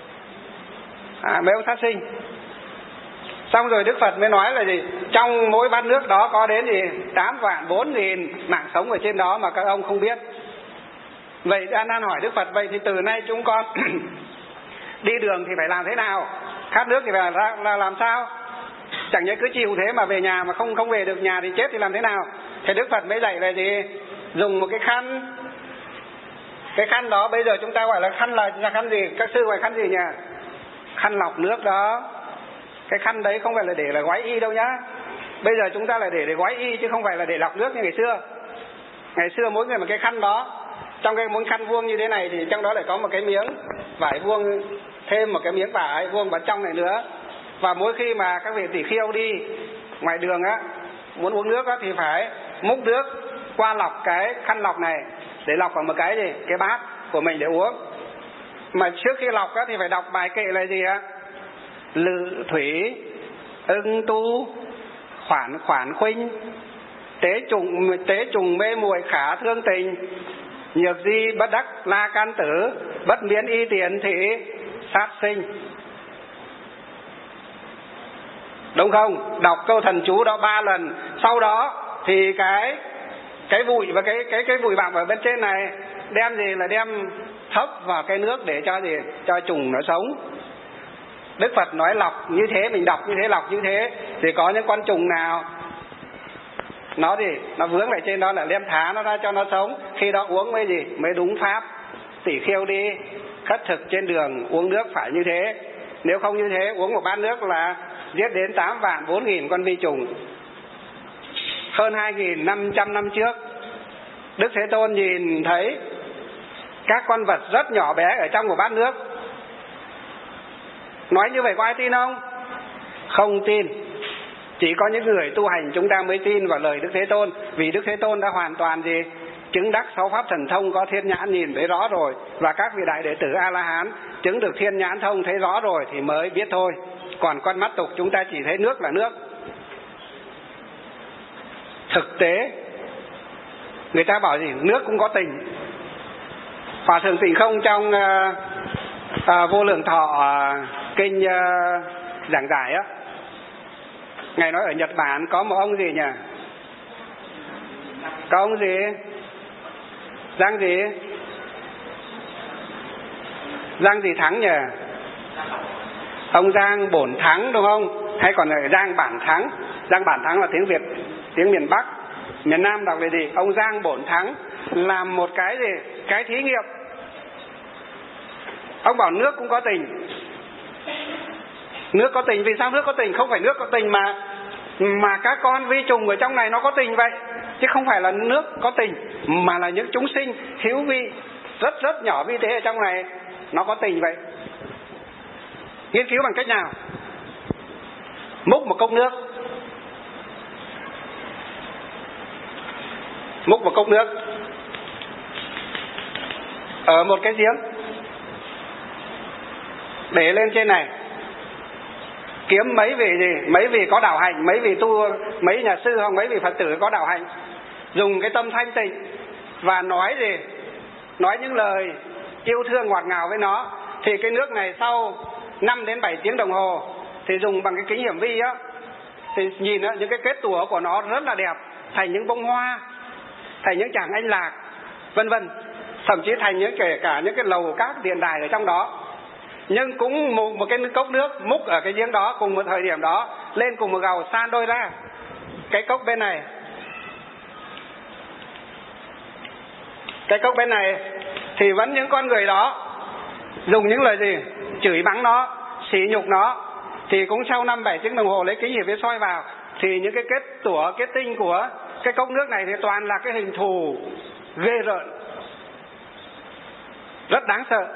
Mấy ông sát sinh. Xong rồi Đức Phật mới nói là gì? Trong mỗi bát nước đó có đến gì? 8.400.000 mạng sống ở trên đó mà các ông không biết. Vậy A Nan hỏi Đức Phật, vậy thì từ nay chúng con đi đường thì phải làm thế nào? Khát nước thì phải làm sao? Chẳng nhẽ cứ chịu thế mà về nhà mà không về được nhà thì chết thì làm thế nào? Thì Đức Phật mới dạy là gì? Dùng một cái khăn. Cái khăn đó bây giờ chúng ta gọi là khăn gì? Các sư gọi khăn gì nhỉ? Khăn lọc nước đó. Cái khăn đấy không phải là để là gói y đâu nhá. Bây giờ chúng ta là để gói y chứ không phải là để lọc nước như ngày xưa. Ngày xưa mỗi người một cái khăn đó. Trong cái muỗng khăn vuông như thế này thì trong đó lại có một cái miếng vải vuông, thêm một cái miếng vải vuông vào trong này nữa. Và mỗi khi mà các vị tỷ kheo đi ngoài đường á, muốn uống nước á, thì phải múc nước qua lọc cái khăn lọc này để lọc vào một cái gì? Cái bát của mình để uống. Mà trước khi lọc á, thì phải đọc bài kệ là gì á? Lự thủy ưng tu khoản khuynh, tế trùng mê muội khả thương tình, nhược di bất đắc la can tử, bất miễn y tiền thị sát sinh. Đúng không? Đọc câu thần chú đó 3 lần. Sau đó thì cái bụi và cái bụi bặm ở bên trên này đem gì? Là đem thấp vào cái nước để cho gì? Cho trùng nó sống. Đức Phật nói lọc như thế, mình đọc như thế, lọc như thế, thì có những con trùng nào nó vướng lại trên đó là đem thả nó ra cho nó sống. Khi đó uống mới gì? Mới đúng pháp. Tỷ kheo đi khất thực trên đường uống nước phải như thế. Nếu không như thế, uống một bát nước là giết đến 8.400.000 con vi trùng. Hơn 2.500 năm trước, Đức Thế Tôn nhìn thấy các con vật rất nhỏ bé ở trong một bát nước. Nói như vậy có ai tin không? Không tin. Chỉ có những người tu hành chúng ta mới tin vào lời Đức Thế Tôn. Vì Đức Thế Tôn đã hoàn toàn gì? Chứng đắc 6 pháp thần thông, có thiên nhãn nhìn thấy rõ rồi. Và các vị đại đệ tử A-la-hán chứng được thiên nhãn thông thấy rõ rồi thì mới biết thôi. Còn con mắt tục chúng ta chỉ thấy nước là nước. Thực tế người ta bảo gì? Nước cũng có tình. Hòa Thượng Tịnh Không trong Vô Lượng Thọ kinh giảng giải á, Ngài nói ở Nhật Bản có một ông gì nhỉ? Có ông gì? Giang gì? Giang gì Thắng nhỉ? Ông Giang Bổn Thắng đúng không? Hay còn là Giang Bản Thắng. Giang Bản Thắng là tiếng Việt, tiếng miền Bắc. Miền Nam đọc là gì? Ông Giang Bổn Thắng làm một cái gì? Cái thí nghiệm. Ông bảo nước cũng có tình. Nước có tình, vì sao nước có tình? Không phải nước có tình mà các con vi trùng ở trong này nó có tình vậy. Chứ không phải là nước có tình, mà là những chúng sinh hiếu vi rất rất nhỏ vi tế ở trong này nó có tình vậy. Nghiên cứu bằng cách nào? Múc một cốc nước, múc một cốc nước ở một cái giếng, để lên trên này, kiếm mấy vị gì, mấy vị có đạo hành, mấy vị tu, mấy nhà sư hoặc mấy vị Phật tử có đạo hành, dùng cái tâm thanh tịnh và nói gì, nói những lời yêu thương ngọt ngào với nó, thì cái nước này sau 5 đến 7 tiếng đồng hồ thì dùng bằng cái kính hiển vi á, thì nhìn á, những cái kết tủa của nó rất là đẹp, thành những bông hoa, thành những chàng anh lạc, vân vân, thậm chí thành những kể cả những cái lầu các điện đài ở trong đó. Nhưng cũng một cái cốc nước múc ở cái giếng đó cùng một thời điểm đó, lên cùng một gầu san đôi ra. Cái cốc bên này, cái cốc bên này thì vẫn những con người đó dùng những lời gì, chửi mắng nó, sỉ nhục nó, thì cũng sau 5-7 tiếng đồng hồ lấy kính hiển vi soi vào, thì những cái kết tủa, kết tinh của cái cốc nước này thì toàn là cái hình thù ghê rợn, rất đáng sợ.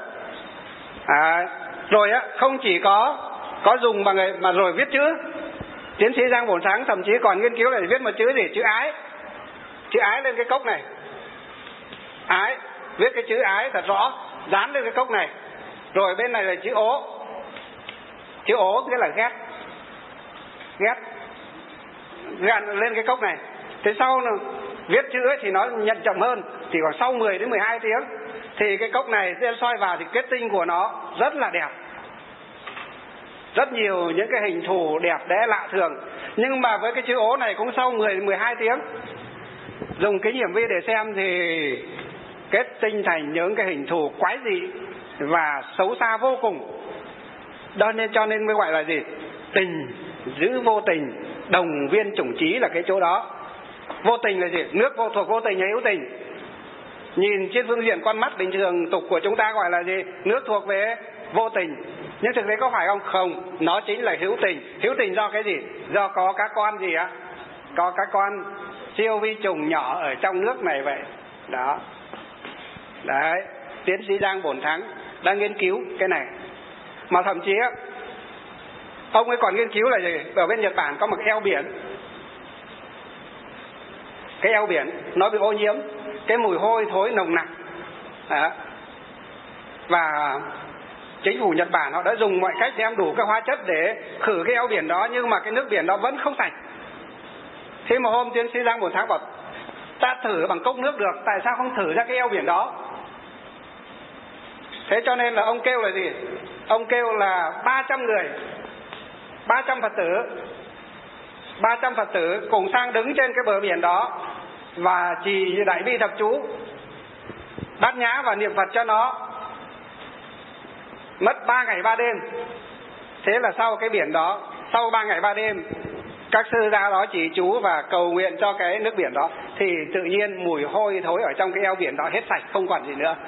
Rồi á, không chỉ có dùng bằng người mà rồi viết chữ. Tiến sĩ Giang Bổn Thắng thậm chí còn nghiên cứu là viết một chữ gì, chữ ái, chữ ái lên cái cốc này, ái, viết cái chữ ái thật rõ, dán lên cái cốc này. Rồi bên này là chữ ố, chữ ố nghĩa là ghét, ghét lên cái cốc này. Thế sau viết chữ ấy thì nó nhận chậm hơn, chỉ khoảng sau 10 đến 12 tiếng thì cái cốc này sẽ soi vào thì kết tinh của nó rất là đẹp, rất nhiều những cái hình thù đẹp đẽ lạ thường. Nhưng mà với cái chữ ố này cũng sau 10 đến 12 tiếng dùng kính hiển vi để xem thì kết tinh thành những cái hình thù quái dị và xấu xa vô cùng. Đó nên cho nên mới gọi là gì? Tình giữ vô tình, đồng viên chủng trí là cái chỗ đó. Vô tình là gì? Nước vô thuộc vô tình hay hữu tình? Nhìn trên phương diện con mắt bình thường tục của chúng ta gọi là gì? Nước thuộc về vô tình. Nhưng thực tế có phải không? Không, nó chính là hữu tình. Hữu tình do cái gì? Do có các con gì á? Có các con siêu vi trùng nhỏ ở trong nước này vậy. Đó. Đấy, tiến sĩ Giang Bổn Thắng đang nghiên cứu cái này. Mà thậm chí á, ông ấy còn nghiên cứu là gì? Ở bên Nhật Bản có một eo biển. Cái eo biển nó bị ô nhiễm, cái mùi hôi thối nồng nặc. Và chính phủ Nhật Bản họ đã dùng mọi cách đem đủ các hóa chất để khử cái eo biển đó, nhưng mà cái nước biển đó vẫn không sạch. Thế mà hôm tiến sĩ Giang Bổn Thắng bảo ta thử bằng cốc nước được, tại sao không thử ra cái eo biển đó? Thế cho nên là ông kêu là gì? Ông kêu là 300 người, 300 Phật tử, 300 Phật tử cùng sang đứng trên cái bờ biển đó và trì đại bi thập chú, bát nhã và niệm Phật cho nó. Mất 3 ngày 3 đêm. Thế là sau cái biển đó, sau 3 ngày 3 đêm, các sư ra đó chỉ chú và cầu nguyện cho cái nước biển đó, thì tự nhiên mùi hôi thối ở trong cái eo biển đó hết sạch, không còn gì nữa.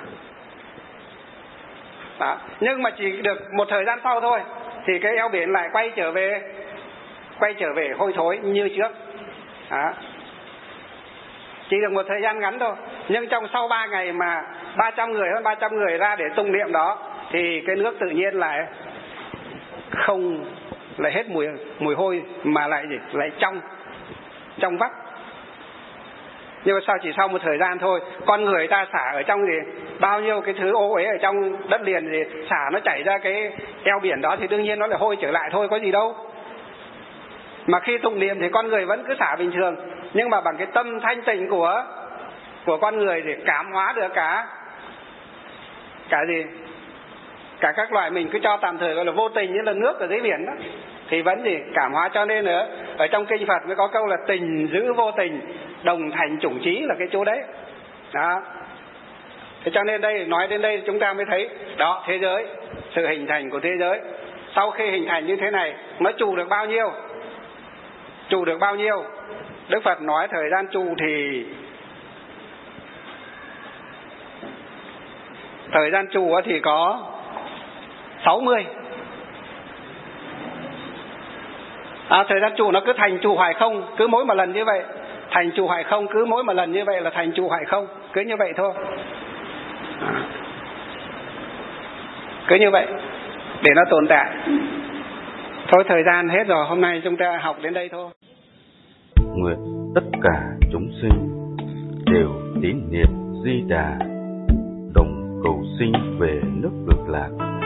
Đó. Nhưng mà chỉ được một thời gian sau thôi thì cái eo biển lại quay trở về hôi thối như trước. Đó. Chỉ được một thời gian ngắn thôi. Nhưng trong sau 3 ngày mà 300 người ra để tụng niệm đó, thì cái nước tự nhiên lại không, lại hết mùi hôi mà lại gì? Lại trong vắt. Nhưng mà sao chỉ sau một thời gian thôi, con người ta xả ở trong gì bao nhiêu cái thứ ô uế ở trong đất liền thì xả nó chảy ra cái eo biển đó thì đương nhiên nó lại hôi trở lại thôi, có gì đâu. Mà khi tụng niệm thì con người vẫn cứ xả bình thường, nhưng mà bằng cái tâm thanh tịnh của con người thì cảm hóa được cả gì? Cả các loại mình cứ cho tạm thời gọi là vô tình như là nước ở dưới biển đó. thì vẫn gì cảm hóa. Cho nên ở trong kinh Phật mới có câu là tình giữ vô tình, đồng thành chủng trí là cái chỗ đấy. Đó. Thế cho nên đây, nói đến đây chúng ta mới thấy đó, thế giới, sự hình thành của thế giới. Sau khi hình thành như thế này, nó trụ được bao nhiêu? Trụ được bao nhiêu? Đức Phật nói thời gian trụ thì thời gian trụ thì có 60. Thời gian trụ nó cứ thành trụ hoài không, cứ mỗi một lần như vậy. Thành trụ hoài không, cứ mỗi một lần như vậy là thành trụ hoài không. Cứ như vậy thôi. Cứ như vậy để nó tồn tại. Thôi thời gian hết rồi, hôm nay chúng ta học đến đây thôi. Nguyện tất cả chúng sinh đều tín niệm Di Đà, đồng cầu sinh về nước Cực Lạc.